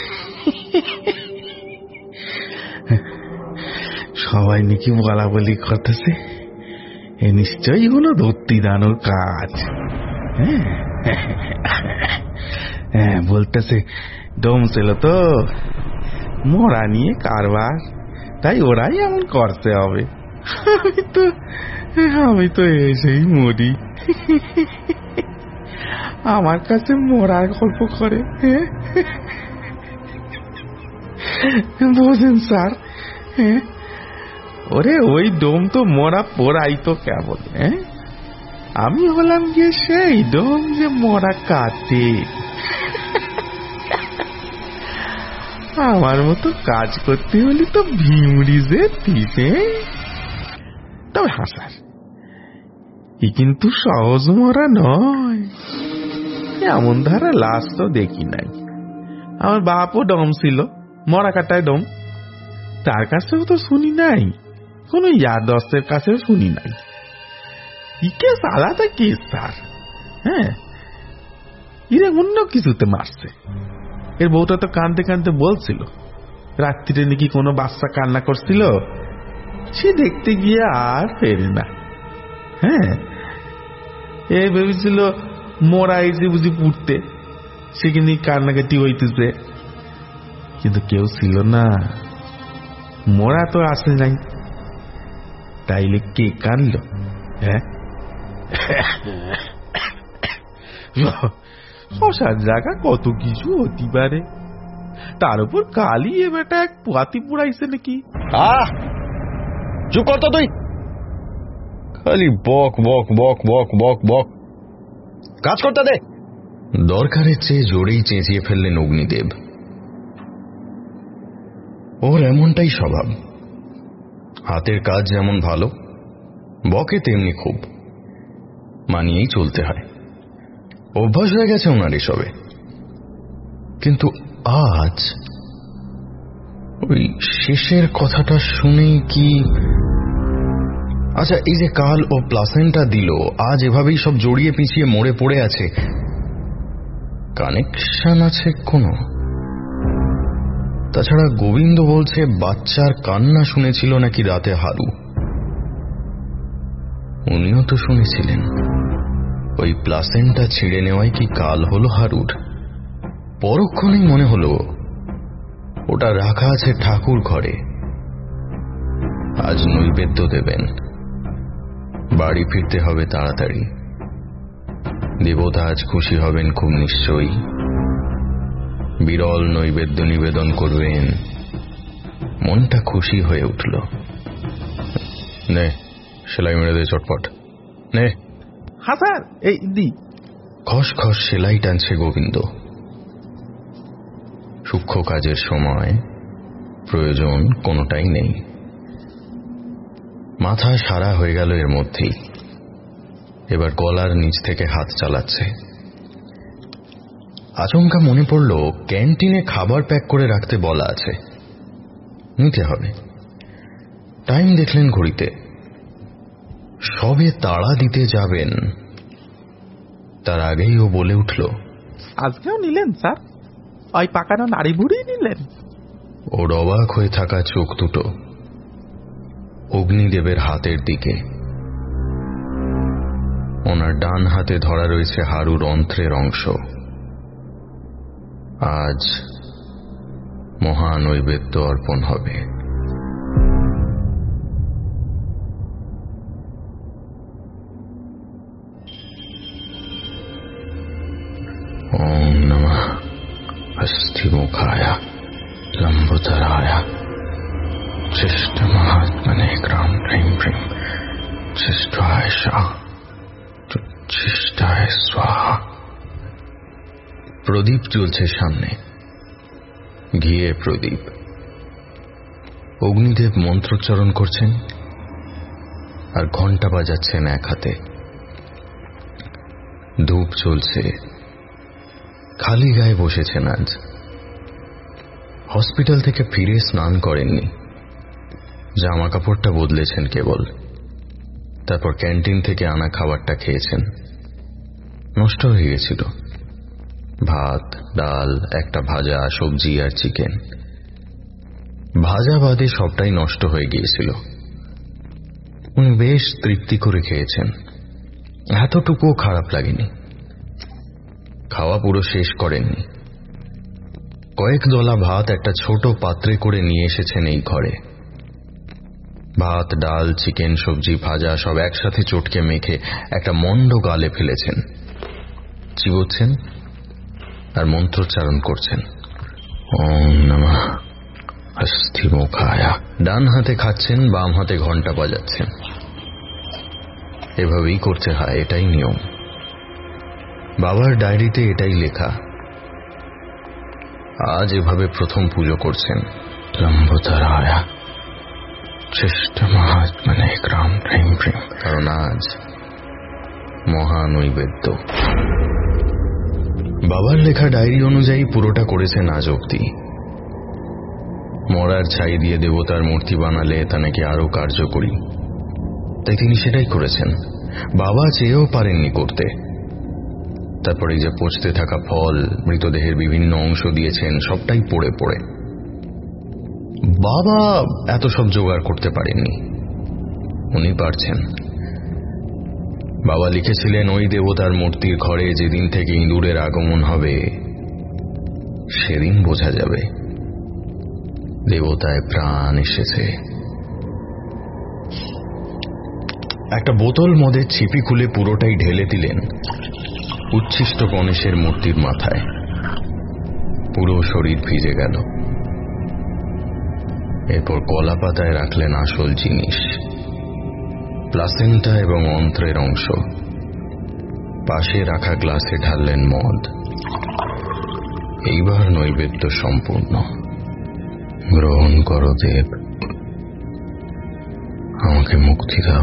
সবাই নাকি বলা বলি করতেছে এ নিশ্চয়ই হলো দত্তি দানোর কাজ। হ্যাঁ, বলতেছে ডোম ছিল তো মরা নিয়ে কারবার, তাই ওরাই এমন করতে হবে। আমি তো এসেই মরি, আমার কাছে মরার গল্প করে। বোঝেন স্যার, ওরে ওই ডোম তো মরা পোড়াই তো কেবল, আমি হলাম গিয়ে সেই ডোম যে মরা কাটে। আমার মতো কাজ করতে হলে তো ভিমড়ি যে দিবে। তবে হাসার ই কিন্তু সহজ মরা নয়, এমন ধারা লাশ তো দেখি নাই। আমার বাপও ডম ছিল, মরা কাটায় ডম, তার কাছেও তো শুনি নাই, কোন ইয়াদস্তের কাছেও শুনি নাই। ই কেস আলাদা কেস স্যার। হ্যাঁ, এরা অন্য কিছুতে মারছে। এর বউটা তো কাঁদতে কাঁদতে বলছিল রাত্রিরে নাকি কোনো বাচ্চা কান্না করছিল, সে দেখতে গিয়ে আর ফেরে না। হ্যাঁ, এ ভেবেছিল মোরা এসে বুঝি পুড়তে, সেখানে কান্নাকাটি হইতেছে, কিন্তু কেউ ছিল না, মোরা তো আসে নাই, তাইলে কে কানল? হ্যাঁ, শশার জায়গা কত কিছু হতে পারে, তার উপর কালই এ বেটা এক পাতি পুড়াইছে নাকি। চুপ করতো তুই, খালি বক বক বক বক বক বক, কাজ করতে দে। দরকারের চেয়ে জোরেই চেঁচিয়ে ফেললেন অগ্নিদেব। ওর এমনটাই স্বভাব, হাতের কাজ যেমন ভালো, বকে তেমনি খুব, মানিয়েই চলতে হয়, অভ্যাস হয়ে গেছে ওনার এসবে। কিন্তু আজ ওই শেষের কথাটা শুনেই কি, আচ্ছা এই যে কাল ও প্লাসেন্টা দিল, আজ এভাবেই সব জড়িয়ে পিছিয়ে মরে পড়ে আছে, কানেকশন আছে কোনো? তাছাড়া গোবিন্দ বলছে বাচ্চার কান্না শুনেছিল নাকি রাতে হারু, উনিও তো শুনেছিলেন। ওই প্লাসেন্টা ছিঁড়ে নেওয়াই কি কাল হলো হারুর? পরক্ষণেই মনে হলো ওটা রাখা আছে ঠাকুর ঘরে, আজ নৈবেদ্য দেবেন, বাড়ি ফিরতে হবে তাড়াতাড়ি। দেবতা আজ খুশি হবেন খুব নিশ্চয়ই, বিরল নৈবেদ্য নিবেদন করবেন। মনটা খুশি হয়ে উঠল। নে সেলাই মেরে দে চটপট, নে। হ্যাঁ স্যার, এই দি। খস খস সেলাই টানছে গোবিন্দ। সূক্ষ্ম কাজের সময় প্রয়োজন কোনোটাই নেই। মাথা সারা হয়ে গেল এর মধ্যেই। এবার গলার নিচ থেকে হাত চালাচ্ছে। আচমকা মনে পড়ল ক্যান্টিনে খাবার প্যাক করে রাখতে বলা আছে, নিতে হবে। টাইম দেখলেন ঘড়িতে, সবে তাড়া দিতে যাবেন তার আগেই ও বলে উঠল, আজকেও নিলেন স্যার? ওই পাকানো নাড়ি বুড়ি নিলেন? ওর অবাক হয়ে থাকা চোখ দুটো অগ্নিদেবের হাতের দিকে। ওনার ডান হাতে ধরা রয়েছে হারুর অন্ত্রের অংশ। আজ মহানৈবেদ্য অর্পণ হবে। ওম নমঃ অস্থিমুখায় লম্বোদরায় চেষ্ট মহাত্মনে গ্রাম প্রেম প্রেম চেষ্টায় চেষ্টায় স্বাহা। প্রদীপ জ্বলছে সামনে, ঘিয়ে প্রদীপ। অগ্নিদেব মন্ত্রোচ্চারণ করছেন আর ঘণ্টা বাজাচ্ছেন এক হাতে। ধূপ চলছে। খালি গায়ে বসেছেন আজ। হসপিটাল থেকে ফিরে স্নান করেননি, জামা কাপড়টা বদলেছেন কেবল। তারপর ক্যান্টিন থেকে আনা খাবারটা খেয়েছেন। নষ্ট হয়ে গেছিল। ভাত, ডাল, একটা ভাজা, সবজি আর চিকেন। ভাজা বাদে সবটাই নষ্ট হয়ে গিয়েছিল। উনি বেশ তৃপ্তি করে খেয়েছেন, এতটুকুও খারাপ লাগেনি। খাওয়া পুরো শেষ করেননি। কয়েক দলা ভাত একটা ছোট পাত্রে করে নিয়ে এসেছেন এই ঘরে। ভাত, ডাল, চিকেন, সবজি, ভাজা সব একসাথে চটকে মেখে একটা মন্ড গালে ফেলেছেন। চিবোচ্ছেন আর মন্ত্রোচ্চারণ করছেন, ওম নমঃ অস্থিমুখায়। ডান হাতে খাচ্ছেন, বাম হাতে ঘণ্টা বাজাচ্ছেন। এভাবেই করতে হয়, এটাই নিয়ম। বাবার ডায়েরিতে এটাই লেখা। আজ এভাবে প্রথম পুজো করছেন, লম্বোদরায় চেষ্ট মহাত্মনে গ্রাম প্রেম প্রেম, কারণ আজ মহানৈবেদ্য। বাবার লেখা ডায়েরি অনুযায়ী পুরোটা করেছেন আজ অব্দি। মরার ছাই দিয়ে দেবতার মূর্তি বানালে তা নাকি আরো কার্যকরী, তাই তিনি সেটাই করেছেন। বাবা চেয়েও পারেননি করতে। তারপরে যে পচতে থাকা ফল, মৃতদেহের বিভিন্ন অংশ দিয়েছেন, সবটাই পড়ে পড়ে। বাবা এত সব জোগাড় করতে পারেননি, উনি পারছেন। বাবা লিখেছিলেন, ওই দেবতার মূর্তির ঘরে যেদিন থেকে ইঁদুরের আগমন হবে সেদিন বোঝা যাবে দেবতায় প্রাণ এসেছে। একটা বোতল মদের ছিপি খুলে পুরোটাই ঢেলে দিলেন উচ্ছিষ্ট গণেশের মূর্তির মাথায়। পুরো শরীর ভিজে গেল। এরপর কলা পাতায় রাখলেন আসল জিনিস, প্লাসেন্টা এবং অন্ত্রের অংশ। পাশে রাখা গ্লাসে ঢাললেন মদ। এইবার নৈবেদ্য সম্পূর্ণ। গ্রহণ করো দেব, আমাকে মুক্তি দাও।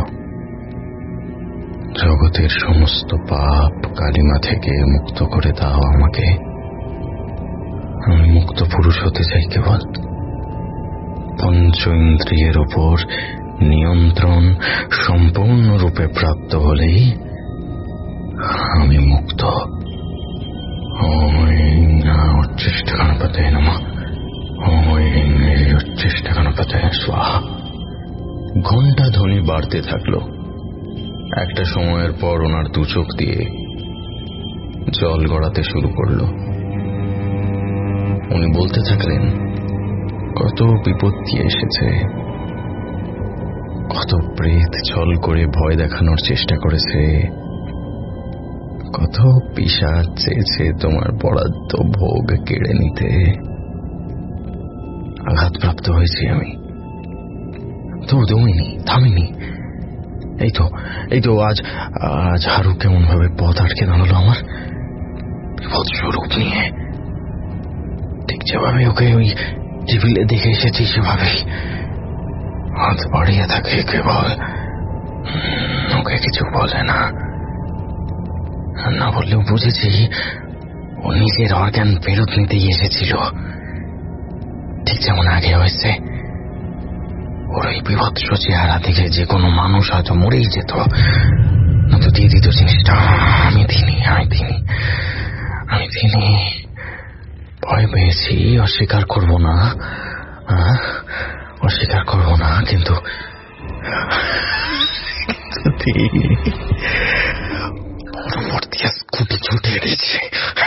জগতের সমস্ত পাপ কালিমা থেকে মুক্ত করে দাও আমাকে। আমি মুক্ত পুরুষ হতে চাই কেবল। পঞ্চ ইন্দ্রিয়ের ওপর নিয়ন্ত্রণ সম্পূর্ণরূপে প্রাপ্ত হলেই আমি মুক্ত। উচ্ছিষ্ট গণপতে নমঃ, উচ্ছিষ্ট গণপতে স্বাহা। ঘণ্টা ধ্বনি বাড়তে থাকলো। একটা সময়ের পর ওনার দু চোখ দিয়ে জল গড়াতে শুরু করল। উনি বলতে থাকলেন, কত বিপত্তি এসেছে, কত প্রেত ছল করে ভয় দেখানোর চেষ্টা করেছে, কত পিশাচ চেয়েছে তোমার বরাদ্দ ভোগ কেড়ে নিতে। আঘাতপ্রাপ্ত হয়েছি আমি, থামিনি। এই তো আজ হারু কেমন ভাবে পথ আটকে দাঁড়ালো আমার বিভৎস রূপ নিয়ে। ঠিক যেভাবে ওকে ওই টেবিলে দেখে এসেছি সেভাবেই হাত বাড়িয়ে থাকে কেবল, ওকে কিছু বলে না। না বললেও বুঝেছি ও নিজের অর্গান ফেরত নিতেই এসেছিল, ঠিক যেমন আগে হয়েছে। ওর ওই বিভৎস চেহারা দেখে যে কোনো মানুষ হয়তো মরেই যেত, না তো দিয়ে দিত জিনিসটা। আমি দিনি। ভয় পেয়েছি, অস্বীকার করব না, কিন্তু স্কুটি ছুটে এসেছে।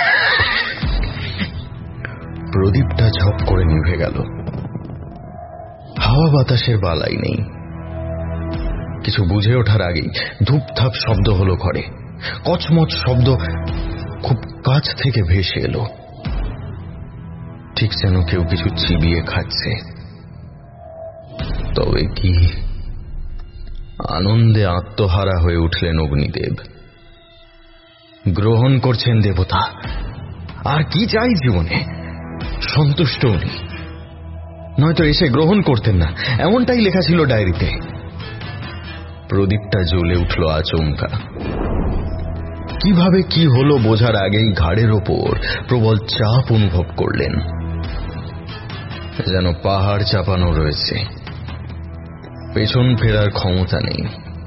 প্রদীপটা ঝপ করে নিভে গেল। হাওয়া বাতাসের বালাই নেই। কিছু বুঝে ওঠার আগেই ধূপধাপ শব্দ হলো ঘরে। কচমচ শব্দ খুব কাছ থেকে ভেসে এলো, ঠিক যেন কেউ কিছু চিবিয়ে খাচ্ছে। তবে কি আনন্দে আত্মহারা হয়ে উঠলেন অগ্নিদেব। গ্রহণ করছেন দেবতা। আর কি চাই জীবনে? সন্তুষ্ট উনি, নয়তো এসে গ্রহণ করতেন না, এমনটাই লেখা ছিল ডায়েরিতে। প্রদীপটা জ্বলে উঠল আচমকা। কিভাবে কি হলো বোঝার আগেই ঘাড়ের ওপর প্রবল চাপ অনুভব করলেন, যেন পাহাড় চাপানো রয়েছে। পেছন ফেরার ক্ষমতা নেই।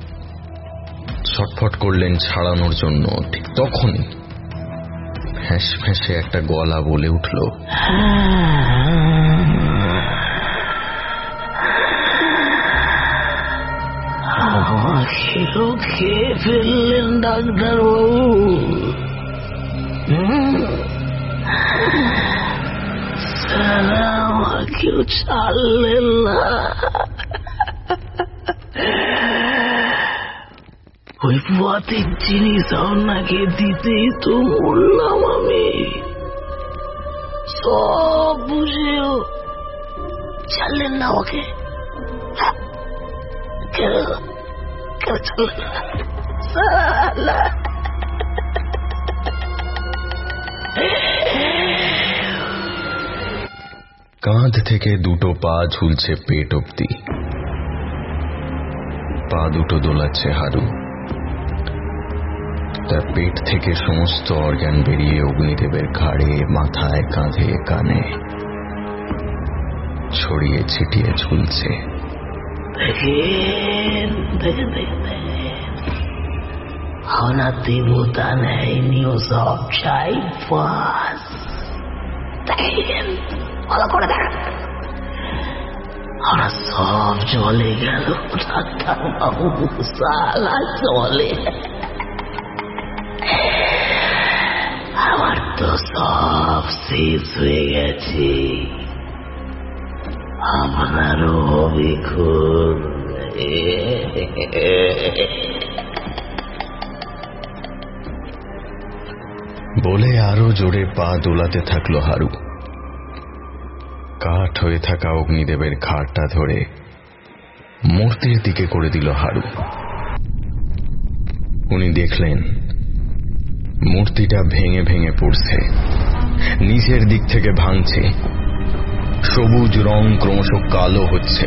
ছটফট করলেন ছাড়ানোর জন্য। ঠিক তখনই ফ্যাঁস ফ্যাঁসে একটা গলা বলে উঠল, আমাকেও খেয়ে ফেললেন ডাক্তারবাবু? আমাকেও ছাড়লেন না? ওই পথের জিনিস আপনাকে দিতেই তো বললাম আমি। সব বুঝেও ছাড়লেন না আমাকে? কেন ছাড়লেন না? কাঁধ থেকে দুটো পা ঝুলছে পেট অব্দি। পা দুটো দোলাচ্ছে হারু। তার পেট থেকে সমস্ত অর্গান বেরিয়ে অগ্নিদেবের ঘাড়ে, মাথায়, কাঁধে, কানে ছড়িয়ে ছিটিয়ে ঝুলছে। আমার দেবতা নেয়নি সব চাই পাস। দেখেন, ভালো করে দেখেন, আমরা সব জলে গেল ডাক্তারবাবু, সালা জলে। আমার তো সব শেষ হয়ে গেছে, আপনারও হবে খুব। বলে আরো জোরে পা দোলাতে থাকলো হারু। কাঠ হয়ে থাকা অগ্নিদেবের ঘাড়টা ধরে মূর্তির দিকে করে দিল হারু। উনি দেখলেন মূর্তিটা ভেঙে ভেঙে পড়ছে, নিচের দিক থেকে ভাঙছে। সবুজ রং ক্রমশ কালো হচ্ছে।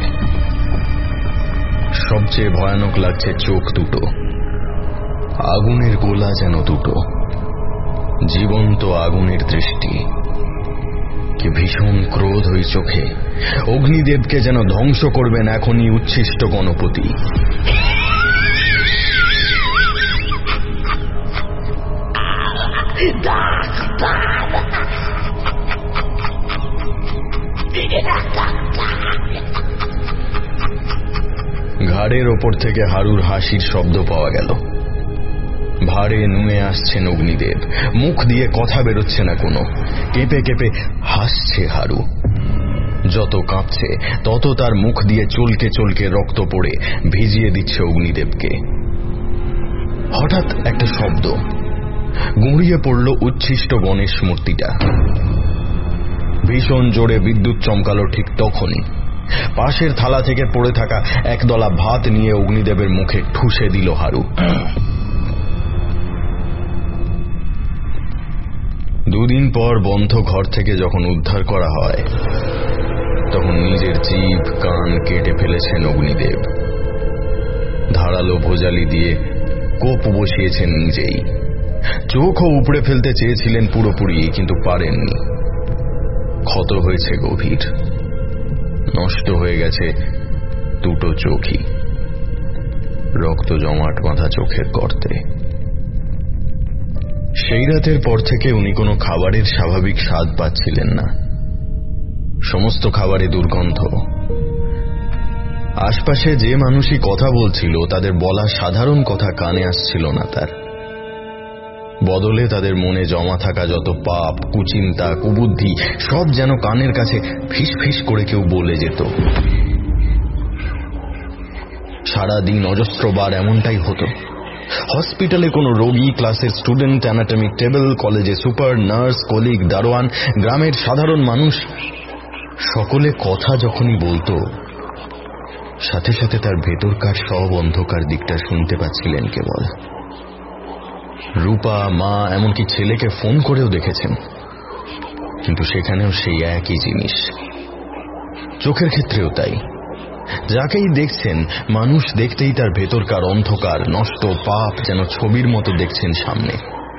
সবচেয়ে ভয়ানক লাগছে চোখ দুটো, আগুনের গোলা যেন দুটো, জীবন্ত আগুনের দৃষ্টি। কি ভীষণ ক্রোধ ওই চোখে। অগ্নিদেবকে যেন ধ্বংস করবেন এখনই উচ্ছিষ্ট গণপতি। ঘাড়ের ওপর থেকে হারুর হাসির শব্দ পাওয়া গেল। ভারে নুয়ে আসছেন অগ্নিদেব, মুখ দিয়ে কথা বেরোচ্ছে না কোনো। কেঁপে কেঁপে হাসছে হারু। যত কাঁপছে তত তার মুখ দিয়ে চলকে চলকে রক্ত পড়ে ভিজিয়ে দিচ্ছে অগ্নিদেবকে। হঠাৎ একটা শব্দ, গুঁড়িয়ে পড়ল উচ্ছিষ্ট গণেশ মূর্তিটা। ভীষণ জোরে বিদ্যুৎ চমকালো ঠিক তখনই। পাশের থালা থেকে পড়ে থাকা একদলা ভাত নিয়ে অগ্নিদেবের মুখে ঠুসে দিল হারু। দুদিন পর বন্ধ ঘর থেকে যখন উদ্ধার করা হয় তখন নিজের জিভ কান কেটে ফেলেছেন অগ্নিদেব। ধারালো ভোজালি দিয়ে কোপ বসিয়েছেন নিজেই। চোখও উপড়ে ফেলতে চেয়েছিলেন পুরোপুরি, কিন্তু পারেননি। ক্ষত হয়েছে গভীর, নষ্ট হয়ে গেছে দুটো চোখই, রক্ত জমাট বাঁধা চোখের গর্তে। সেই রাতের পর থেকে উনি কোনো খাবারের স্বাভাবিক স্বাদ পাচ্ছিলেন না। সমস্ত খাবারে দুর্গন্ধ। আশপাশে যে মানুষই কথা বলছিল তাদের বলা সাধারণ কথা কানে আসছিল না তার। বদলে তাদের মনে জমা থাকা যত পাপ, কুচিন্তা, কুবুদ্ধি সব যেন কানের কাছে ফিস ফিস করে কেউ বলে যেত। সারাদিন অজস্রবার এমনটাই হতো। হসপিটালে কোনো রোগী, ক্লাসের স্টুডেন্ট, অ্যানাটমিক টেবিল, কলেজে সুপার, নার্স, কলিগ, দারোয়ান, গ্রামের সাধারণ মানুষ সকলে কথা যখনই বলতো সাথে সাথে তার ভেতরকার সব অন্ধকার দিকটা শুনতে পাচ্ছিলেন কেবল। রূপা, মা, এমনকি ছেলেকে ফোন করেও দেখেছেন, কিন্তু সেখানেও সেই একই জিনিস। চোখের ক্ষেত্রেও তাই। যাকেই দেখছেন মানুষ দেখতেই তার ভেতরকার অন্ধকার, নষ্ট পাপ যেন ছবির মতো দেখছেন সামনে।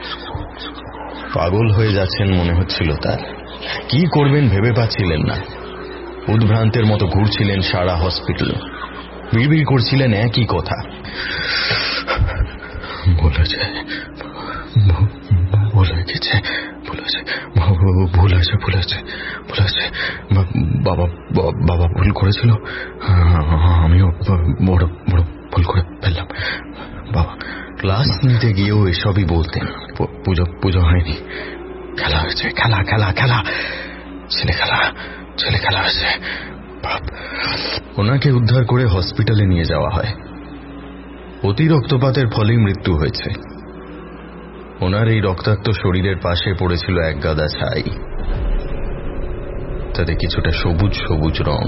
পাগল হয়ে যাচ্ছেন মনে হচ্ছিল তার। কি করবেন ভেবে পাচ্ছিলেন না। উদ্ভ্রান্তের মতো ঘুরছিলেন সারা হসপিটাল, বিড়বিড় করছিলেন একই কথা। বলেছে, ভুলে গেছে, বলেছে, ভুলেছে, ভুলেছে, বলেছে, বাবা বাবা ভুল করেছিল, আমিও বড় বড় ভুল করে ফেললাম বাবা। ক্লাস নিতে গিয়েও এসবই বলতেন। পুজো পুজো হয়নি, খেলা হয়েছে, খেলা খেলা খেলা, ছেলে খেলা, ছেলে খেলা হয়েছে। ওনাকে উদ্ধার করে হসপিটালে নিয়ে যাওয়া হয়। অতি রক্তপাতের ফলেই মৃত্যু হয়েছে। ওনার এই রক্তাক্ত শরীরের পাশে পড়েছিল এক গাদা ছাই, তাতে কিছুটা সবুজ সবুজ রং।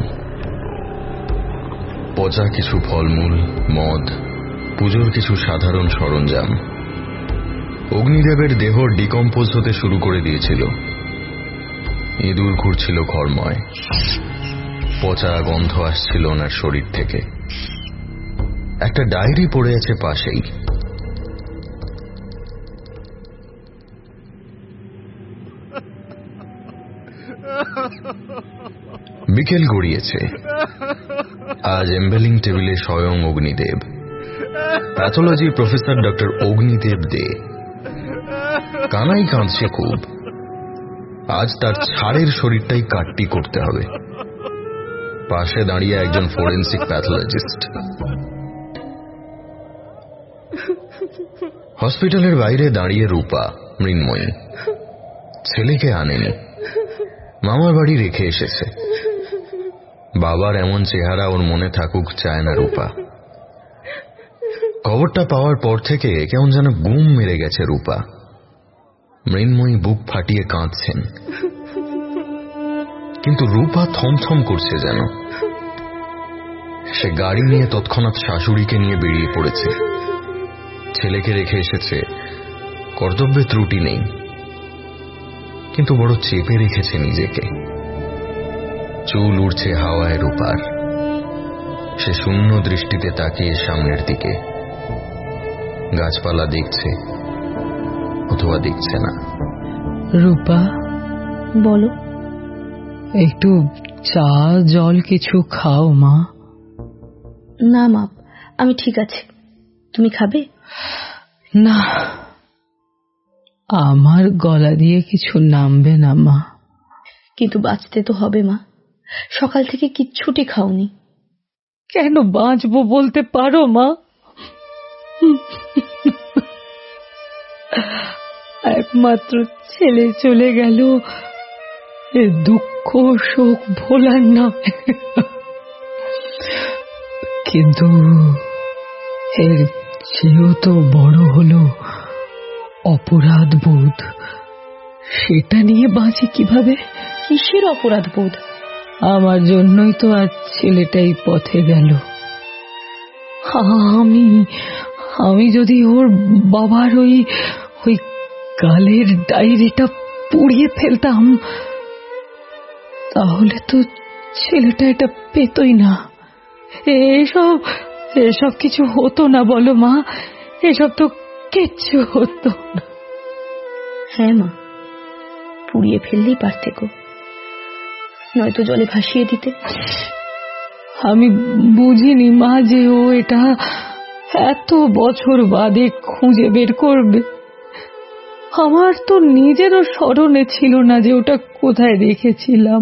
পচা কিছু ফলমূল, মদ, পুজোর কিছু সাধারণ সরঞ্জাম। অগ্নিদেবের দেহ ডিকম্পোজ হতে শুরু করে দিয়েছিল। ইঁদুর ঘুরছিল ঘরময়, পচা গন্ধ আসছিল ওনার শরীর থেকে। একটা ডায়েরি পড়ে আছে পাশেই। বিকেল গড়িয়েছে। আজ এম্বেলিং টেবিলে স্বয়ং Agnidev. Pathology professor doctor Agnidev De. Kanai কাঁদছে খুব। আজ তার ছাড়ের শরীরটাই কাটটি করতে হবে। পাশে দাঁড়িয়ে একজন ফরেন্সিক প্যাথোলজিস্ট। হসপিটালের বাইরে দাঁড়িয়ে রূপা, মৃন্ময়ী। ছেলেকে আনেনি, মামার বাড়ি রেখে এসেছে। বাবার এমন চেহারা ওর মনে থাকুক চায় না রূপা। খবরটা পাওয়ার পর থেকে কেমন যেন গুম মেরে গেছে রূপা। মৃন্ময়ী বুক ফাটিয়ে কাঁদছেন, কিন্তু রূপা থমথম করছে যেন। সে গাড়ি নিয়ে তৎক্ষণাৎ শাশুড়িকে নিয়ে বেরিয়ে পড়েছে। ছেলেকে রেখে এসেছে, কর্তব্যে ত্রুটি নেই, কিন্তু বড় চেপে রেখেছে নিজেকে। চুল উড়ছে হাওয়ায় রূপার। সে শূন্য দৃষ্টিতে তাকিয়ে সামনের দিকে। গাছপালা দেখছে অথবা দেখছে না। রূপা, বলো। একটু চা জল কিছু খাও মা। না মা, আমি ঠিক আছি। তুমি খাবে? না, আমার গলা দিয়ে কিছু নামবে না মা। কিন্তু বাঁচতে তো হবে মা। সকাল থেকে কিচ্ছুটি খাওনি। কেন বাঁচবো বলতে পারো মা? একমাত্র ছেলে চলে গেল, এ দুঃখ শোক ভোলার না। কিন্তু এর চেয়েও তো বড় হলো অপরাধ বোধ। সেটা নিয়ে বাঁচি কিভাবে? কিসের অপরাধ বোধ? আমার জন্যই তো আজ ছেলেটাই পথে গেল। আমি যদি ওর বাবার ওই গালের ডায়েরিটা পুড়িয়ে ফেলতাম, তাহলে তো ছেলেটা এটা পেতই না। এসব কিছু হতো না বলো মা, এসব তো কিচ্ছু হতো না। হ্যাঁ মা, পুড়িয়ে ফেললেই পারতে গো, নয়তো জলে ভাসিয়ে দিতে। আমি বুঝিনি মা যে ও এটা এত বছর বাদে খুঁজে বের করবে। আমার তো নিজেরও স্মরণে ছিল না যে ওটা কোথায় রেখেছিলাম।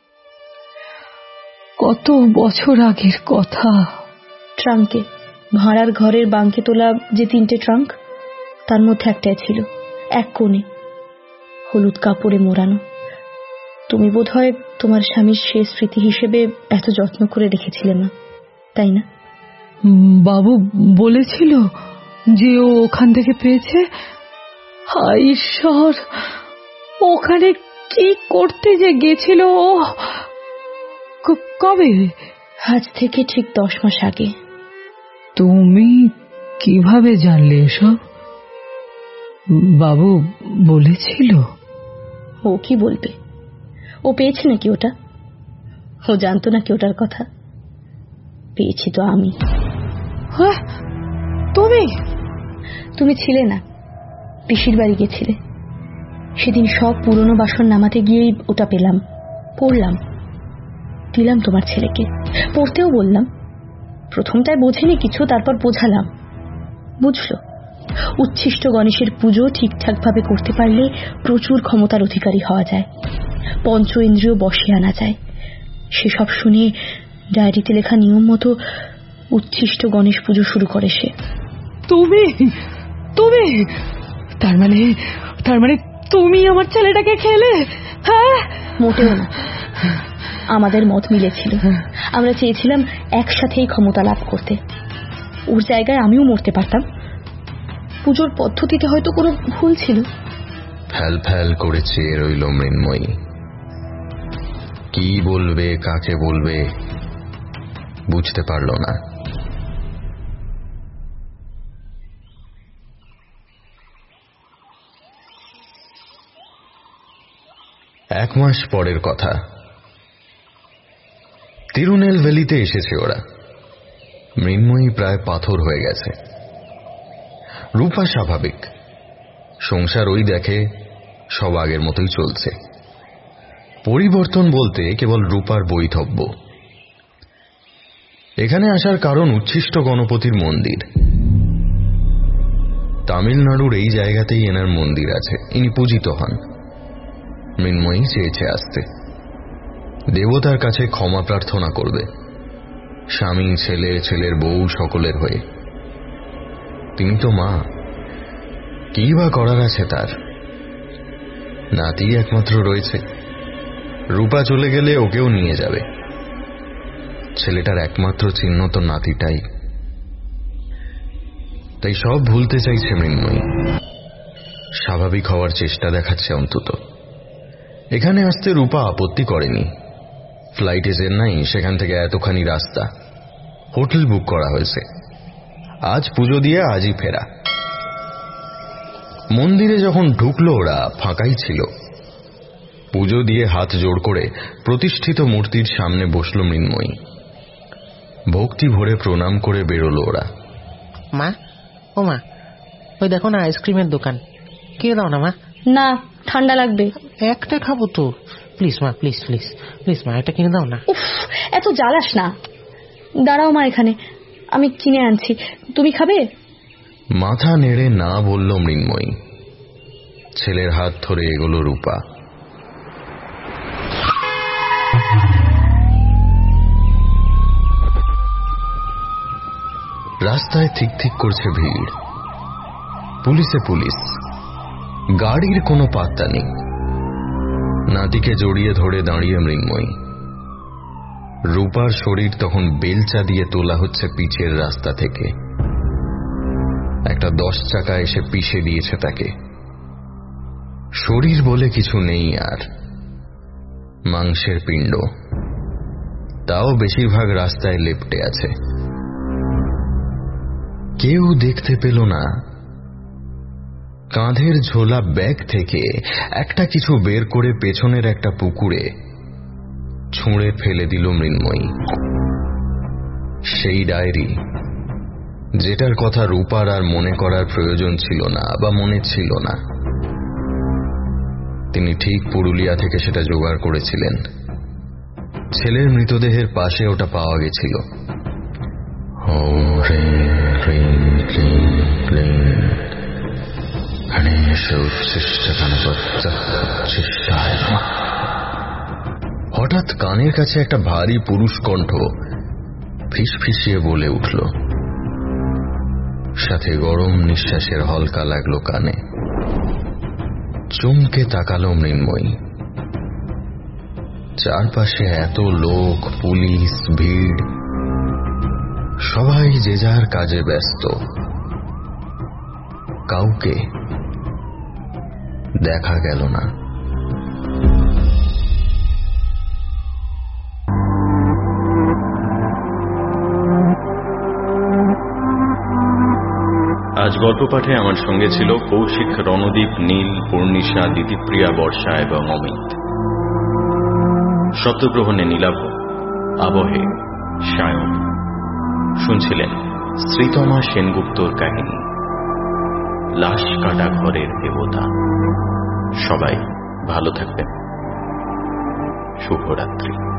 কত বছর আগের কথা। ট্রাঙ্কে, ভাড়ার ঘরের বাঙ্কে তোলা যে 3টে ট্রাঙ্ক, তার মধ্যে একটাই ছিল, এক কোণে, হলুদ কাপড়ে মোড়ানো। তুমি বোধহয় তোমার স্বামীর শেষ স্মৃতি হিসেবে এত যত্ন করে রেখেছিলে না, তাই না? বাবু বলেছিল যে ও ওখান থেকে পেয়েছে। হায় ঈশ্বর, ওখানে কি করতে যে গেছিল ও? কবে? আজ থেকে ঠিক 10 মাস আগে। তুমি কিভাবে জানলে এসব? বাবু বলেছিল? ও কি বলবে? ও পেয়েছে নাকি ওটা? ও জানতো নাকি ওটার কথা? পেয়েছি তো আমি। হ্যাঁ, তুমি ছিলে না, পিসির বাড়ি গেছিলে। সেদিন সব পুরনো বাসন নামাতে গিয়েই ওটা পেলাম, পড়লাম, দিলাম তোমার ছেলেকে, পড়তেও বললাম। প্রথমটায় বোঝেনি কিছু, তারপর বোঝালাম, বুঝলো। উচ্ছিষ্ট গণেশের পুজো ঠিকঠাক ভাবে করতে পারলে প্রচুর ক্ষমতার অধিকারী হওয়া যায়, পঞ্চ ইন্দ্রিয় বশে আনা যায়। সেসব শুনে ডায়েরিতে লেখা নিয়ম মতো উচ্ছিষ্ট গণেশ পুজো শুরু করে সে। তুমি তার মানে তুমি আমার ছেলেটাকে খেলে? হ্যাঁ, মোটেও না। আমাদের মত মিলেছিল, আমরা চেয়েছিলাম একসাথেই ক্ষমতা লাভ করতে। ওর জায়গায় আমিও মরতে পারতাম। পুজোর পদ্ধতিতে হয়তো কোনো ভুল ছিল। ফ্যাল ফ্যাল করে চেয়ে রইল মৃন্ময়ী। কি বলবে, কাকে বলবে বুঝতে পারল না। এক মাস পরের কথা। তিরুনেলভেলিতে এসেছে ওরা। মৃন্ময়ী প্রায় পাথর হয়ে গেছে। রূপা স্বাভাবিক, সংসার ওই দেখে, সব আগের মতোই চলছে। পরিবর্তন বলতে কেবল রূপার বৈধব্য। এখানে আসার কারণ উচ্ছিষ্ট গণপতির মন্দির। তামিলনাড়ুর এই জায়গাতেই এনার মন্দির আছে, ইনি পূজিত হন। মৃন্ময়ী চেয়েছে আসতে, দেবতার কাছে ক্ষমা প্রার্থনা করবে, স্বামী, ছেলে, ছেলের বউ সকলের হয়ে। তিনি তো মা, কি বা করার আছে তার? নাতি একমাত্র রয়েছে, রূপা চলে গেলে ওকেও নিয়ে যাবে। ছেলেটার একমাত্র চিহ্ন তো নাতিটাই। তাই সব ভুলতে চাইছে মৃন্ময়ী, স্বাভাবিক হওয়ার চেষ্টা দেখাচ্ছে অন্তত। এখানে আসতে রূপা আপত্তি করেনি। ফ্লাইটে চেন্নাই, সেখান থেকে এতখানি রাস্তা, হোটেল বুক করা হয়েছে। আজ পুজো দিয়ে আজই ফেরা। মন্দিরে যখন ঢুকলো ওরা, ফাঁকাই ছিল। পুজো দিয়ে হাত জোড় করে প্রতিষ্ঠিত মূর্তির সামনে বসল মৃন্ময়ী। ভক্তি ভরে প্রণাম করে বেরোলো ওরা। মা, ও মা, ওই দেখো না আইসক্রিমের দোকান, কে দাও না মা। না, ঠান্ডা লাগবে। একটা খাবো তো, প্লিজ মা, প্লিজ প্লিজ প্লিজ মা, এটা কিনে দাও না। উফ, এত জ্বালাস না। দাঁড়াও মা, এখানে আমি কিনে আনছি, তুমি খাবে? মাথা নেড়ে না বলল মৃন্ময়ী। ছেলের হাত ধরে এগোলো রূপা। রাস্তায় ঠিক ঠিক করছে ভিড়। পুলিশে পুলিশ, গাড়ির কোনো পাত্তা নেই। নাতিকে জড়িয়ে ধরে দাঁড়িয়ে মৃন্ময়ী। রূপার শরীর তখন বেলচা দিয়ে তোলা হচ্ছে পিচের রাস্তা থেকে। একটা 10 চাকা এসে পিষে দিয়েছে তাকে। শরীর বলে কিছু নেই আর, মাংসের পিণ্ড। তাও বেশিরভাগ রাস্তায় লেপ্টে আছে। কেউ দেখতে পেল না। কাঁধের ঝোলা ব্যাগ থেকে একটা কিছু বের করে পেছনের একটা পুকুরে ছুঁড়ে ফেলে দিল মৃন্ময়ী। সেই ডায়েরি, যেটার কথা রূপার আর মনে করার প্রয়োজন ছিল না বা মনে ছিল না। তিনি ঠিক পুরুলিয়া থেকে সেটা জোগাড় করেছিলেন। ছেলের মৃতদেহের পাশে ওটা পাওয়া গেছিল। হঠাৎ কানের কাছে একটা ভারী পুরুষ কণ্ঠ ফিসফিসিয়ে বলে উঠল, সাথে গরম নিঃশ্বাসের হলকা লাগলো কানে। চমকে তাকালো মৃন্ময়ী। চারপাশে এত লোক, পুলিশ, ভিড়, সবাই যে যার কাজে ব্যস্ত। কাউকে দেখা গেল না। আজ গল্প পাঠে আমার সঙ্গে ছিল কৌশিক, রণদীপ, নীল, পূর্ণিশা, দিতিপ্রিয়া, বর্ষা এবং অমিত। শব্দগ্রহণে নীলাভ, আবহে সায়ন। শুনছিলেন শ্রীতমা সেনগুপ্তর কাহিনী লাশ কাটা ঘরের দেবতা। সবাই ভালো থাকবেন। শুভরাত্রি।